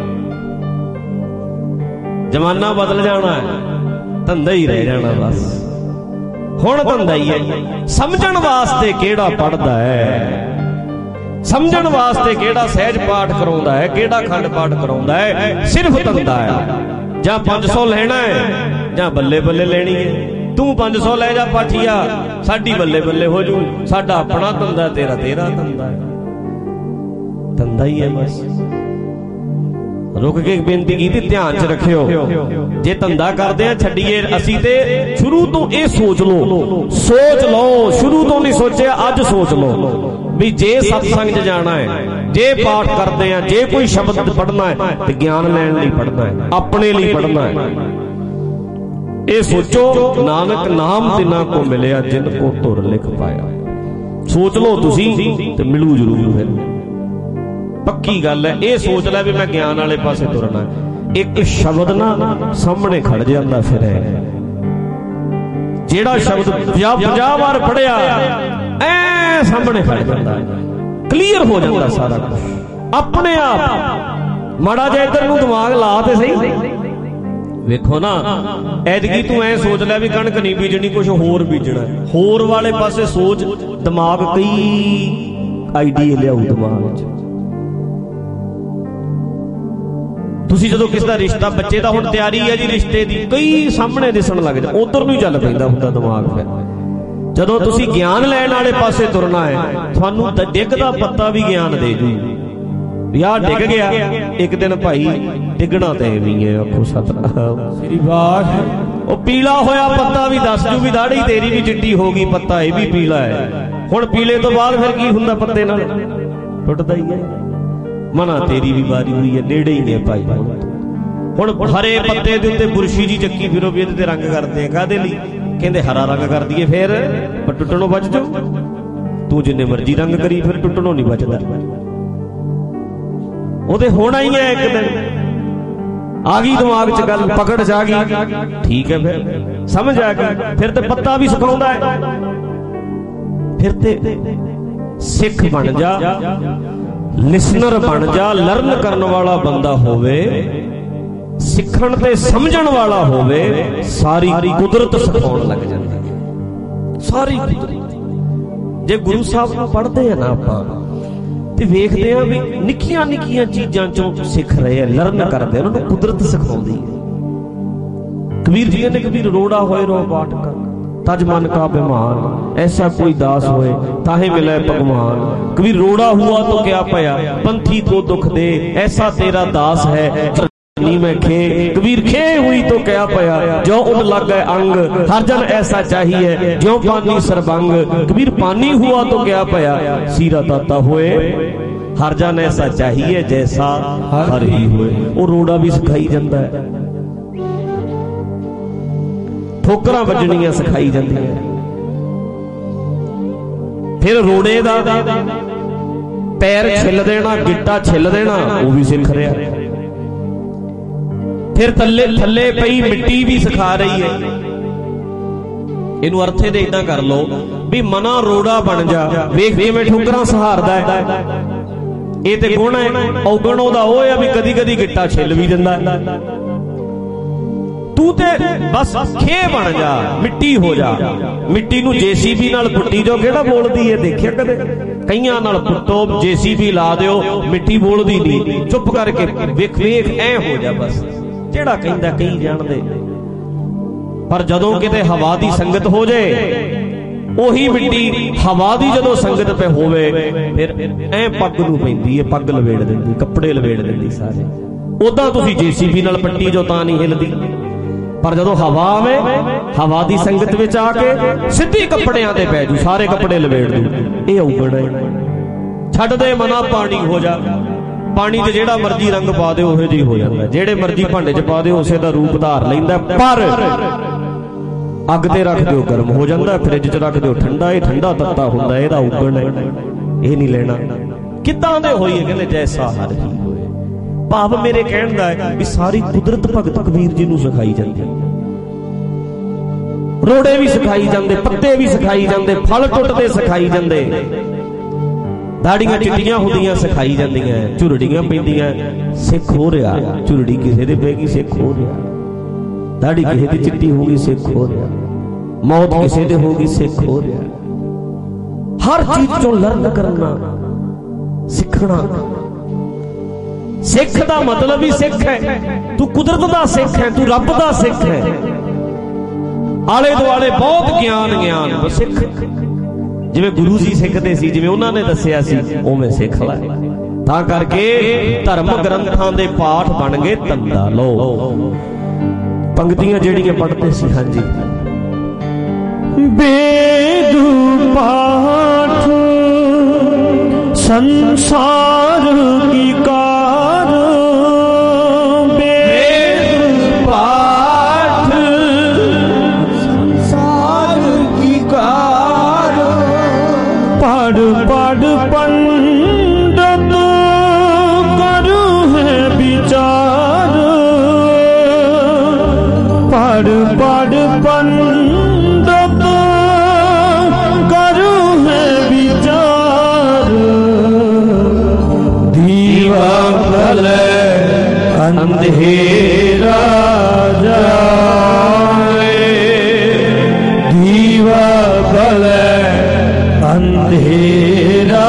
ਜ਼ਮਾਨਾ ਬਦਲ ਜਾਣਾ ਹੈ, ਧੰਦਾ ਹੀ ਰਹਿ ਜਾਣਾ ਬਸ। ਹੁਣ ਧੰਦਾ ਹੀ ਹੈ। ਸਮਝਣ ਵਾਸਤੇ ਕਿਹੜਾ ਪੜ੍ਹਦਾ ਹੈ, ਸਮਝਣ ਵਾਸਤੇ ਕਿਹੜਾ ਸਹਿਜ ਪਾਠ ਕਰਾਉਂਦਾ ਹੈ, ਕਿਹੜਾ ਖੰਡ ਪਾਠ ਕਰਾਉਂਦਾ ਹੈ, ਸਿਰਫ ਧੰਦਾ ਹੈ। ਜਾਂ 500 ਲੈਣਾ ਹੈ ਜਾਂ ਬੱਲੇ ਬੱਲੇ ਲੈਣੀ ਹੈ। ਤੂੰ 500 ਲੈ ਜਾ ਪਾਠੀਆ, ਸਾਡੀ ਬੱਲੇ ਬੱਲੇ ਹੋ ਜੂ। ਸਾਡਾ ਆਪਣਾ ਧੰਦਾ, ਤੇਰਾ ਧੰਦਾ ਹੈ। ਧੰਦਾ ਹੀ ਹੈ ਬਸ। ਰੁਕ ਕੇ ਬੇਨਤੀ ਕੀਤੀ, ਧਿਆਨ ਚ ਰੱਖਿਓ। ਜੇ ਧੰਦਾ ਕਰਦੇ ਆ ਛੱਡੀਏ ਅਸੀਂ, ਤੇ ਸ਼ੁਰੂ ਤੋਂ ਇਹ ਸੋਚ ਲਓ, ਸ਼ੁਰੂ ਤੋਂ ਨਹੀਂ ਸੋਚਿਆ, ਅੱਜ ਸੋਚ ਲਓ ਵੀ ਜੇ ਸਤਸੰਗ 'ਚ ਜਾਣਾ ਹੈ, ਜੇ ਪਾਠ ਕਰਦੇ ਆ, ਜੇ ਕੋਈ ਸ਼ਬਦ ਪੜ੍ਹਨਾ ਹੈ ਤੇ ਗਿਆਨ ਲੈਣ ਲਈ ਪੜ੍ਹਨਾ ਹੈ, ਆਪਣੇ ਲਈ ਪੜ੍ਹਨਾ ਹੈ। ਇਹ ਸੋਚੋ, ਨਾਨਕ ਨਾਮ ਤਿਨਾਂ ਕੋ ਮਿਲਿਆ ਜਿਨ ਕੋ ਧੁਰ ਲਿਖ ਪਾਇਆ। ਸੋਚ ਲਓ ਤੁਸੀਂ, ਤੇ ਮਿਲੂ ਜ਼ਰੂਰ। ਫਿਰ ਪੱਕੀ ਗੱਲ ਹੈ। ਇਹ ਸੋਚ ਲੈ ਵੀ ਮੈਂ ਗਿਆਨ ਵਾਲੇ ਪਾਸੇ ਤੁਰਨਾ। ਇੱਕ ਸ਼ਬਦ ਨਾ ਸਾਹਮਣੇ ਖੜ ਜਾਂਦਾ ਫਿਰ ਹੈ। ਜਿਹੜਾ ਸ਼ਬਦ 50 ਵਾਰ ਪੜਿਆ ਐ ਸਾਹਮਣੇ ਖੜ ਜਾਂਦਾ, ਕਲੀਅਰ ਹੋ ਜਾਂਦਾ ਸਾਰਾ ਕੁਝ ਆਪਣੇ ਆਪ। ਮਾੜਾ ਜਿਹਾ ਇੱਧਰ ਨੂੰ ਦਿਮਾਗ ਲਾ ਤੇ ਸਹੀ। ਵੇਖੋ ਨਾ, ਐਤਕੀ ਤੂੰ ਐ ਸੋਚ ਲੈ ਵੀ ਕਣਕ ਨਹੀਂ ਬੀਜਣੀ, ਕੁਝ ਹੋਰ ਬੀਜਣਾ। ਹੋਰ ਵਾਲੇ ਪਾਸੇ ਸੋਚ, ਦਿਮਾਗ ਕਈ ਆਈਡੀਏ ਲਿਆਊ ਦਿਮਾਗ 'ਚ। ਤੁਸੀਂ ਜਦੋਂ ਕਿਸੇ ਦਾ ਰਿਸ਼ਤਾ, ਬੱਚੇ ਦਾ ਹੁਣ ਤਿਆਰੀ ਹੈ ਜੀ ਰਿਸ਼ਤੇ ਦੀ, ਕਈ ਸਾਹਮਣੇ ਦਿਸਣ ਲੱਗ ਜਾ, ਉਧਰ ਨੂੰ ਹੀ ਚੱਲ ਪੈਂਦਾ ਹੁੰਦਾ ਦਿਮਾਗ। ਫਿਰ ਜਦੋਂ ਤੁਸੀਂ ਗਿਆਨ ਲੈਣ ਵਾਲੇ ਪਾਸੇ ਤੁਰਨਾ ਹੈ, ਤੁਹਾਨੂੰ ਡਿੱਗਦਾ ਪੱਤਾ ਵੀ ਗਿਆਨ ਦੇ ਜੂ ਵੀ ਆਹ ਡਿੱਗ ਗਿਆ। ਇੱਕ ਦਿਨ ਭਾਈ ਡਿੱਗਣਾ ਤੇ ਵੀ ਹੈ। ਆਖੋ ਸਤਿਨਾਮ ਸ੍ਰੀ ਵਾਹਿਗੁਰੂ। ਉਹ ਪੀਲਾ ਹੋਇਆ ਪੱਤਾ ਵੀ ਦੱਸ ਜੂ ਵੀ ਦਾੜੀ ਤੇਰੀ ਵੀ ਚਿੱਟੀ ਹੋ ਗਈ, ਪੱਤਾ ਇਹ ਵੀ ਪੀਲਾ ਹੈ। ਹੁਣ ਪੀਲੇ ਤੋਂ ਬਾਅਦ ਫਿਰ ਕੀ ਹੁੰਦਾ, ਪੱਤੇ ਨਾਲ ਟੁੱਟਦਾ ਹੀ ਹੈ। ਮਨਾ ਤੇਰੀ ਵੀ ਵਾਰੀ ਹੋਈ ਹੈ, ਨੇੜੇ ਹੀ ਨੇ ਭਾਈ। ਹੁਣ ਹਰੇ ਪੱਤੇ ਦੇ ਉੱਤੇ ਬੁਰਸ਼ੀ ਜੀ ਚੱਕੀ ਫਿਰੋ ਵੀ ਇਹਦੇ ਤੇ ਰੰਗ ਕਰਦੇ ਆ, ਕਾਹਦੇ ਲਈ? ਕਹਿੰਦੇ ਹਰਾ ਰੰਗ ਕਰ ਦਈਏ, ਫਿਰ ਪਰ ਟੁੱਟਣੋਂ ਬਚ ਜਾਓ। ਤੂੰ ਜਿੰਨੇ ਮਰਜ਼ੀ ਰੰਗ ਕਰੀ, ਫਿਰ ਟੁੱਟਣੋਂ ਨਹੀਂ ਬਚਦਾ। ਉਹਦੇ ਹੋਣਾ ਹੀ ਹੈ ਇੱਕ ਦਿਨ। ਆ ਗਈ ਦਿਮਾਗ 'ਚ ਗੱਲ, ਪਕੜ 'ਚ ਆ ਗਈ, ਠੀਕ ਹੈ, ਫਿਰ ਸਮਝ ਆ ਗਈ। ਫਿਰ ਤੇ ਪੱਤਾ ਵੀ ਸੁਕਾਉਂਦਾ ਹੈ, फिर ते सिख बन जा, लिसनर बन जा, लर्न करने वाला बंदा होवे, सिखण ते समझण वाला होवे, सारी कुदरत सिखाउण लग जांदी है। सारी कुदरत जे गुरु साहब नूं पढ़दे आ ना आपां ते वेखदे आ भी निक्कियां निक्कियां चीजां चों सिख रहे हैं, लर्न करदे, उन्हां नूं कुदरत सिखाउंदी है। कबीर जी ने कबीर रोड़ा होए रो बाट कर, तज मन का बेमान, ऐसा कोई दास होए ताहे मिले भगवान। कबीर रोड़ा हुआ तो क्या पया, पंथी को दुख दे, ऐसा तेरा दास है में खे। कबीर खे हुई तो क्या पया, जो उन लग गए अंग, हर जन ऐसा चाहिए जो पानी सरबंग। कबीर पानी हुआ तो क्या पया, सीरा ताता हुए, हर जन ऐसा चाहिए जैसा हर ही हुए। वो रोड़ा भी सिखाई जाता है, ठोकरां वजणियां सिखाई जांदियां। फिर रोड़े दा पैर छिल देना, गिट्टा छिल देना, वो भी सिख रहा। फिर थले थले पई मिट्टी भी सिखा रही है। इनू अर्थे दे इदां कर लो भी मना रोड़ा बन जा, वेख किवें ठोकरां सहारदा है। ये ते गुण है, औगण ओदा ओ है भी कदी कदी गिट्टा छिल भी दिंदा है। तू ते बस खे बन जा, मिट्टी हो जा। मिट्टी नू जेसीबी नाल पुट्टी जो, केड़ा बोलदी है देखिया कदे? कईयां नाल पुट्टो, जेसीबी ला दिओ, मिट्टी बोलदी नहीं। चुप करके वेख वेख ऐ हो जा बस, ਜਿਹੜਾ ਕਹਿੰਦਾ ਕਈ ਜਾਣਦੇ। ਪਰ ਜਦੋਂ ਕਿਤੇ ਹਵਾ ਦੀ ਸੰਗਤ ਹੋ ਜਾਏ, ਉਹੀ ਮਿੱਟੀ ਹਵਾ ਦੀ ਜਦੋਂ ਸੰਗਤ ਪੇ ਹੋਵੇ, ਫਿਰ ਐ ਪੱਗ ਨੂੰ ਪੈਂਦੀ ਹੈ, ਪੱਗ ਲਵੇੜ ਦਿੰਦੀ, ਕੱਪੜੇ ਲਵੇੜ ਦਿੰਦੀ ਸਾਰੇ। ਉਦਾਂ ਤੁਸੀਂ ਜੀਸੀਬੀ ਨਾਲ ਪੱਟੀ ਜੋ ਤਾਂ ਨਹੀਂ ਹਿਲਦੀ, ਪਰ ਜਦੋਂ ਹਵਾ ਆਵੇ, ਹਵਾ ਦੀ ਸੰਗਤ ਵਿੱਚ ਆ ਕੇ ਸਿੱਧੀ ਕੱਪੜਿਆਂ ਤੇ ਪੈ ਜੂ, ਸਾਰੇ ਕੱਪੜੇ ਲਵੇੜ ਦੂ। ਇਹ ਔਗਣ ਹੈ। ਛੱਡ ਦੇ ਮਨਾ ਪਾਣੀ ਹੋ ਜਾ, पानी च जेड़ा मर्जी रंग पा दे उहे जी हो जाता, जेड़े मर्जी भांडे च पा दे उसे दा रूप धार लैंदा। पर अग ते रख दिओ गर्म हो जाता, फ्रिज च रख दिओ ठंडा, ये ठंडा तत्ता हुंदा, इहदा उगण है, ये नहीं लेना। किदां दे होई है, कहंदे जैसा हर ही होए। भाव मेरे कहण दा है भी सारी कुदरत भगत कबीर जी नूं सिखाई जांदी। रोड़े भी सिखाई जांदे, पत्ते भी सिखाई जांदे, फल टुटदे सिखाई जांदे, दाड़ियां चिट्टियां हुंदियां सिखाई जांदियां, झुरड़ियां पैंदियां, सिख हो रहा। झुरड़ी किसे दे पैगी, सिख हो रहा। दाड़ी किसे दी चिट्टी होगी, सिख हो रहा। मौत किसे दे होगी, सिख हो रहा। हर चीज चों लर्न करना, सिखना। सिख दा मतलब ही सिख है, तू कुदरत दा सिख है, तू रब दा सिख है। आले दुआले बहुत ज्ञान ज्ञान सिख, जिवें गुरु जी सिखते सी, जिवें उन्हां ने दस्सिया सी, उवें सिख लै। तां करके धर्म ग्रंथां दे पाठ बन गए तंदा। लो पंक्तियां जेड़ियां पढ़ते सी, हां जी। वेद पाठ संसार की कार, वेद पाठ संसार की कार, पढ़ पढ़ पंडित करू है विचार, पढ़ पढ़ पंडित करू है विचार। दीवा भले अंधेरा जाए, दीवा भले अंधेरा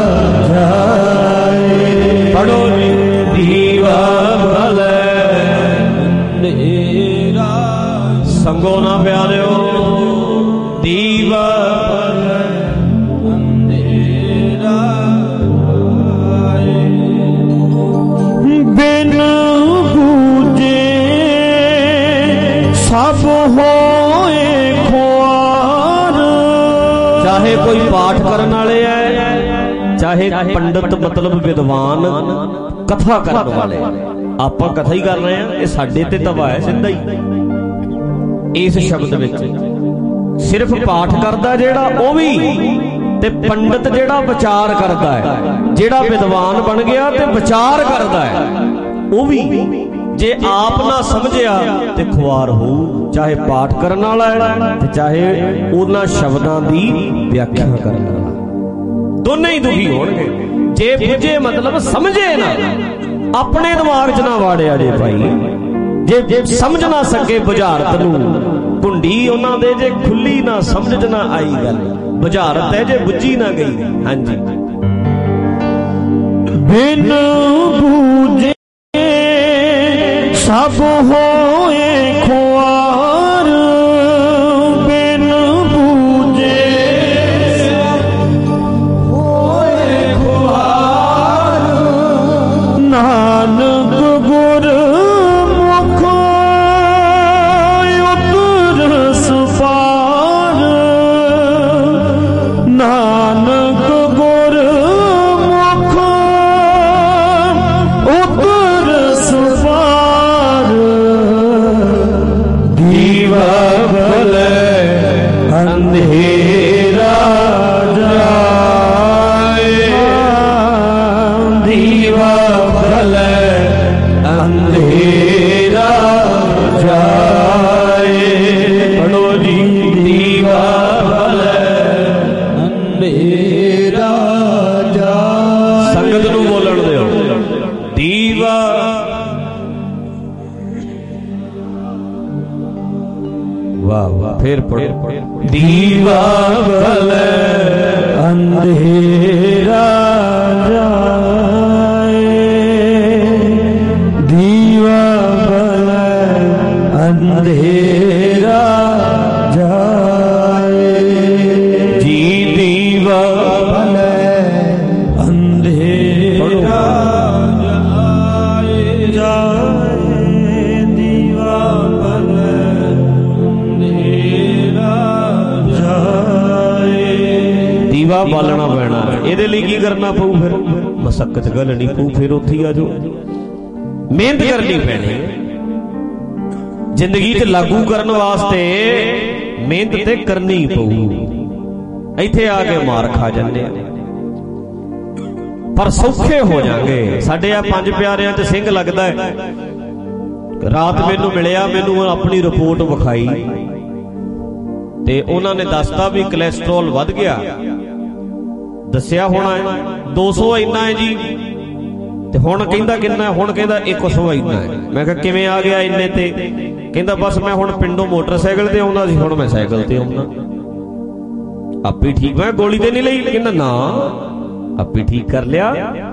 जाए। पढ़ो दीवा भले अंधेरा, संगो ना प्यारे दीवा भले अंधेरा जाए। बिन बूझे सब होए खुआर, चाहे कोई पाठ करने वाले है, चाहे पंडित मतलब विद्वान कथा करने वाले। आप कथा ही कर रहे हैं, ये साडे ते तवा है सीधा ही। इस शब्द विच सिर्फ पाठ करदा जेड़ा ओ भी, ते पंडित जेड़ा विचार करदा है, जेड़ा विद्वान बन गया ते विचार करदा है ओ भी। जे आप ना समझिया ते खुआर हो, चाहे पाठ करने वाला है ते चाहे उन्हां शब्दां दी व्याख्या करने वाला, दोनों ही दुखी होणगे। जे बुझे मतलब समझे ना, अपने दिमाग च ना वाड़िया जे भाई, जे समझ ना सके बुझारत नूं, कुंडी उन्हां दे जे खुली ना समझ च ना आई गल, बुझारत है जे बुझी ना गई। हाँ जी, बिन बूझे सब होए खुआर, बिन बूझे होए खुआर, नानक गुर मुख उतरस पार, नानक गुर मुख उतरस पार, दीवा भले अंधेरा जाए, दीवा भले अंधेरा जाए, पढ़ो जी, दीवा भले अंधेरा जाए। संगत नूं बोलण दिओ, दीवा वाह वाह, फिर पढ़ो, दीवा भले अंधेरा जाए, दीवा भले अंधेरा जाए, जी दीवा भले अंधेरा जाए, दीवा भले दीवा बालना पैना। ਇਹਦੇ ਲਈ ਕੀ ਕਰਨਾ ਪਊ? ਫਿਰ ਮਸਕਤ ਘੱਲਣੀ ਪਊ, ਫਿਰ ਉੱਥੇ ਆ ਜਾਓ, ਮਿਹਨਤ ਕਰਨੀ ਪੈਣੀ। ਜ਼ਿੰਦਗੀ 'ਚ ਲਾਗੂ ਕਰਨ ਵਾਸਤੇ ਮਿਹਨਤ ਤੇ ਕਰਨੀ ਪਊ। ਇੱਥੇ ਆ ਕੇ ਮਾਰ ਖਾ ਜਾਂਦੇ ਆ, ਪਰ ਸੌਖੇ ਹੋ ਜਾਣਗੇ। ਸਾਡੇ ਆ ਪੰਜ ਪਿਆਰਿਆਂ 'ਚ ਸਿੰਘ ਲੱਗਦਾ ਹੈ। ਰਾਤ ਮੈਨੂੰ ਮਿਲਿਆ, ਮੈਨੂੰ ਆਪਣੀ ਰਿਪੋਰਟ ਵਿਖਾਈ ਤੇ ਉਹਨਾਂ ਨੇ ਦੱਸਤਾ ਵੀ ਕੋਲੇਸਟ੍ਰੋਲ ਵੱਧ ਗਿਆ। ਦੱਸਿਆ ਹੋਣਾ 200 ਇੰਨਾ ਹੈ ਜੀ, ਤੇ ਹੁਣ ਕਹਿੰਦਾ ਕਿੰਨਾ? ਹੁਣ ਕਹਿੰਦਾ 100 ਇੰਨਾ ਹੈ। ਮੈਂ ਕਿਹਾ ਕਿਵੇਂ ਆ ਗਿਆ ਇੰਨੇ ਤੇ? ਕਹਿੰਦਾ ਬਸ ਮੈਂ ਹੁਣ ਪਿੰਡੋਂ ਮੋਟਰਸਾਈਕਲ ਤੇ ਆਉਂਦਾ ਸੀ, ਹੁਣ ਮੈਂ ਸਾਈਕਲ ਤੇ ਆਉਂਦਾ। ਆਪੇ ਠੀਕ, ਮੈਂ ਗੋਲੀ ਤੇ ਨਹੀਂ ਲਈ। ਕਹਿੰਦਾ ਨਾ, ਆਪੇ ਠੀਕ ਕਰ ਲਿਆ।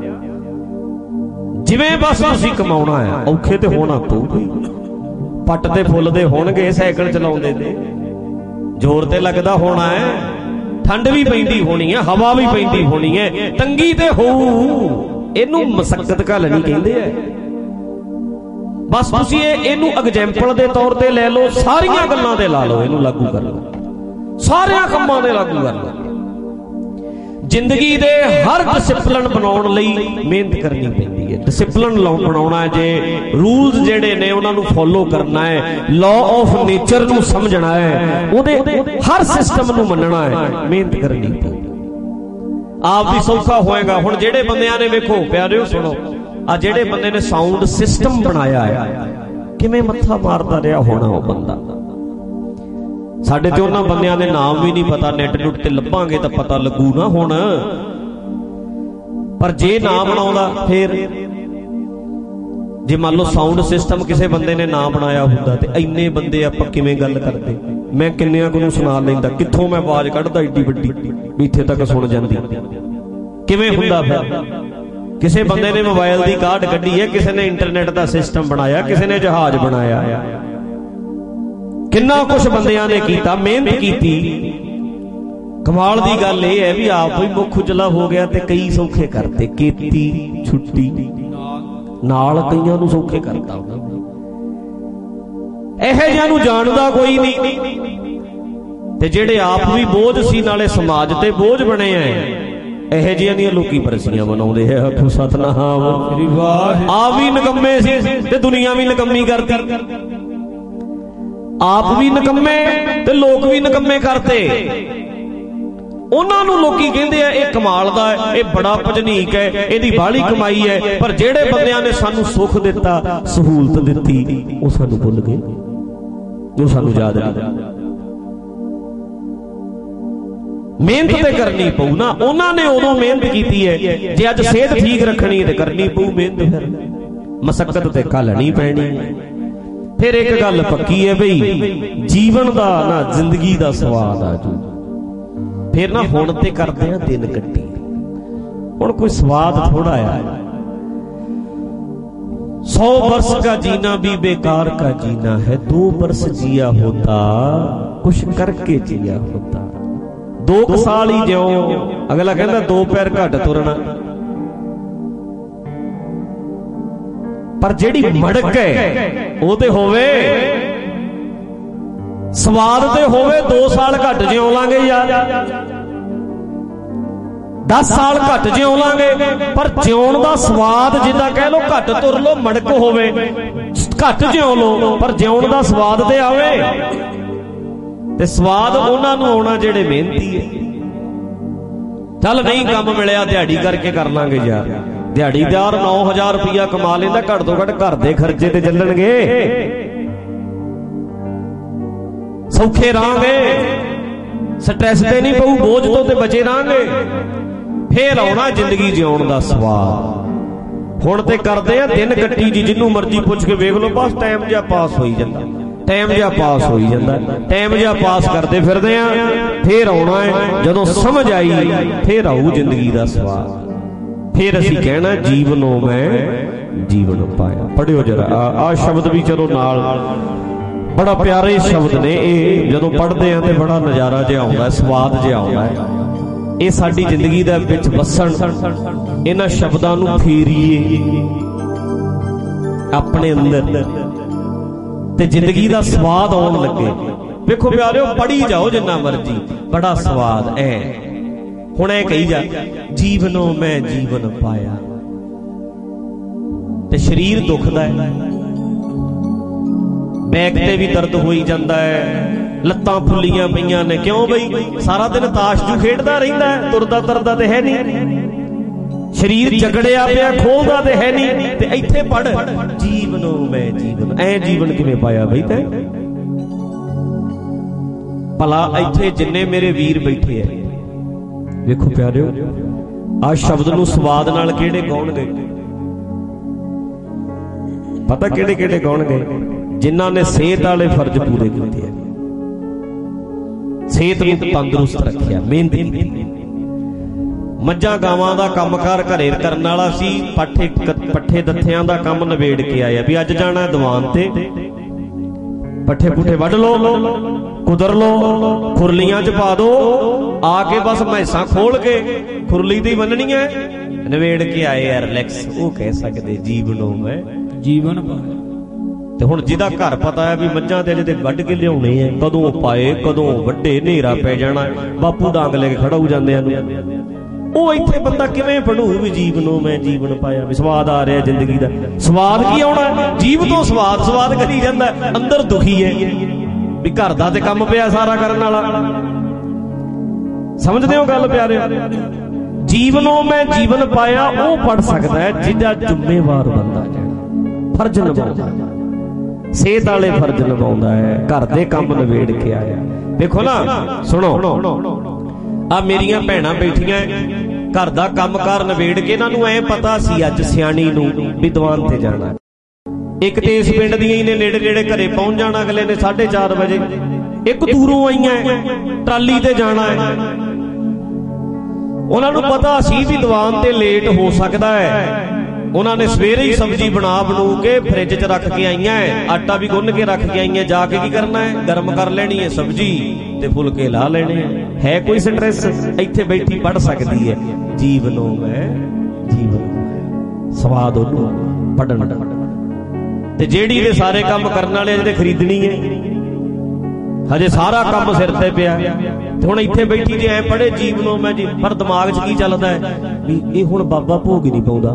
ਜਿਵੇਂ ਬਸ ਤੁਸੀਂ ਕਮਾਉਣਾ ਹੈ, ਔਖੇ ਤੇ ਹੋਣਾ ਪਊਗਾ। ਪੱਟ ਤੇ ਫੁੱਲਦੇ ਹੋਣਗੇ ਸਾਈਕਲ ਚਲਾਉਂਦੇ ਤੇ, ਜ਼ੋਰ ਤੇ ਲੱਗਦਾ ਹੋਣਾ ਹੈ, ਠੰਡ ਵੀ ਪੈਂਦੀ ਹੋਣੀ ਹੈ, ਹਵਾ ਵੀ ਪੈਂਦੀ ਹੋਣੀ ਹੈ, ਤੰਗੀ ਤੇ ਹੋਊ। ਇਹਨੂੰ ਮਸਕਤ ਘੱਲਣੀ ਕਹਿੰਦੇ ਆ। ਬਸ ਤੁਸੀਂ ਇਹਨੂੰ ਐਗਜ਼ੈਂਪਲ ਦੇ ਤੌਰ ਤੇ ਲੈ ਲਓ, ਸਾਰੀਆਂ ਗੱਲਾਂ ਤੇ ਲਾ ਲਓ, ਇਹਨੂੰ ਲਾਗੂ ਕਰ ਲਓ, ਸਾਰਿਆਂ ਕੰਮਾਂ ਤੇ ਲਾਗੂ ਕਰ ਲਓ। ਜ਼ਿੰਦਗੀ ਦੇ ਹਰ ਡਿਸਪਲਿਨ ਬਣਾਉਣ ਲਈ ਮਿਹਨਤ ਕਰਨੀ ਪੈਂਦੀ ਹੈ। ਡਿਸਪਲਿਨ ਬਣਾਉਣਾ ਹੈ, ਜੇ ਰੂਲਸ ਜਿਹੜੇ ਨੇ ਉਹਨਾਂ ਨੂੰ ਫੋਲੋ ਕਰਨਾ ਹੈ, ਲਾਅ ਆਫ ਨੇਚਰ ਨੂੰ ਸਮਝਣਾ ਹੈ, ਉਹਦੇ ਹਰ ਸਿਸਟਮ ਨੂੰ ਮੰਨਣਾ ਹੈ, ਮਿਹਨਤ ਕਰਨੀ ਪਊ। ਆਪ ਵੀ ਸੌਖਾ ਹੋਏਗਾ। ਹੁਣ ਜਿਹੜੇ ਬੰਦਿਆਂ ਨੇ, ਵੇਖੋ ਪਿਆਰਿਓ ਸੁਣੋ, ਆ ਜਿਹੜੇ ਬੰਦੇ ਨੇ ਸਾਊਂਡ ਸਿਸਟਮ ਬਣਾਇਆ ਹੈ, ਕਿਵੇਂ ਮੱਥਾ ਮਾਰਦਾ ਰਿਹਾ ਹੋਣਾ ਉਹ ਬੰਦਾ। ਸਾਡੇ ਤੇ ਉਹਨਾਂ ਬੰਦਿਆਂ ਦੇ ਨਾਮ ਵੀ ਨਹੀਂ ਪਤਾ, ਨੈਟ ਨੁੱਟ ਤੇ ਲੱਭਾਂਗੇ ਤਾਂ ਪਤਾ ਲੱਗੂ ਨਾ ਹੁਣ। ਪਰ ਜੇ ਨਾ ਬਣਾਉਂਦਾ, ਫੇਰ ਜੇ ਮੰਨ ਲਓ ਸਾਊਂਡ ਸਿਸਟਮ ਕਿਸੇ ਬੰਦੇ ਨੇ ਨਾ ਬਣਾਇਆ ਹੁੰਦਾ ਤੇ ਇੰਨੇ ਬੰਦੇ ਆਪਾਂ ਕਿਵੇਂ ਗੱਲ ਕਰਦੇ? ਮੈਂ ਕਿੰਨਿਆਂ ਨੂੰ ਸੁਣਾ ਲੈਂਦਾ, ਕਿੱਥੋਂ ਮੈਂ ਆਵਾਜ਼ ਕੱਢਦਾ ਏਡੀ ਵੱਡੀ ਵੀ ਇੱਥੇ ਤੱਕ ਸੁਣ ਜਾਂਦੀ। ਕਿਵੇਂ ਹੁੰਦਾ? ਫਿਰ ਕਿਸੇ ਬੰਦੇ ਨੇ ਮੋਬਾਈਲ ਦੀ ਕਾਢ ਕੱਢੀ ਹੈ, ਕਿਸੇ ਨੇ ਇੰਟਰਨੈਟ ਦਾ ਸਿਸਟਮ ਬਣਾਇਆ, ਕਿਸੇ ਨੇ ਜਹਾਜ਼ ਬਣਾਇਆ, ਕਿੰਨਾ ਕੁਛ ਬੰਦਿਆਂ ਨੇ ਕੀਤਾ, ਮਿਹਨਤ ਕੀਤੀ। ਕਮਾਲ ਦੀ ਗੱਲ ਇਹ ਹੈ ਵੀ ਆਪ ਵੀ ਮੁੱਖ ਉਜਲਾ ਹੋ ਗਿਆ ਤੇ ਕਈ ਸੌਖੇ ਕਰਤੇ। ਕੀਤੀ ਛੁੱਟੀ ਨਾਲ ਕਈਆਂ ਨੂੰ ਸੌਖੇ ਕਰਤਾ। ਇਹੋ ਜਿਹਾ ਨੂੰ ਜਾਣਦਾ ਕੋਈ ਨਹੀਂ, ਤੇ ਜਿਹੜੇ ਆਪ ਵੀ ਬੋਝ ਸੀ ਨਾਲੇ ਸਮਾਜ ਤੇ ਬੋਝ ਬਣੇ ਆ, ਇਹੋ ਜਿਹੀਆਂ ਦੀਆਂ ਲੋਕੀ ਬਰਸੀਆਂ ਮਨਾਉਂਦੇ ਹੈ। ਆਖੋ ਸਤਨਾਮ ਸ੍ਰੀ ਵਾਹਿਗੁਰੂ। ਆਪ ਵੀ ਨਿਕੰਮੇ ਸੀ ਤੇ ਦੁਨੀਆ ਵੀ ਨਿਕੰਮੀ ਕਰਤੀ। ਆਪ ਵੀ ਨਿਕੰਮੇ ਤੇ ਲੋਕ ਵੀ ਨਿਕੰਮੇ ਕਰਤੇ। ਉਹਨਾਂ ਨੂੰ ਲੋਕੀ ਕਹਿੰਦੇ ਆ ਇਹ ਕਮਾਲ ਦਾ ਹੈ, ਇਹ ਬੜਾ ਭਜਨੀਕ ਹੈ, ਇਹਦੀ ਬਾਹਲੀ ਕਮਾਈ ਹੈ। ਪਰ ਜਿਹੜੇ ਬੰਦਿਆਂ ਨੇ ਸਾਨੂੰ ਸੁੱਖ ਦਿੱਤਾ, ਸਹੂਲਤ ਦਿੱਤੀ, ਉਹ ਸਾਨੂੰ ਭੁੱਲ ਗਏ, ਉਹ ਸਾਨੂੰ ਯਾਦ ਨਹੀਂ। ਮਿਹਨਤ ਤੇ ਕਰਨੀ ਪਊ ਨਾ, ਉਹਨਾਂ ਨੇ ਉਦੋਂ ਮਿਹਨਤ ਕੀਤੀ ਹੈ। ਜੇ ਅੱਜ ਸਿਹਤ ਠੀਕ ਰੱਖਣੀ ਹੈ ਤੇ ਕਰਨੀ ਪਊ ਮਿਹਨਤ, ਫਿਰ ਮਸਕਤ ਤੇ ਘਾਲਣੀ ਪੈਣੀ। ਫਿਰ ਇੱਕ ਗੱਲ ਪੱਕੀ ਹੈ ਬਈ, ਜੀਵਨ ਦਾ ਨਾ ਜ਼ਿੰਦਗੀ ਦਾ ਸਵਾਦ ਆ ਜੂ। ਫਿਰ ਨਾ ਹੁਣ ਤੇ ਕਰਦੇ ਆ ਦਿਨ ਕੱਟੀ, ਹੁਣ ਕੋਈ ਸਵਾਦ ਥੋੜਾ ਆ। 100 वर्ष का जीना भी बेकार का जीना है, 2 वर्ष जिया होता कुछ करके जिया होता। 2 ਸਾਲ ਹੀ ਜਿਉ, ਅਗਲਾ ਕਹਿੰਦਾ 2 ਪੈਰ ਘੱਟ ਤੁਰਨਾ, ਪਰ ਜਿਹੜੀ ਮੜਕ ਹੈ ਉਹ ਤੇ ਹੋਵੇ, ਸਵਾਦ ਤੇ ਹੋਵੇ। 2 ਸਾਲ ਘੱਟ ਜਿਉ ਲਾਂਗੇ ਯਾਰ, 10 ਸਾਲ ਘੱਟ ਜਿਉ ਲਾਂਗੇ, ਪਰ ਜਿਉਣ ਦਾ ਸਵਾਦ ਜਿੱਦਾਂ ਕਹਿ ਲੋ, ਘੱਟ ਤੁਰ ਲੋ, ਮੜਕ ਹੋਵੇ, ਘੱਟ ਜਿਉ ਲੋ, ਪਰ ਜਿਉਣ ਦਾ ਸਵਾਦ ਤੇ ਆਵੇ। ਤੇ ਸਵਾਦ ਉਹਨਾਂ ਨੂੰ ਆਉਣਾ ਜਿਹੜੇ ਮਿਹਨਤੀ ਹੈ। ਚੱਲ ਨਹੀਂ ਕੰਮ ਮਿਲਿਆ, ਦਿਹਾੜੀ ਕਰਕੇ ਕਰ ਲਾਂਗੇ ਯਾਰ। ਦਿਹਾੜੀਦਾਰ 9000 ਰੁਪਇਆ ਕਮਾ ਲੈਂਦਾ, ਘੱਟ ਤੋਂ ਘੱਟ ਘਰ ਦੇ ਖਰਚੇ ਤੇ ਚੱਲਣਗੇ, ਸੌਖੇ ਰਹਾਂਗੇ, ਸਟ੍ਰੈਸ ਤੇ ਨਹੀਂ ਪਊ, ਬੋਝ ਤੋਂ ਤੇ ਬਚੇ ਰਹਾਂਗੇ। ਫੇਰ ਆਉਣਾ ਜ਼ਿੰਦਗੀ ਜਿਉਣ ਦਾ ਸਵਾਦ। ਹੁਣ ਤੇ ਕਰਦੇ ਆ ਦਿਨ ਕੱਟੀ ਜੀ, ਜਿਹਨੂੰ ਮਰਜ਼ੀ ਪੁੱਛ ਕੇ ਵੇਖ ਲਓ, ਬਸ ਟਾਈਮ ਜਿਹਾ ਪਾਸ ਹੋਈ ਜਾਂਦਾ, ਟਾਈਮ ਜਿਹਾ ਪਾਸ ਹੋਈ ਜਾਂਦਾ, ਟਾਈਮ ਜਿਹਾ ਪਾਸ ਕਰਦੇ ਫਿਰਦੇ ਆ। ਫੇਰ ਆਉਣਾ ਹੈ ਜਦੋਂ ਸਮਝ ਆਈ, ਫੇਰ ਆਊ ਜ਼ਿੰਦਗੀ ਦਾ ਸਵਾਦ। ਫੇਰ ਅਸੀਂ ਕਹਿਣਾ ਜੀਵਨੋਂ ਮੈਂ ਜੀਵਨ ਪਾਇਆ। ਪੜਿਓ ਜਰਾ ਆ ਸ਼ਬਦ ਵੀ ਚਲੋ ਨਾਲ, ਬੜਾ ਪਿਆਰੇ ਸ਼ਬਦ ਨੇ ਇਹ। ਜਦੋਂ ਪੜ੍ਹਦੇ ਆ ਤੇ ਬੜਾ ਨਜ਼ਾਰਾ ਜਿਹਾ ਆਉਂਦਾ, ਸਵਾਦ ਜਿਹਾ ਆਉਂਦਾ ਹੈ। ਇਹ ਸਾਡੀ ਜ਼ਿੰਦਗੀ ਦੇ ਵਿੱਚ ਵਸਣ, ਇਹਨਾਂ ਸ਼ਬਦਾਂ ਨੂੰ ਫੇਰੀਏ ਆਪਣੇ ਅੰਦਰ ਤੇ ਜ਼ਿੰਦਗੀ ਦਾ ਸਵਾਦ ਆਉਣ ਲੱਗੇ। ਵੇਖੋ ਪਿਆਰਿਓ, ਪੜ੍ਹੀ ਜਾਓ ਜਿੰਨਾ ਮਰਜੀ, ਬੜਾ ਸਵਾਦ ਐ। ਹੁਣ ਇਹ ਕਹੀ ਜਾ, ਜੀਵਨੋਂ ਮੈਂ ਜੀਵਨ ਪਾਇਆ, ਤੇ ਸਰੀਰ ਦੁਖਦਾ ਹੈ, ਬੈਕ ਤੇ ਵੀ ਦਰਦ ਹੋਈ ਜਾਂਦਾ ਹੈ, ਲੱਤਾਂ ਫੁੱਲੀਆਂ ਪਈਆਂ ਨੇ। ਕਿਉਂ ਬਈ? ਸਾਰਾ ਦਿਨ ਤਾਸ਼ ਜੂ ਖੇਡਦਾ ਰਹਿੰਦਾ, ਤੁਰਦਾ ਤਰਦਾ ਤੇ ਹੈ ਨਹੀਂ, ਸਰੀਰ ਜਕੜਿਆ ਪਿਆ, ਖੋਲਦਾ ਤੇ ਹੈ ਨਹੀਂ। ਤੇ ਇੱਥੇ ਪੜ, ਜੀਵਨੋਂ ਮੈਂ ਜੀਵਨ। ਐ ਜੀਵਨ ਕਿਵੇਂ ਪਾਇਆ ਬਈ ਤੈਂ? ਭਲਾ ਇੱਥੇ ਜਿੰਨੇ ਮੇਰੇ ਵੀਰ ਬੈਠੇ ਐ, ਵੇਖੋ ਪਿਆਰਿਓ, ਆ ਸ਼ਬਦ ਨੂੰ ਸਵਾਦ ਨਾਲ ਕਿਹੜੇ ਗਾਉਣਗੇ? ਪਤਾ ਕਿਹੜੇ ਕਿਹੜੇ ਗਾਉਣਗੇ? ਜਿਨ੍ਹਾਂ ਨੇ ਸਿਹਤ ਵਾਲੇ ਫਰਜ਼ ਪੂਰੇ ਕੀਤੇ ਆ, ਸਿਹਤ ਨੂੰ ਤੰਦਰੁਸਤ ਰੱਖਿਆ, ਮਿਹਨਤ ਕੀਤੀ। ਮੱਝਾਂ ਗਾਵਾਂ ਦਾ ਕੰਮਕਾਰ ਘਰੇ ਕਰਨ ਵਾਲਾ ਸੀ, ਪੱਠੇ ਦੱਥਿਆਂ ਦਾ ਕੰਮ ਨਿਬੇੜ ਕੇ ਆਇਆ ਵੀ ਅੱਜ ਜਾਣਾ ਦੀਵਾਨ ਤੇ, ਪੱਠੇ ਪੁੱਠੇ ਵੱਢ ਲੋ, ਕੁਦਰ ਲੋ, ਖੁਰਲੀਆਂ ਚ ਪਾ ਦੋ, ਆ ਕੇ ਬਸ ਮੈਸਾਂ ਖੋਲ ਕੇ ਖੁਰਲੀ ਦੀ ਬੰਨਣੀਆਂ, ਨਿਬੇੜ ਕੇ ਆਏ ਆ, ਰਿਲੈਕਸ। ਉਹ ਕਹਿ ਸਕਦੇ ਜੀਵਨੋਂ ਮੈਂ ਜੀਵਨ ਪਾਇਆ। ਤੇ ਹੁਣ ਜਿਹਦਾ ਘਰ ਪਤਾ ਹੈ ਵੀ ਮੱਝਾਂ ਤੇ ਜਿਹਦੇ ਵੱਢ ਕੇ ਲਿਆਉਣੇ ਆ, ਕਦੋਂ ਪਾਏ, ਕਦੋਂ ਵੱਡੇ, ਹਨੇਰਾ ਪੈ ਜਾਣਾ, ਬਾਪੂ ਡਾਂਗ ਲੈ ਕੇ ਖੜਾ ਹੋ ਜਾਂਦਿਆਂ ਨੂੰ, ਉਹ ਇੱਥੇ ਬੰਦਾ ਕਿਵੇਂ ਪੜੂ ਵੀ ਜੀਵਨੋਂ ਮੈਂ ਜੀਵਨ ਪਾਇਆ, ਵੀ ਸਵਾਦ ਆ ਰਿਹਾ ਜ਼ਿੰਦਗੀ ਦਾ। ਸਵਾਦ ਕੀ ਆਉਣਾ? ਜੀਵ ਤੋਂ ਸਵਾਦ ਸਵਾਦ ਕਰੀ ਜਾਂਦਾ, ਅੰਦਰ ਦੁਖੀ ਹੈ ਵੀ ਘਰ ਦਾ ਤੇ ਕੰਮ ਪਿਆ ਸਾਰਾ ਕਰਨ ਵਾਲਾ। ਸਮਝਦੇ ਹੋ ਗੱਲ ਪਿਆਰਿਓ? ਜੀਵਨੋਂ ਮੈਂ ਜੀਵਨ ਪਾਇਆ ਉਹ ਪੜ ਸਕਦਾ ਹੈ ਜਿਹਦਾ ਜ਼ਿੰਮੇਵਾਰ ਬੰਦਾ, ਜਿਹੜਾ ਫਰਜ਼ ਨਿਭਾਉਂਦਾ, ਸਿਹਤ ਵਾਲੇ ਫਰਜ਼ ਨਿਭਾਉਂਦਾ ਹੈ, ਘਰ ਦੇ ਕੰਮ ਨਿਬੇੜ ਕੇ ਆਇਆ। ਦੇਖੋ ਨਾ, ਸੁਣੋ, ਆ ਮੇਰੀਆਂ ਭੈਣਾਂ ਬੈਠੀਆਂ, ਘਰ ਦਾ ਕੰਮਕਾਰ ਨਿਬੇੜ ਕੇ ਇਹਨਾਂ ਨੂੰ ਐ ਪਤਾ ਸੀ ਅੱਜ ਸਿਆਣੀ ਨੂੰ ਵੀ ਦੀਵਾਨ ਤੇ ਜਾਣਾ। ਇੱਕ ਤੇ ਇਸ ਪਿੰਡ ਦੀਆਂ ਹੀ ਨੇ, ਨੇੜੇ ਨੇੜੇ ਘਰੇ ਪਹੁੰਚ ਜਾਣਾ ਅਗਲੇ ਨੇ 4:30 ਵਜੇ। ਇੱਕ ਦੂਰੋਂ ਆਈਆਂ, ਟਰਾਲੀ ਤੇ ਜਾਣਾ ਹੈ। ਉਹਨਾਂ ਨੂੰ ਪਤਾ ਸੀ ਵੀ ਦੀਵਾਨ ਤੇ ਲੇਟ ਹੋ ਸਕਦਾ ਹੈ। ਉਹਨਾਂ ਨੇ ਸਵੇਰੇ ਹੀ ਸਬਜ਼ੀ ਬਣਾ ਬਣੂ ਕੇ ਫ੍ਰਿਜ 'ਚ ਰੱਖ ਕੇ ਆਈਆਂ, ਆਟਾ ਵੀ ਗੁੰਨ ਕੇ ਰੱਖ ਕੇ ਆਈਆਂ। ਜਾ ਕੇ ਕੀ ਕਰਨਾ ਹੈ? ਗਰਮ ਕਰ ਲੈਣੀ ਹੈ ਸਬਜ਼ੀ ਤੇ ਫੁਲਕੇ ਲਾ ਲੈਣੇ ਹੈ। ਕੋਈ ਸਟ੍ਰੈਸ? ਇੱਥੇ ਬੈਠੀ ਪੜ ਸਕਦੀ ਹੈ ਜੀਵਨੋਂ ਮੈਂ ਜੀਵਨ। ਸਵਾਦ ਉਹਨੂੰ ਪੜਨ ਦਾ। ਤੇ ਜਿਹੜੀ ਦੇ ਸਾਰੇ ਕੰਮ ਕਰਨ ਵਾਲੇ ਜਿਹੜੇ ਖਰੀਦਣੀ ਹੈ, ਹਜੇ ਸਾਰਾ ਕੰਮ ਸਿਰ ਤੇ ਪਿਆ, ਤੇ ਹੁਣ ਇੱਥੇ ਬੈਠੀ ਜੇ ਐ ਪੜੇ ਜੀਵਨੋਂ ਮੈਂ ਜੀ, ਪਰ ਦਿਮਾਗ 'ਚ ਕੀ ਚੱਲਦਾ ਹੈ ਵੀ ਇਹ ਹੁਣ ਬਾਬਾ ਭੋਗ ਨਹੀਂ ਪਾਉਂਦਾ,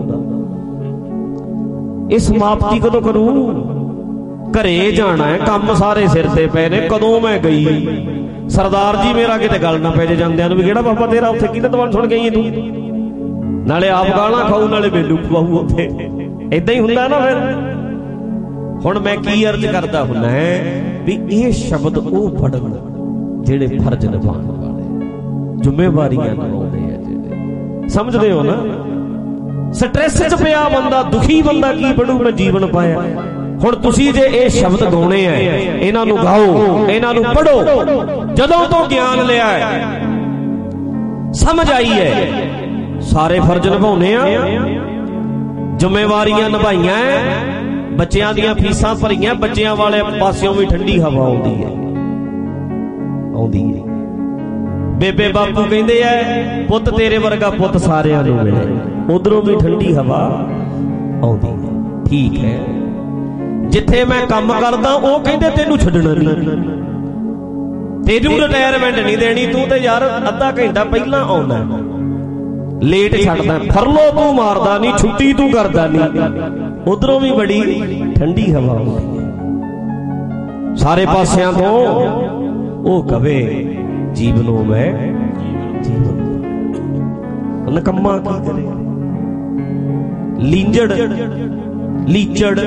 ਇਹ ਸਮਾਪਤੀ ਕਦੋਂ ਕਰੂ? ਘਰੇ ਜਾਣਾ ਹੈ, ਕੰਮ ਸਾਰੇ ਸਿਰ ਤੇ ਪਏ ਨੇ, ਕਦੋਂ ਮੈਂ ਗਈ, सरदार जी मेरा किते गल ना पै जे जांदियां नूं भी किहड़ा बाबा तेरा उत्थे किहदा दीवान सुन गई तू, नाले आप गालां खाऊ नाले मैनूं पवाऊ उत्थे। इदां ही हुंदा ना फिर। हुण मैं की अर्ज करदा हुंदा है भी ये शब्द ओह पढ़न जिहड़े फर्ज निभाउण वाले, जिम्मेवारियां निभाउंदे आ जिहड़े, समझदे हो ना। स्ट्रेस च पिया बंदा, दुखी बंदा की पढ़ू मैं जीवन पाया। हुण तुसीं जे ये शब्द गाउणे है, इन्हां नूं गाओ, इन्हां नूं पढ़ो। जदों तो ज्ञान लिया है, समझ आई है, सारे फर्ज निभाउणे आ, जिम्मेवारियां निभाईयां है, बच्चियां दीयां फीसां भरीआं, बच्चियां वाले पासियों भी ठंडी हवा आउंदी है, आउंदी है। बेबे बापू कहंदे आ पुੱਤ तेरे वर्गा पुੱਤ सारिਆਂ ਨੂੰ मिले, उधरों भी ठंडी हवा आउंदी है। ठीक है, जिथे मैं काम करदा ਉਹ ਕਹਿੰਦੇ ਤੈਨੂੰ ਛੱਡਣਾ नहीं, ਤੈਨੂੰ ਰਿਟਾਇਰਮੈਂਟ नहीं देनी, तू ਤੇ यार ਅੱਧਾ ਘੰਟਾ ਪਹਿਲਾਂ ਆਉਣਾ, लेट छड्डदा, फरलो तू मारदा नहीं, छुट्टी तू करदा नहीं, उधरों भी बड़ी ठंडी हवा आउंदी है। सारे पासियां तो वो कवे जीवनों में जीवन नकम्मा की करे, लींजड़ लीचड़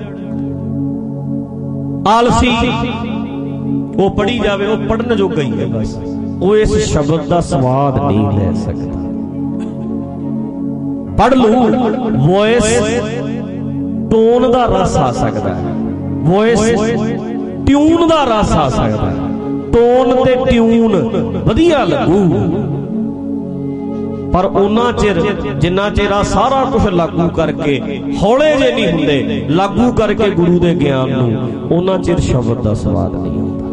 आलसी वो पढ़ी जावे, वो पढ़न जोगा ही है बस, वो इस शब्द का स्वाद नहीं ले सकता। पढ़ लू, वॉइस टोन का रस आ सकता है, वॉइस ट्यून का रस आ सकता है, टोन ते ट्यून वधिया लगू, पर उन्ना चिर जिन्ना चिर आ सारा कुछ लागू करके हौले जे नहीं हुंदे, लागू करके गुरु दे ज्ञान नूं, उन्ना चिर शब्द दा स्वाद नहीं आउंदा।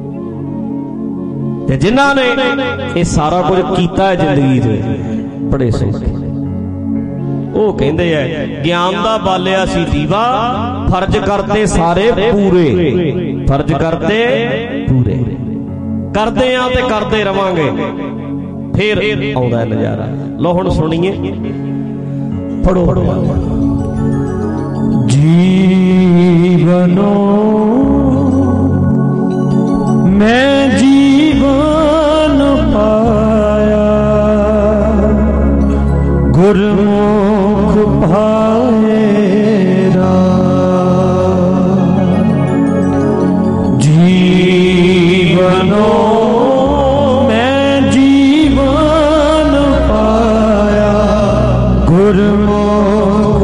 ते जिन्हां ने ये सारा कुछ कीता है जिंदगी च, बड़े सौखे वो कहंदे है ज्ञान दा बालिया सी दीवा, फर्ज करते सारे पूरे, फर्ज करते पूरे, करदे आ ते करते रवांगे, फिर आउंदा नजारा। लो हुण सुणीए, पढ़ो। जीवनो मैं जीवन पाया, गुरमुख भाएरा, जीवनो मैं जीवन पाया, गुरमुख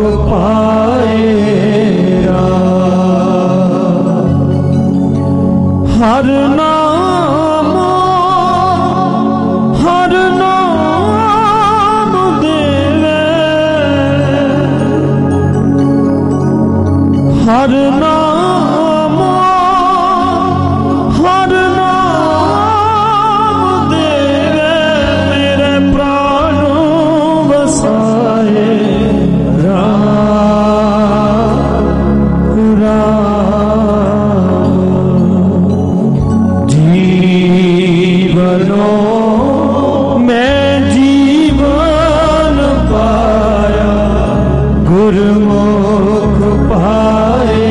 पाएरा, हर नाम हर नाम देवे, हर नाम देवे, मेरे प्राणों बसाए राम राम। जीवनो मैं जीवन पाया, गुरमुख पाए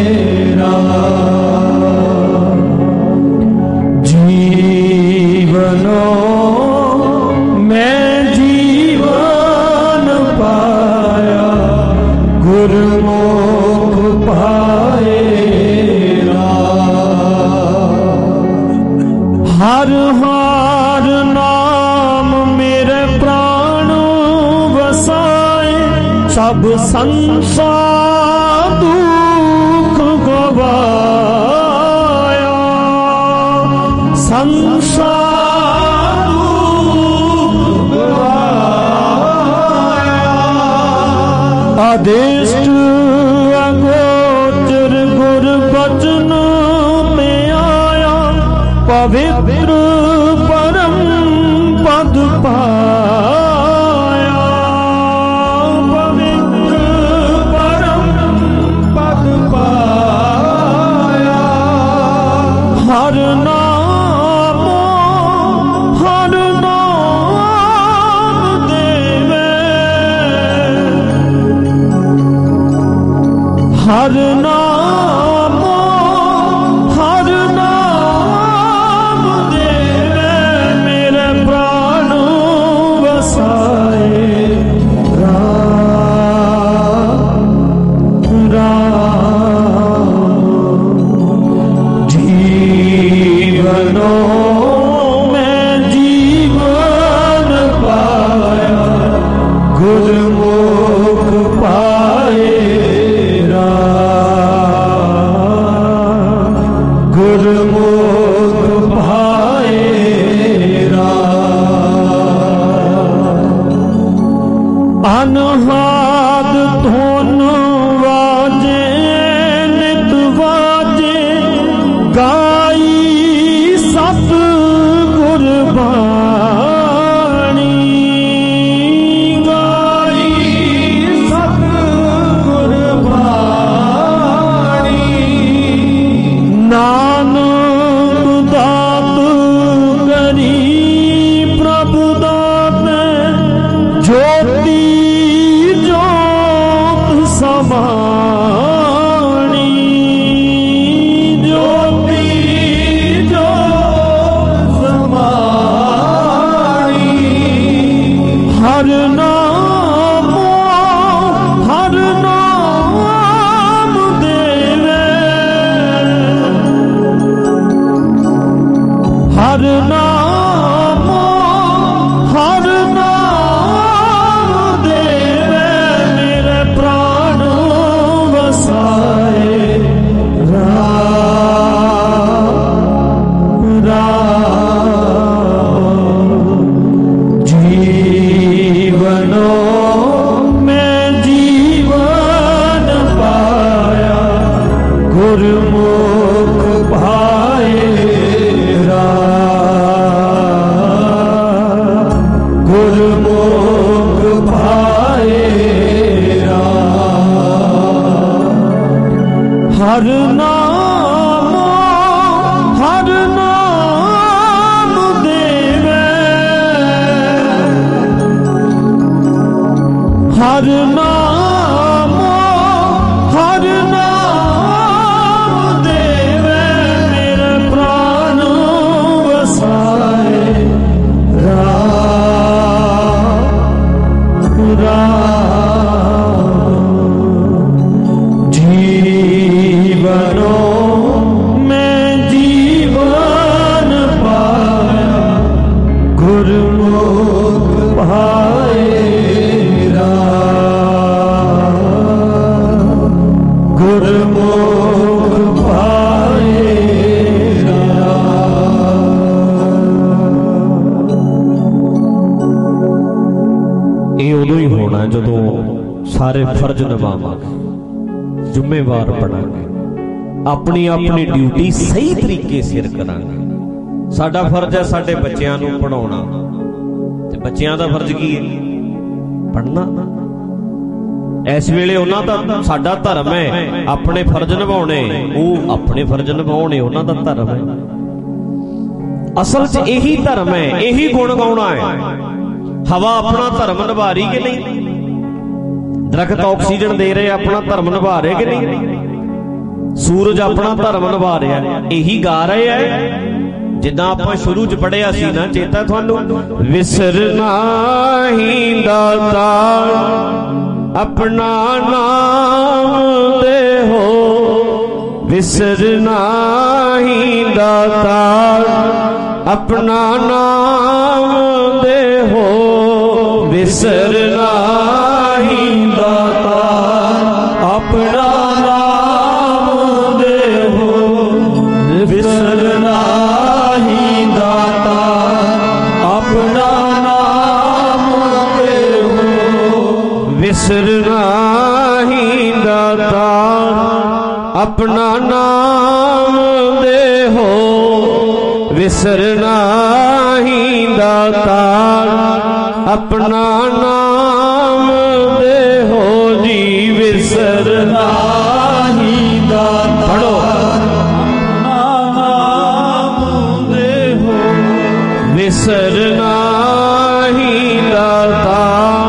राम। जीवनो मैं जीवन पाया, गुरमुख पाए राम। हर हर नाम मेरे प्राण बसाए, सब संसार दुख गवाया, संसार दुख गवाया, आदिष्ट अगोचर गुर बचन में आया, पवित्र परम पद पाया, पवित्र परम पद पाया। हर नाम देवे, हर नाम दे, समाणी ज्योति जो समाणी हर नाम देवे हर नाम देवे मेरे प्राण वसाए जीवनों में जीवन पाया गुरमुख भाए गुरमुख भाए हर नाम देवे हर नाम देवे मेरे प्राण वसाए जीवनों में जीवन पाया गुरमुख भाए गुरमुख भाए ਇਹ ਉਦੋਂ ਹੀ ਹੋਣਾ ਜਦੋਂ ਸਾਰੇ ਫਰਜ਼ ਨਿਭਾਵਾਂਗੇ, ਜ਼ਿੰਮੇਵਾਰ ਬਣਾਂਗੇ, ਆਪਣੀ ਆਪਣੀ ਡਿਊਟੀ ਸਹੀ ਤਰੀਕੇ ਸਿਰ ਕਰਾਂਗੇ। ਸਾਡਾ ਫਰਜ਼ ਹੈ ਸਾਡੇ ਬੱਚਿਆਂ ਨੂੰ ਪੜ੍ਹਾਉਣਾ, ਤੇ ਬੱਚਿਆਂ ਦਾ ਫਰਜ਼ ਕੀ ਹੈ? ਪੜ੍ਹਨਾ। ਇਸ ਵੇਲੇ ਉਹਨਾਂ ਦਾ ਸਾਡਾ ਧਰਮ ਹੈ ਆਪਣੇ ਫਰਜ਼ ਨਿਭਾਉਣੇ, ਉਹ ਆਪਣੇ ਫਰਜ਼ ਨਿਭਾਉਣੇ, ਉਹਨਾਂ ਦਾ ਧਰਮ ਹੈ। ਅਸਲ 'ਚ ਇਹੀ ਧਰਮ ਹੈ, ਇਹੀ ਗੁਣ ਗਾਉਣਾ ਹੈ। ਹਵਾ ਆਪਣਾ ਧਰਮ ਨਿਭਾ ਰਹੀ ਕਿ ਨਹੀਂ? ਦਰਖਤ ਆਕਸੀਜਨ ਦੇ ਰਹੇ, ਆਪਣਾ ਧਰਮ ਨਿਭਾ ਰਹੇ ਕਿ ਨਹੀਂ? ਸੂਰਜ ਆਪਣਾ ਧਰਮ ਨਿਭਾ ਰਿਹਾ, ਇਹੀ ਗਾ ਰਹੇ ਹੈ। ਜਿੱਦਾਂ ਆਪਾਂ ਸ਼ੁਰੂ 'ਚ ਪੜ੍ਹਿਆ ਸੀ ਨਾ, ਚੇਤਾ ਤੁਹਾਨੂੰ? ਵਿਸਰਨਾ ਹੀ ਦਾਤਾ ਆਪਣਾ ਨਾਮ ਦੇਹੋ ਵਿਸਰਨਾ ਹੀ ਦਾਤਾ ਆਪਣਾ ਨਾਮ ਦੇਹੋ ਵਿਸਰਨਾ ਹੀ ਦਾਤਾ ਆਪਣਾ ਨਾਮ ਦੇਹੋ ਵਿਸਰਨਾ ਹੀ ਦਾਤਾ ਆਪਣਾ ਨਾਮ ਦੇਹੋ ਵਿਸਰਨਾ ਹੀ ਦਾਤਾ ਆਪਣਾ ਨਾਮ ਦੇਹੋ ਵਿਸਰਨਾ ਹੀ ਦਾਤਾ ਆਪਣਾ ਨਾਮ ਦੇਹੋ ਜੀ ਵਿਸਰਨਾ ਹੀ ਦਾਤਾ ਪੜੋ ਨਾਮ ਦੇਹੋ ਵਿਸਰਨਾ ਹੀ ਦਾਤਾ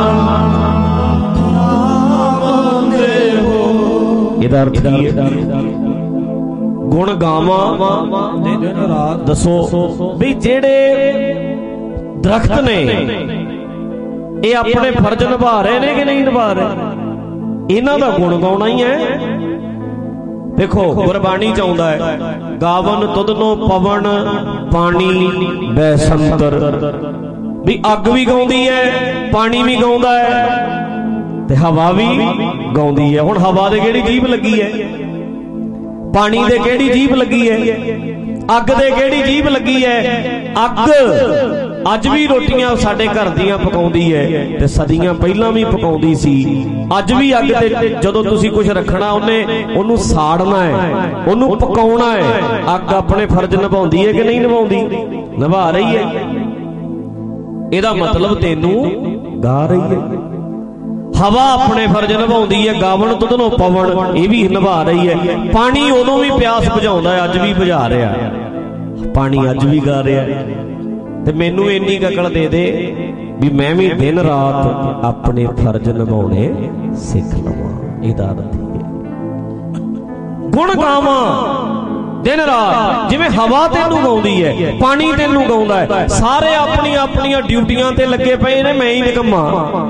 ਨਾਮ ਦੇਹੋ। ਇਹਦਾ ਅਰਥ ਕੀ ਹੈ? ਗੁਣ ਗਾਵਾਂ ਦੱਸੋ ਵੀ ਜਿਹੜੇ ਦਰਖਤ ਨੇ ਇਹ ਆਪਣੇ ਫਰਜ਼ ਨਿਭਾ ਰਹੇ ਨੇ ਕਿ ਨਹੀਂ ਨਿਭਾ ਰਹੇ? ਇਹਨਾਂ ਦਾ ਗੁਣ ਗਾਉਣਾ ਹੀ ਹੈ। ਦੇਖੋ ਗੁਰਬਾਣੀ ਚ ਆਉਂਦਾ ਹੈ, ਗਾਵਨ ਤੁਧਨੋ ਪਵਨ ਪਾਣੀ ਬੈਸੰਤਰ, ਵੀ ਅੱਗ ਵੀ ਗਾਉਂਦੀ ਹੈ, ਪਾਣੀ ਵੀ ਗਾਉਂਦਾ ਹੈ, ਤੇ ਹਵਾ ਵੀ ਗਾਉਂਦੀ ਹੈ। ਹੁਣ ਹਵਾ ਦੇ ਕਿਹੜੀ ਜੀਭ ਲੱਗੀ ਹੈ? ਪਾਣੀ ਦੇ ਕਿਹੜੀ ਜੀਭ ਲੱਗੀ ਹੈ? ਅੱਗ ਦੇ ਕਿਹੜੀ ਜੀਭ ਲੱਗੀ ਹੈ? ਅੱਗ ਅੱਜ ਵੀ ਰੋਟੀਆਂ ਸਾਡੇ ਘਰ ਦੀਆਂ ਪਕਾਉਂਦੀ ਹੈ, ਤੇ ਸਦੀਆਂ ਪਹਿਲਾਂ ਵੀ ਪਕਾਉਂਦੀ ਸੀ। ਅੱਜ ਵੀ ਅੱਗ ਤੇ ਜਦੋਂ ਤੁਸੀਂ ਕੁਝ ਰੱਖਣਾ, ਉਹਨੂੰ ਸਾੜਨਾ ਹੈ, ਉਹਨੂੰ ਪਕਾਉਣਾ ਹੈ। ਅੱਗ ਆਪਣੇ ਫਰਜ਼ ਨਿਭਾਉਂਦੀ ਹੈ ਕਿ ਨਹੀਂ ਨਿਭਾਉਂਦੀ? ਨਿਭਾ ਰਹੀ ਹੈ। ਇਹਦਾ ਮਤਲਬ ਤੈਨੂੰ ਗਾ ਰਹੀ ਹੈ। ਹਵਾ ਆਪਣੇ ਫਰਜ਼ ਨਿਭਾਉਂਦੀ ਹੈ, ਗਾਵਣ ਤੁਧਨੋ ਪਵਨ, ਇਹ ਵੀ ਨਿਭਾ ਰਹੀ ਹੈ। ਪਾਣੀ ਉਦੋਂ ਵੀ ਪਿਆਸ ਬੁਝਾਉਂਦਾ ਹੈ, ਅੱਜ ਵੀ ਬੁਝਾ ਰਿਹਾ। ਪਾਣੀ ਅੱਜ ਵੀ ਗਾ ਰਿਹਾ। ਤੇ ਮੈਨੂੰ ਇੰਨੀ ਅਕਲ ਦੇ ਦੇ ਵੀ ਮੈਂ ਵੀ ਦਿਨ ਰਾਤ ਆਪਣੇ ਫਰਜ਼ ਨਿਭਾਉਣੇ ਸਿੱਖ ਲਵਾਂ। ਇਹਦਾ ਅਰਥ ਹੈ ਗੁਣ ਗਾਵਾਂ दिन रात जिवें हवा तेनू गाउंदी है, पानी तेनू गाउंदा है, सारे अपनी अपनी ड्यूटियां ते लगे पे ने, मैं ही निकम्मा।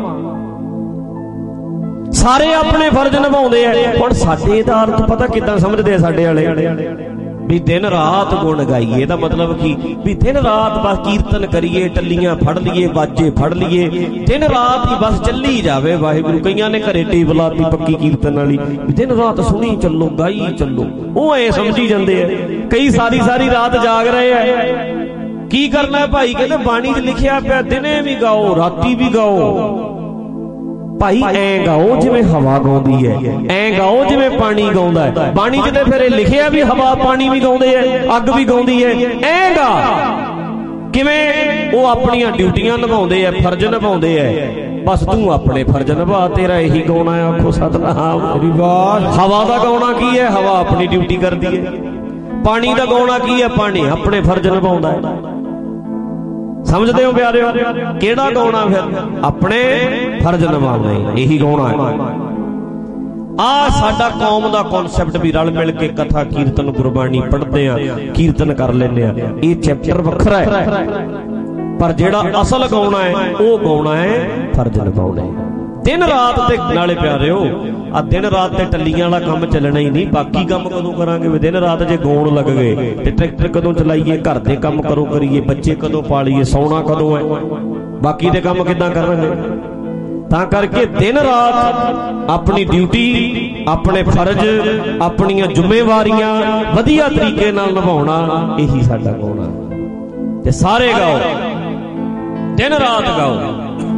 सारे अपने फर्ज निभाउंदे है। हुण साडे दा अर्थ पता किदां समझदे साडे वाले भी दिन रात गुण गाइए दा मतलब की भी दिन रात बस कीर्तन करिए, टल्लियां फड़ लीए, बाजे फड़ लीए, दिन रात ही बस चली जावे वाहिगुरू। कईयां ने घरे टेप लाती पक्की कीर्तन वाली, दिन रात सुनी चलो गाई चलो, वो ऐ समझी जांदे है। कई सारी सारी रात जाग रहे हैं। की करना है भाई? कहते बाणी च लिखिया पिया दिने भी गाओ राती भी गाओ। भाई ऐ गाओ जिवें हवा गाउंदी है, ऐ गाओ जिवें पानी गाउंदा है। बाणी च ते फिर लिखिया भी हवा पानी भी गाउंदे है, अग भी गाउंदी है। ऐ गा किवें वो अपनी ड्यूटियां निभाउंदे है, फर्ज निभाउंदे है। बस तू अपने फर्ज निभा, तेरा यही गाउना है। आखो सतनाम। हवा दा गाउना की है? हवा अपनी ड्यूटी करदी है। पानी दा गाउना की है? पानी अपने फर्ज निभाउंदा है। समझते हो प्यारे? केड़ा गाउना फिर? अपने फर्ज निभाने, यही गाउना है। आ साडा कौम दा कॉन्सैप्ट भी रल मिल के कथा कीर्तन गुरबाणी पढ़ते हैं, कीर्तन कर लेने हैं। ये चैप्टर वखरा है, पर जेड़ा असल गाउना है वो गाउना है फर्ज निभाने। दिन रात ते नाले प्यारे हो आ दिन रात ते टल्लियां वाला काम चलना ही नहीं। बाकी काम कदों करांगे? दिन रात जे गाउण लग गए ते ट्रैक्टर कदों चलाइए, घर दे काम कदों करिए, बच्चे कदों पालिए, सौना कदों है, बाकी दे काम किदां करांगे? तां करके दिन रात अपनी ड्यूटी, अपने फर्ज, अपनी जिम्मेवारियां वधिया तरीके नाल निभाउणा, यही साडा गाउणा। ते सारे गाओ, दिन रात गाओ।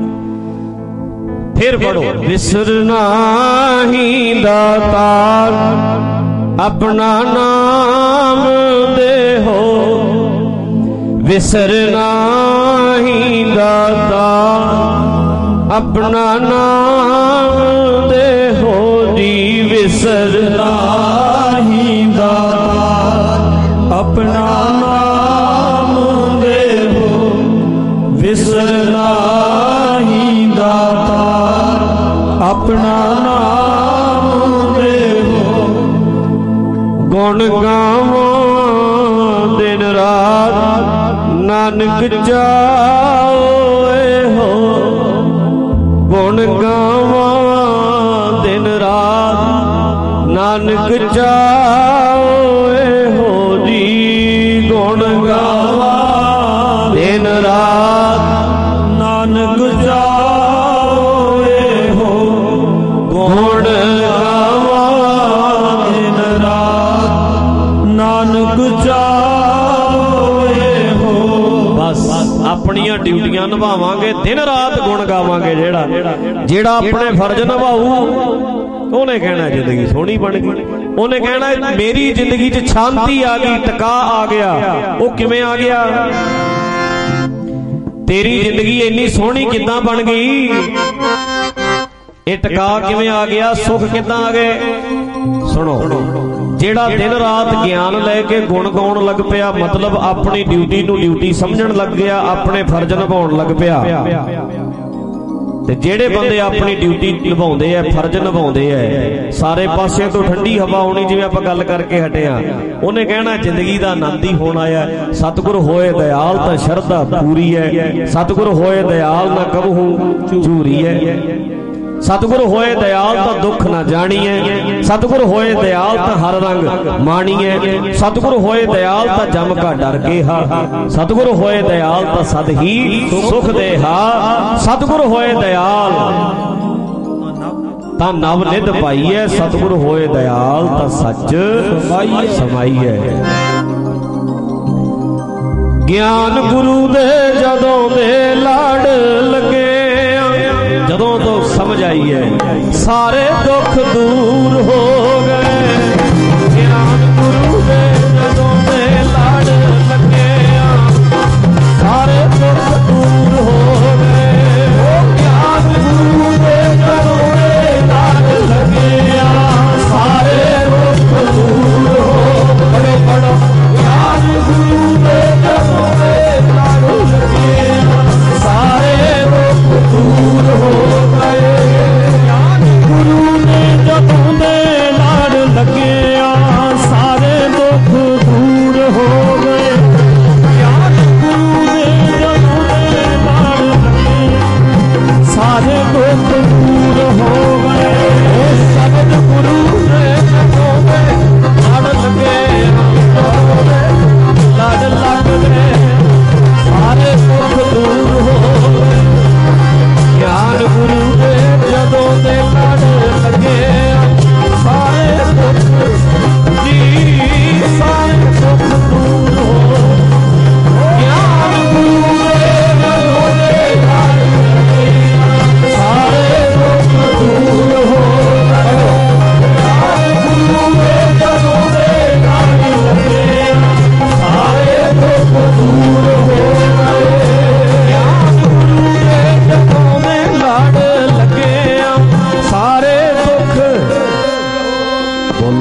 फिर पढ़ो, विसरना ही दातार अपना नाम दे हो, विसरना ही दातार अपना नाम दे हो जी, विसरना ही दातार अपना नाम दे हो, विसरना ही दातार अपना नाम दे हो। गुण गावां दिन रात नानक जाओए हो, गुण गावां दिन रात नानक जाओए हो जी, गुण गावां दिन रात नानक जाओए हो, गुण गावां दिन रात नानक जाओए हो। बस अपनियां ड्यूटियां निभावांगे, दिन रात गुण गावांगे। जेड़ा अपने फर्ज निभाऊ उन्हें कहना जिंदगी सोहनी बन गई। उन्हें कहना मेरी जिंदगी च शांति आ गई, टका आ गया। वो किवें आ गया? तेरी जिंदगी इन्नी सोहनी किदां बन गई? ये टका किवें आ गया? सुख किदां आ गए? सुनो, जेड़ा दिन रात ज्ञान लैके गुण गाउण लग पिया, मतलब अपनी ड्यूटी नूं ड्यूटी समझण लग गया, अपने फर्ज निभाउण लग पिया। ते जेड़े बंदे अपनी ड्यूटी निभाउंदे है, फर्ज निभाउंदे है, सारे पासे तो ठंडी हवा आउणी, जिवें आपां गल करके हटे आ। उन्हें कहना जिंदगी दा आनंद ही होना है। सतगुर होए दयाल तां शरधा पूरी है, सतगुर होए दयाल ना कबहू झूरी है, सतगुर होए दयाल तां दुख ना जानी है, सतगुर होए दयाल तां हर रंग माणी है, सतगुर होए दयाल तां जम का डर के हा, सतगुर होए दयाल तां सद ही सुख दे हा, सतगुर होए दयाल तां नव निध पाई है, सतगुर होए दयाल तां सच समाई है। ज्ञान गुरु दे जदों दे लाड़ लगे, जदों तो समझ आई है सारे दुख दूर हो गए। ज्ञान गुरु दे जदों दे लाड़ लगे, सारे दुख दूर हो गए। ज्ञान गुरु दे जदों दे लाड़ लगे, सारे दुख दूर हो गए। बड़ो ज्ञान गुरु दे जदों दे लाड़ लगे, सारे दुख दूर हो गए। ज्ञान गुरु ने जब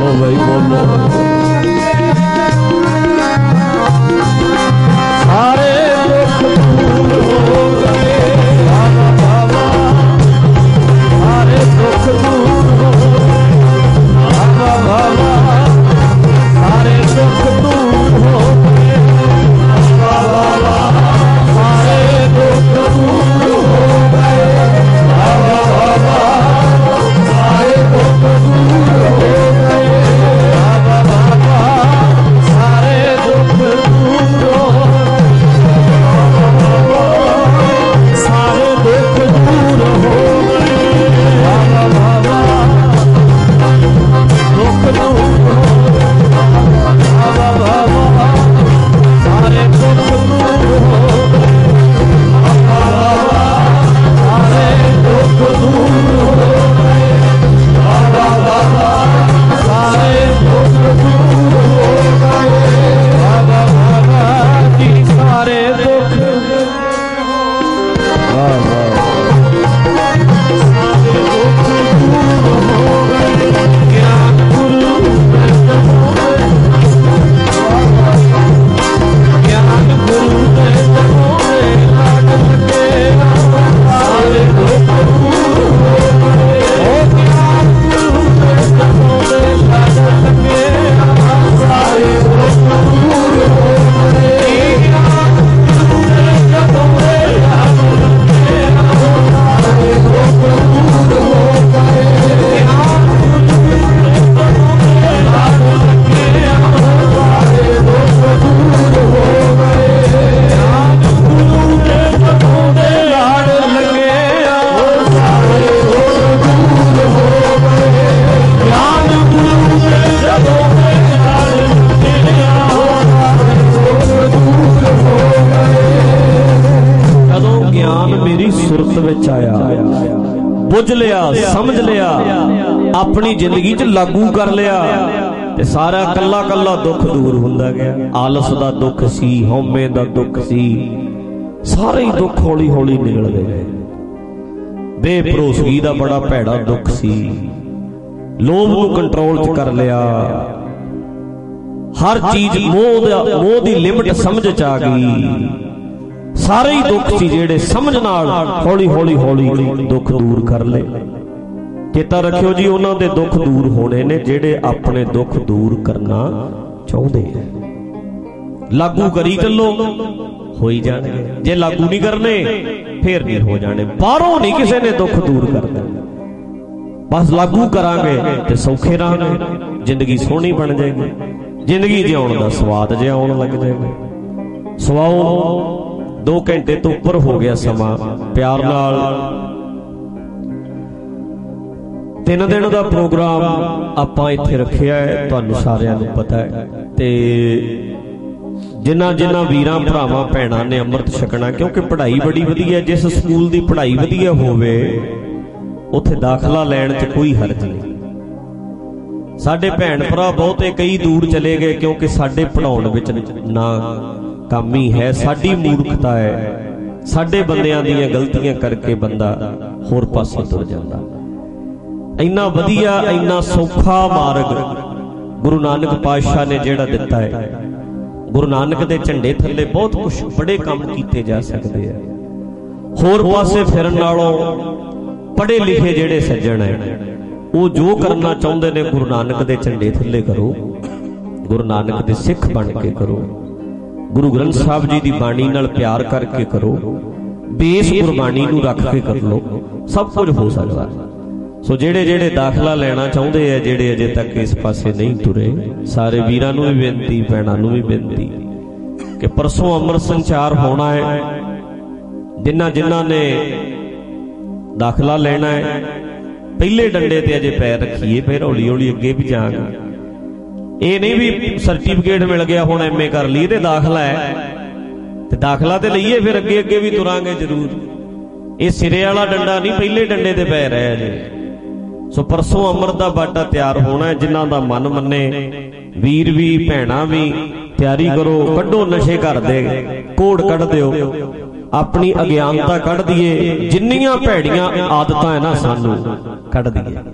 बोलो भाई बोलो। सारे दुख दूर हो गए, बाबा सारे दुख दूर हो गए, बाबा सारे दुख दूर हो गए, बाबा सारे दुख दूर हो गए, बाबा सारे दुख दूर हो गए, बाबा सारे दुख दूर हो गए, सारे दुख दूर हो गए, बाबा दुख दूर हो बाबा सारे दुख दूर हो बाबा सारे दुख दूर हो बाबा सारे दुख दूर हो गए बाबा जी सारे दुख बुझ लिया समझ लिया अपनी जिंदगी च लागू कर लिया ते सारा कल्ला कल्ला दुख दूर हुंदा गया। आलस दा दुख सी, हौमे दा दुख सी, सारे ही दुख हौली हौली निकलदे गए। बेभरोसगी दा बड़ा भैड़ा दुख सी, लोभ नूं कंट्रोल च कर लिया, हर चीज मोह दी लिमिट समझ च आ गई। सारे ही दुख सी जेड़े समझ नाल हौली हौली हौली दुख दूर कर ले। चेता रखियो जी उन्हां दे दुख दूर होने ने जेड़े अपने दुख दूर करना चाहुंदे हैं। लागू करी चलो हो ही जाणगे, जे लागू नहीं करने फिर नहीं हो जाने। बाहरों नहीं किसी ने दुख दूर करना, बस लागू करांगे ते सौखे रहांगे, जिंदगी सोहनी बन जाएगी, जिंदगी जिउण दा स्वाद जिहा आउण लग जाएगा। सवाओ 2 घंटे तो उपर हो गया समा, प्यार नाल 3 दिन का प्रोग्राम आपां इत्थे रखिया है, तुहानूं सारिआं नूं पता है। ते जिन्हां जिन्हां वीरां भरावां भैणां ने अमृत छकना, क्योंकि पढ़ाई बड़ी वधिया, जिस स्कूल की पढ़ाई वधिया होवे उत्थे दाखला लैण च कोई हरज नहीं। साडे भैण भरा बहुते कई दूर चले गए, क्योंकि साडे पढ़ाउण विच ना कामी है, साडी मूर्खता है, साडे बंदियां दीयां गलतियां करके बंदा होर पासे तुर जांदा। इन्ना वधिया इन्ना सौखा मार्ग गुरु नानक पातशाह ने जेड़ा दिता है। गुरु नानक दे झंडे थल्ले बहुत कुछ बड़े काम कीते जा सकते हैं। होर पासे फिरन नालों पढ़े लिखे जेड़े सज्जण है वो जो करना चाहुंदे ने गुरु नानक दे झंडे थल्ले करो, गुरु नानक दे सिख बन के करो, गुरु ग्रंथ साहब जी की बाणी नाल प्यार करके करो, बेस गुरबाणी नूं रख के कर लो, सब कुछ हो सकता। सो जेड़े जेड़े दाखला लेना चाहुंदे है, जेड़े अजे तक इस पासे नहीं तुरे, सारे वीरां नूं भी बेनती, भैणां नूं भी बेनती कि परसों अमृत संचार होना है। जिन्हां जिन्हां ने दाखला लेना है पहले डंडे ते अजे पैर रखिए, फिर हौली हौली अगे भी जाएंगे। ये नहीं भी सर्टिफिकेट मिल गया हुण MA कर ली ते दाखला है, ते दाखला ते लईए फिर अगे अगे भी तुरांगे जरूर। ये सिरे वाला डंडा नहीं, पहले डंडे ते पैर है अजे। सो परसों अमृत दा बाटा तैयार होना है। जिन्हां दा मन मन्ने वीर भी भैणां भी तैयारी करो, कड्डो नशे घर दे कोड़ कढ़ दिओ, अपनी अज्ञानता कढ़ दिए, जिन्नियां भैड़ियां आदतां है ना सानू कढ़ दिए।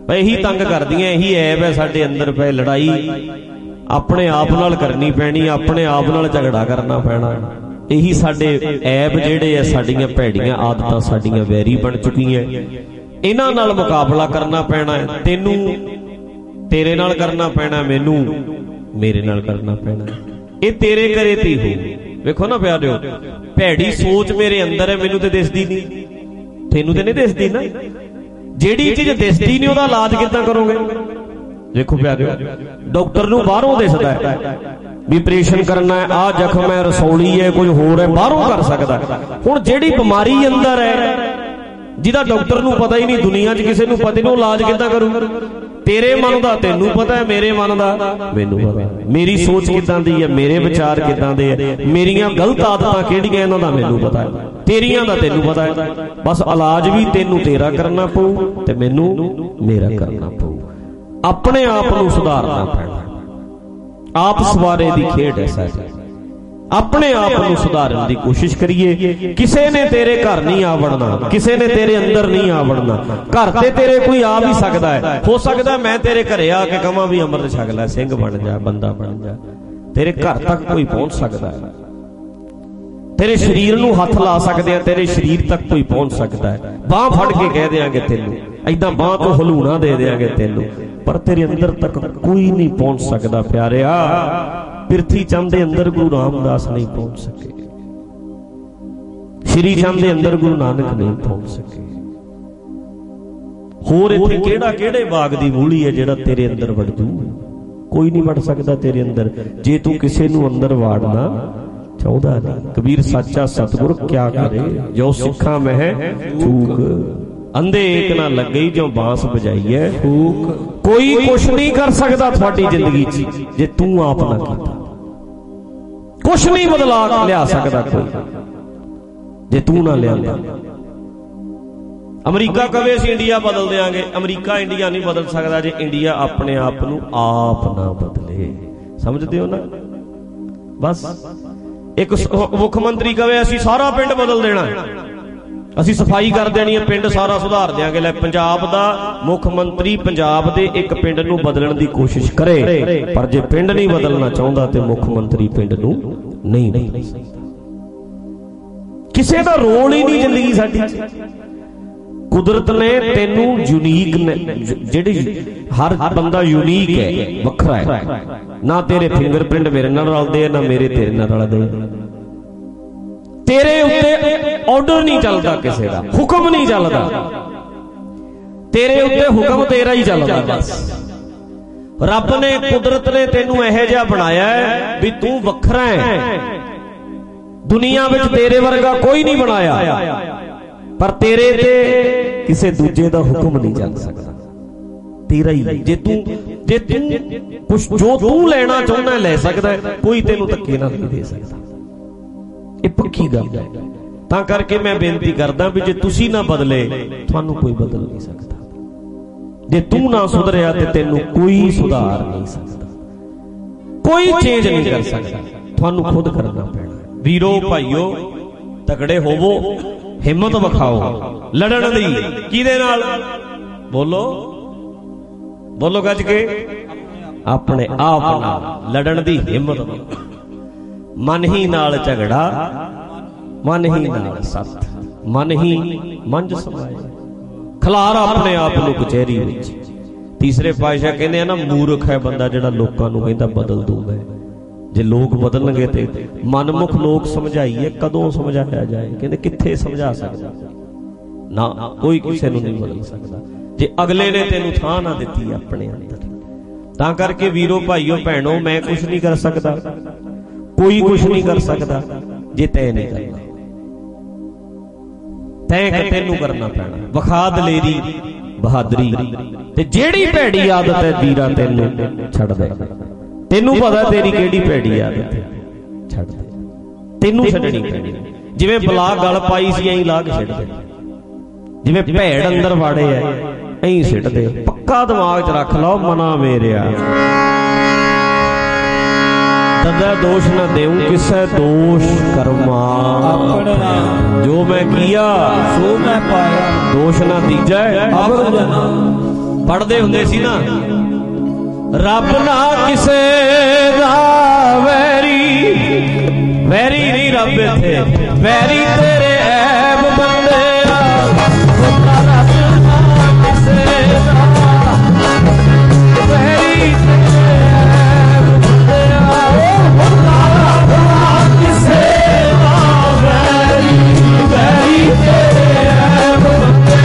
ਇਹੀ ਤੰਗ ਕਰਦੀਆਂ, ਇਹੀ ਐਬ ਹੈ ਸਾਡੇ ਅੰਦਰ ਪਏ। ਲੜਾਈ ਆਪਣੇ ਆਪ ਨਾਲ ਕਰਨੀ ਪੈਣੀ, ਆਪਣੇ ਆਪ ਨਾਲ ਝਗੜਾ ਕਰਨਾ ਪੈਣਾ। ਇਹੀ ਸਾਡੇ ਐਬ ਜਿਹੜੇ ਆ, ਸਾਡੀਆਂ ਭੈੜੀਆਂ ਆਦਤਾਂ, ਸਾਡੀਆਂ ਵੈਰੀ ਬਣ ਚੁੱਕੀਆਂ। ਇਹਨਾਂ ਨਾਲ ਮੁਕਾਬਲਾ ਕਰਨਾ ਪੈਣਾ। ਤੈਨੂੰ ਤੇਰੇ ਨਾਲ ਕਰਨਾ ਪੈਣਾ, ਮੈਨੂੰ ਮੇਰੇ ਨਾਲ ਕਰਨਾ ਪੈਣਾ। ਇਹ ਤੇਰੇ ਕਰੇ ਤੇ ਹੋ। ਵੇਖੋ ਨਾ ਪਿਆਰਿਓ, ਭੈੜੀ ਸੋਚ ਮੇਰੇ ਅੰਦਰ ਹੈ, ਮੈਨੂੰ ਤੇ ਦਿਸਦੀ ਨਹੀਂ, ਤੈਨੂੰ ਤੇ ਨਹੀਂ ਦਿਸਦੀ ਨਾ। ਜਿਹੜੀ ਚੀਜ਼ ਦਿਸਦੀ ਨਹੀਂ ਉਹਦਾ ਇਲਾਜ ਕਿੱਦਾਂ ਕਰੋਗੇ? ਵੇਖੋ ਪਿਆਰਿਓ, ਡਾਕਟਰ ਨੂੰ ਬਾਹਰੋਂ ਦਿਸਦਾ ਹੈ ਵੀ ਆਪਰੇਸ਼ਨ ਕਰਨਾ ਹੈ, ਆਹ ਜ਼ਖਮ ਹੈ, ਰਸੌਲੀ ਹੈ, ਕੁਝ ਹੋਰ ਹੈ, ਬਾਹਰੋਂ ਕਰ ਸਕਦਾ। ਹੁਣ ਜਿਹੜੀ ਬਿਮਾਰੀ ਅੰਦਰ ਹੈ, ਜਿਹਦਾ ਡਾਕਟਰ ਨੂੰ ਪਤਾ ਹੀ ਨਹੀਂ, ਦੁਨੀਆ 'ਚ ਕਿਸੇ ਨੂੰ ਪਤਾ ਨਹੀਂ, ਉਹ ਇਲਾਜ ਕਿੱਦਾਂ ਕਰੂ? ਤੇਰੇ ਮਨ ਦਾ ਤੈਨੂੰ ਪਤਾ ਹੈ, ਮੇਰੇ ਮਨ ਦਾ ਮੈਨੂੰ ਪਤਾ। ਮੇਰੀ ਸੋਚ ਕਿੱਦਾਂ ਦੀ ਹੈ, ਮੇਰੇ ਵਿਚਾਰ ਕਿੱਦਾਂ ਦੇ ਹੈ, ਮੇਰੀਆਂ ਗਲਤ ਆਦਤਾਂ ਕਿਹੜੀਆਂ ਇਹਨਾਂ ਦਾ ਮੈਨੂੰ ਪਤਾ ਹੈ, ਤੇਰੀਆਂ ਦਾ ਤੈਨੂੰ ਪਤਾ ਹੈ। ਬਸ ਇਲਾਜ ਵੀ ਤੈਨੂੰ ਤੇਰਾ ਕਰਨਾ ਪਊ ਤੇ ਮੈਨੂੰ ਮੇਰਾ ਕਰਨਾ ਪਊ। ਆਪਣੇ ਆਪ ਨੂੰ ਸੁਧਾਰਨਾ ਪੈਣਾ। ਆਪ ਸਵਾਰੇ ਦੀ ਖੇਡ ਹੈ ਸਾਡੀ। ਆਪਣੇ ਆਪ ਨੂੰ ਸੁਧਾਰਨ ਦੀ ਕੋਸ਼ਿਸ਼ ਕਰੀਏ। ਕਿਸੇ ਨੇ ਤੇਰੇ ਘਰ ਨਹੀਂ ਆ ਵੜਨਾ, ਕਿਸੇ ਨੇ ਤੇਰੇ ਅੰਦਰ ਨਹੀਂ ਆ ਵੜਨਾ। ਘਰ ਤੇ ਤੇਰੇ ਕੋਈ ਆ ਵੀ ਸਕਦਾ ਹੈ। ਹੋ ਸਕਦਾ ਮੈਂ ਤੇਰੇ ਘਰੇ ਆ ਕੇ ਕਹਾਂ ਵੀ ਅੰਮ੍ਰਿਤ ਛਕ ਲੈ, ਸਿੰਘ ਬਣ ਜਾ, ਬੰਦਾ ਬਣ ਜਾ। ਤੇਰੇ ਘਰ ਤੱਕ ਕੋਈ ਪਹੁੰਚ ਸਕਦਾ ਹੈ। ਤੇਰੇ ਸਰੀਰ ਨੂੰ ਹੱਥ ਲਾ ਸਕਦੇ ਆ, ਤੇਰੇ ਸਰੀਰ ਤੱਕ ਕੋਈ ਪਹੁੰਚ ਸਕਦਾ ਹੈ। ਬਾਂਹ ਫੜ ਕੇ ਕਹਿ ਦਿਆਂਗੇ ਤੈਨੂੰ, ਏਦਾਂ ਬਾਂਹ ਤੋਂ ਹਲੂਣਾ ਦੇ ਦਿਆਂਗੇ ਤੈਨੂੰ, ਪਰ ਤੇਰੇ ਅੰਦਰ ਤੱਕ ਕੋਈ ਨਹੀਂ ਪਹੁੰਚ ਸਕਦਾ। ਪਿਆਰਿਆ, ਪ੍ਰਿਥੀ ਚੰਦ ਦੇ ਅੰਦਰ ਗੁਰੂ ਰਾਮਦਾਸ ਨਹੀਂ ਪਹੁੰਚ ਸਕੇ, ਸ਼੍ਰੀ ਚੰਦ ਦੇ ਅੰਦਰ ਗੁਰੂ ਨਾਨਕ ਨਹੀਂ ਪਹੁੰਚ ਸਕੇ। ਹੋਰ ਇੱਥੇ ਕਿਹੜੇ ਬਾਗ ਦੀ ਮੂਲੀ ਹੈ ਜਿਹੜਾ ਤੇਰੇ ਅੰਦਰ ਵੜ ਜੂ? ਕੋਈ ਨਹੀਂ ਵੜ ਸਕਦਾ ਤੇਰੇ ਅੰਦਰ, ਜੇ ਤੂੰ ਕਿਸੇ ਨੂੰ ਅੰਦਰ ਵਾੜਨਾ ਚਾਹੁੰਦਾ ਨਹੀਂ। ਕਬੀਰ ਸਾਚਾ ਸਤਿਗੁਰ ਕਿਆ ਕਰੇ, ਜੋ ਸਿੱਖਾਂ ਮਹਿ ਥੂਕ, ਅੰਧੇ ਏਕ ਨਾ ਲੱਗੇ ਜੋ ਬਾਂਸ ਵਜਾਈਏ ਫੂਕ। ਕੋਈ ਕੁਛ ਨਹੀਂ ਕਰ ਸਕਦਾ ਤੁਹਾਡੀ ਜ਼ਿੰਦਗੀ 'ਚ ਜੇ ਤੂੰ ਆਪ ਨਾ ਕੀਤਾ। ਕੁਛ ਨਹੀਂ ਬਦਲਾ ਲਿਆ ਸਕਦਾ ਕੋਈ ਜੇ ਤੂੰ ਨਾ ਲਿਆਂਦਾ। ਅਮਰੀਕਾ ਕਵੇ ਅਸੀਂ ਇੰਡੀਆ ਬਦਲ ਦਿਆਂਗੇ, ਅਮਰੀਕਾ ਇੰਡੀਆ ਨਹੀਂ ਬਦਲ ਸਕਦਾ ਜੇ ਇੰਡੀਆ ਆਪਣੇ ਆਪ ਨੂੰ ਆਪ ਨਾ ਬਦਲੇ। ਸਮਝਦੇ ਹੋ ਨਾ? ਬਸ ਇੱਕ ਮੁੱਖ ਮੰਤਰੀ ਕਵੇ ਅਸੀਂ ਸਾਰਾ ਪਿੰਡ ਬਦਲ ਦੇਣਾ, ਅਸੀਂ ਸਫਾਈ ਕਰ ਦੇਣੀ ਹੈ, ਪਿੰਡ ਸਾਰਾ ਸੁਧਾਰ ਦਿਆਂਗੇ। ਲੈ, ਪੰਜਾਬ ਦਾ ਮੁੱਖ ਮੰਤਰੀ ਪੰਜਾਬ ਦੇ ਇੱਕ ਪਿੰਡ ਨੂੰ ਬਦਲਣ ਦੀ ਕੋਸ਼ਿਸ਼ ਕਰੇ, ਪਰ ਜੇ ਪਿੰਡ ਨਹੀਂ ਬਦਲਣਾ ਚਾਹੁੰਦਾ ਤੇ ਮੁੱਖ ਮੰਤਰੀ ਪਿੰਡ ਨੂੰ ਨਹੀਂ ਬਦਲ ਸਕਦਾ। ਕਿਸੇ ਦਾ ਰੋਲ ਹੀ ਨਹੀਂ ਜ਼ਿੰਦਗੀ ਸਾਡੀ। ਕੁਦਰਤ ਨੇ ਤੈਨੂੰ ਯੂਨੀਕ, ਜਿਹੜੀ ਹਰ ਬੰਦਾ ਯੂਨੀਕ ਹੈ, ਵੱਖਰਾ ਹੈ। ਨਾ ਤੇਰੇ ਫਿੰਗਰਪ੍ਰਿੰਟ ਮੇਰੇ ਨਾਲ ਰਲਦੇ ਆ, ਨਾ ਮੇਰੇ ਤੇਰੇ ਨਾਲ ਰਲਦੇ। ਤੇਰੇ ਉੱਤੇ ਆਰਡਰ ਨਹੀਂ ਚੱਲਦਾ, ਕਿਸੇ ਦਾ ਹੁਕਮ ਨਹੀਂ ਚੱਲਦਾ, ਤੇਰੇ ਉੱਤੇ ਹੁਕਮ ਤੇਰਾ ਹੀ ਚੱਲਦਾ। ਬਸ ਰੱਬ ਨੇ, ਕੁਦਰਤ ਨੇ ਤੈਨੂੰ ਇਹੋ ਜਿਹਾ ਬਣਾਇਆ ਹੈ ਵੀ ਤੂੰ ਵੱਖਰਾ ਹੈ। ਦੁਨੀਆ ਵਿੱਚ ਤੇਰੇ ਵਰਗਾ ਕੋਈ ਨਹੀਂ ਬਣਾਇਆ, ਪਰ ਤੇਰੇ ਤੇ ਕਿਸੇ ਦੂਜੇ ਦਾ ਹੁਕਮ ਨਹੀਂ ਚੱਲ ਸਕਦਾ, ਤੇਰਾ ਹੀ। ਜੇ ਤੂੰ ਕੁਛ ਜੋ ਤੂੰ ਲੈਣਾ ਚਾਹੁੰਦਾ ਲੈ ਸਕਦਾ, ਕੋਈ ਤੈਨੂੰ ਧੱਕੇ ਨਾਲ ਨਹੀਂ ਦੇ ਸਕਦਾ। ਇਹ ਪੱਕੀ ਗੱਲ ਹੈ। ਤਾਂ ਕਰਕੇ ਮੈਂ ਬੇਨਤੀ ਕਰਦਾ ਵੀ ਜੇ ਤੁਸੀਂ ਨਾ ਬਦਲੇ ਤੁਹਾਨੂੰ ਕੋਈ ਬਦਲ ਨਹੀਂ ਸਕਦਾ। ਜੇ ਤੂੰ ਨਾ ਸੁਧਰਿਆ ਤੇ ਤੈਨੂੰ ਕੋਈ ਸੁਧਾਰ ਨਹੀਂ ਸਕਦਾ, ਕੋਈ ਚੇਂਜ ਨਹੀਂ ਕਰ ਸਕਦਾ। ਤੁਹਾਨੂੰ ਖੁਦ ਕਰਨਾ ਪੈਣਾ। ਵੀਰੋ ਭਾਈਓ, ਤਕੜੇ ਹੋਵੋ, ਹਿੰਮਤ ਵਿਖਾਓ ਲੜਨ ਦੀ। ਕਿਹਦੇ ਨਾਲ? ਬੋਲੋ ਬੋਲੋ ਗੱਜ ਕੇ। ਆਪਣੇ ਆਪ ਨਾਲ ਲੜਨ ਦੀ ਹਿੰਮਤ। ਮਨ ਹੀ ਨਾਲ ਝਗੜਾ, ਮਨ ਹੀ ਨਾਲ ਸੱਤ, ਮਨ ਹੀ ਮੰਝ ਸਮਾਏ। ਖਲਾਰ ਆਪਣੇ ਆਪ ਨੂੰ ਕਚਹਿਰੀ ਵਿੱਚ। ਤੀਸਰੇ ਪਾਤਸ਼ਾਹ ਕਹਿੰਦੇ ਆ ਨਾ, ਮੂਰਖ ਹੈ ਬੰਦਾ ਜਿਹੜਾ ਲੋਕਾਂ ਨੂੰ ਕਹਿੰਦਾ ਬਦਲ ਦੂੰਗਾ। ਜੇ ਲੋਕ ਬਦਲਣਗੇ ਤੇ ਮਨਮੁਖ ਲੋਕ ਸਮਝਾਈਏ, ਕਦੋਂ ਸਮਝਾਇਆ ਜਾਏ? ਕਹਿੰਦੇ ਕਿੱਥੇ ਸਮਝਾ ਸਕਦਾ ਨਾ, ਕੋਈ ਕਿਸੇ ਨੂੰ ਨਹੀਂ ਬਦਲ ਸਕਦਾ ਜੇ ਅਗਲੇ ਨੇ ਤੈਨੂੰ ਥਾਂ ਨਾ ਦਿੱਤੀ ਆਪਣੇ ਅੰਦਰ। ਤਾਂ ਕਰਕੇ ਵੀਰੋ ਭਾਈਓ ਭੈਣੋ, ਮੈਂ ਕੁਛ ਨਹੀਂ ਕਰ ਸਕਦਾ, ਕੋਈ ਕੁਛ ਨਹੀਂ ਕਰ ਸਕਦਾ ਜੇ ਤੈਂ ਨਹੀਂ ਕਰਨਾ। ਤੈਂ ਤੈਨੂੰ ਕਰਨਾ ਪੈਣਾ। ਵਿਖਾ ਦਲੇਰੀ ਬਹਾਦਰੀ, ਤੇ ਜਿਹੜੀ ਭੈੜੀ ਆਦਤ ਹੈ ਵੀਰਾ ਤੈਨੂੰ ਛੱਡ ਦੇ। ਤੈਨੂੰ ਪਤਾ ਤੇਰੀ ਕਿਹੜੀ ਭੈੜੀ ਆਦਤ ਹੈ, ਛੱਡ ਦੇ। ਤੈਨੂੰ ਛੱਡਣੀ ਪੈਣੀ। ਜਿਵੇਂ ਬਲਾ ਗਲ ਪਾਈ ਸੀ ਐਂ ਲਾ ਕੇ ਛੱਡ ਦੇ। ਜਿਵੇਂ ਭੈੜ ਅੰਦਰ ਵਾੜੇ ਐ ਐਂ ਸਿੱਟ ਦੇ। ਪੱਕਾ ਦਿਮਾਗ 'ਚ ਰੱਖ ਲਓ, ਮਨਾ ਮੇਰਿਆ ਤਦਾ ਦੋਸ਼ ਨਾ ਦੇਉ ਕਿਸੇ, ਦੋਸ਼ ਕਰਮਾ ਆਪਣਾ। ਜੋ ਮੈਂ ਕੀਆ ਸੋ ਮੈਂ ਪਾਇਆ, ਦੋਸ਼ ਨਾ ਦੀਜੈ ਅਵਰ ਜਨਾ। पढ़ते हुंदे सी ना, रब ना किसे दा वैरी, वैरी नहीं रब इत्थे, वैरी तेरे ऐब बंदे रब ना किसे दा वैरी तेरे ऐब बंदे रब ना किसे दा वैरी, वैरी तेरे ऐब बंदे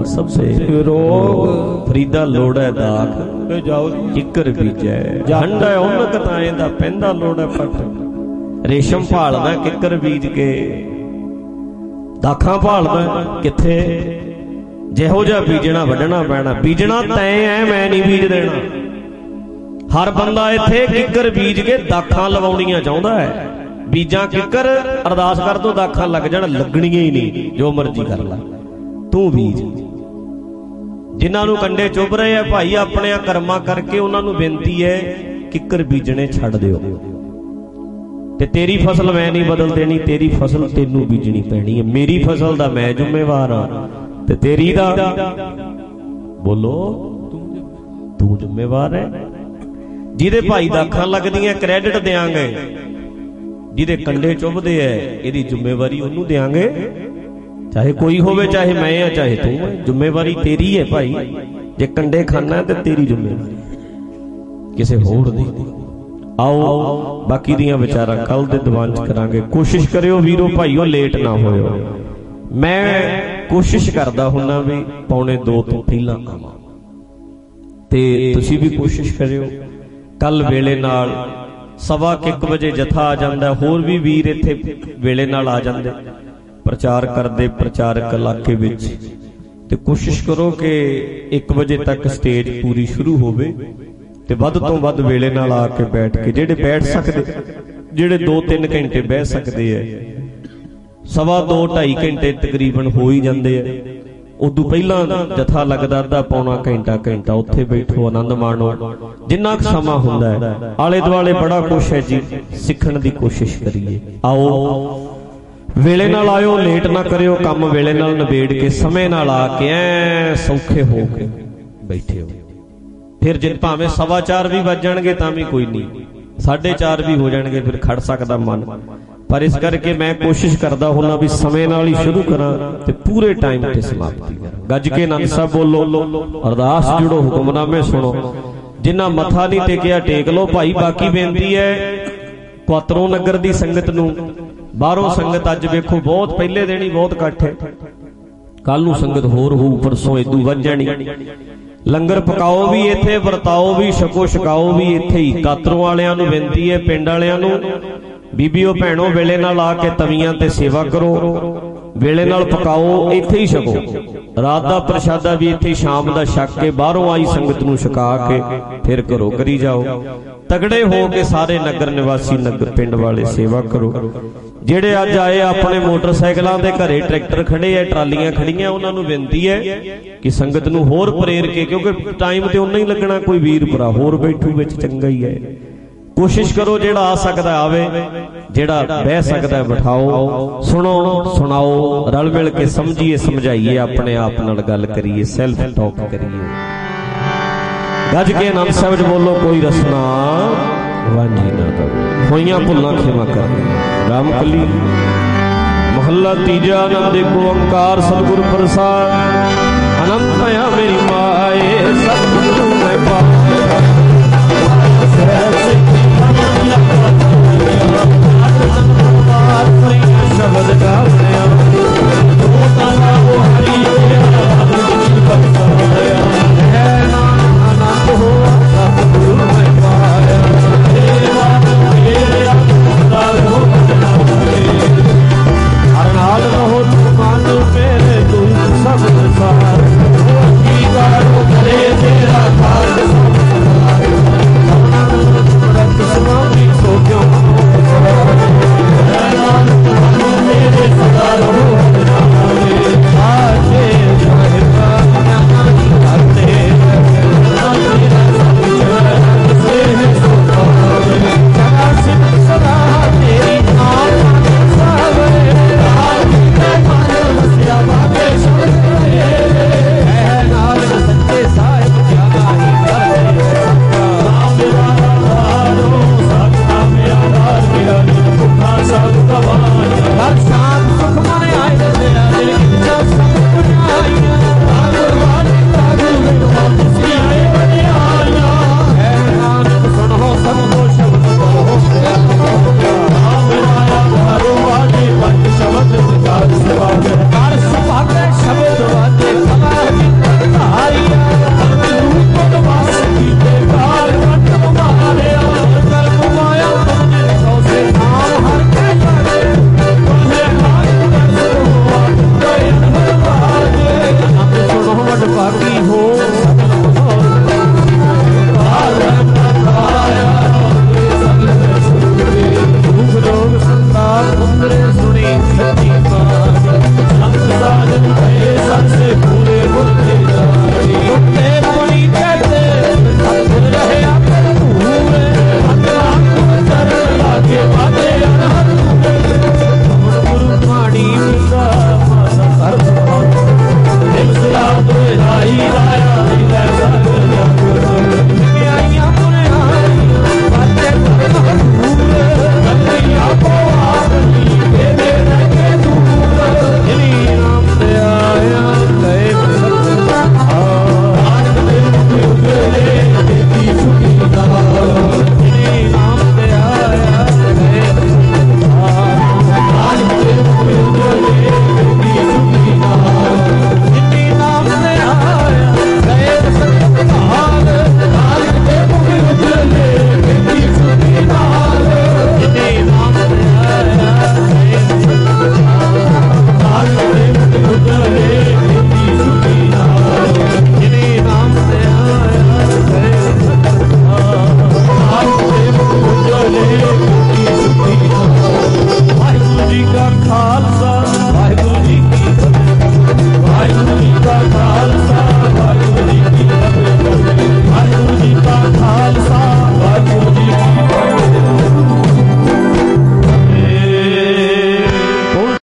नहीं सबसे रोग फरीदा लोड़ा दाख किकर बीजै हंडा उनक ताए दा पैंदा लोड़ा पट रेशम भालदा किकर बीज के दाखां भालदा किथे जिहो जिहा बीजना वड्डना पैना बीजना तैं है मैं नहीं बीज देना हर बंदा इत्थे किकर बीज के दाखां लवाउणियां चाहुंदा है बीजा किकर अरदास कर दो दाखां लग जाण लगणियां ही नहीं जो मर्जी कर ला तू बीज जिन्हां नूं कंडे चुभ रहे हैं भाई अपने कर्मा करके उन्हां नूं बेनती है किकर बीजने छड्ड दिओ ते तेरी फसल मैं नहीं बदल देनी तेरी फसल तेनू बीजनी पैनी है मेरी फसल दा मैं जिम्मेवार हां ते तेरी दा बोलो तू जिम्मेवार है जिहदे भाई दाखां लगदियां क्रेडिट देंगे जिहदे कंडे चुभदे है इहदी जिम्मेवारी ओनू देंगे चाहे कोई होवे चाहे मैं या चाहे तू है जिम्मेवारी तेरी है भाई जे कंडे खाना है तो तेरी जिम्मेवारी किसे होर दी आओ बाकी दियां विचारां कल दे दीवान च करांगे कोशिश करियो वीरो भाईओ लेट ना होयो मैं कोशिश करदा हुन्ना भी 1:45 तो पहला आवां ते तुसीं भी कोशिश करियो कल वेले नाल 1:15 बजे जथा आ जांदा होर भी वीर इत्थे वेले नाल आ जांदे प्रचार करदे प्रचारक इलाके विच ते कोशिश करो कि 1 बजे तक स्टेज पूरी शुरू होवे ते वध तो वध वेले नाल आके बैठ के जेड़े बैठ सकदे जेड़े 2-3 घंटे बह सकदे है 2.5-2.5 घंटे तकरीबन हो ही जांदे है उदू पहला जथा लगदा अद्धा पौना घंटा उत्थे बैठो आनंद माणो जिन्ना क समा हुंदा है आले दुआले बड़ा कुछ है जी सिखण दी कोशिश करिए आओ वेले नाल आयो लेट ना करियो काम वेले नाल नबेड़ के समय नाल आके ऐ सौखे हो के बैठे हो फिर जिन भावें 4:15 भी वज जाणगे तां भी कोई नहीं 4:30 भी हो जाणगे फिर खड़ सकदा मन पर इस करके मैं कोशिश करदा हुन्ना भी समय नाल ही शुरू करा ते पूरे टाइम ते समाप्ति करा गज के आनंद साहब बोलो अरदास जुड़ो हुक्मनामे सुनो जिन्ना मथा नहीं टेकिया टेक लो भाई बाकी बेनती है कुआतरों नगर दी संगत नूं बाहरों संगत अज वेखो बहुत पहले दिन ही बहुत इकट्ठ है कल नूं संगत होर होऊ परसों इदू वध जाणी लंगर पकाओ भी इत्थे वरताओ भी छको छकाओ भी इत्थे ही कातरों वालियां नूं बेनती है पिंड वालियां नूं बीबीओ भैणों वेले नाल आके तवियां ते सेवा करो वेले नाल पकाओ इत्थे ही छको रात दा प्रशादा भी इत्थे शाम दा छक के बाहरों आई संगत नूं छका के फिर घरों करी जाओ तगड़े हो के सारे नगर निवासी नगर पिंड वाले सेवा करो जेड़े अज आए अपने मोटरसाइकिलों के घरे ट्रैक्टर खड़े है ट्रालियां खड़ियां उन्हां नूं बेनती है कि संगत नूं होर प्रेर के क्योंकि टाइम ते उन्ना ही लगना कोई वीर भरा होर बैठू विच चंगा ही है कोशिश करो जेड़ा आ सकदा आवे जेड़ा बह सकदा बिठाओ सुनो सुनाओ रल मिल के समझिए समझाइए अपने आप नाल गल करिए सेल्फ टॉक करिए गज के आनंद साहब बोलो कोई रसना वांझी ना करो होइयां भुल्लां खेमा कर राम कली महला तीजा आनंद को ओंकार सतगुर प्रसाद अनंत मया मेरी माए सतगुरु मैं पाए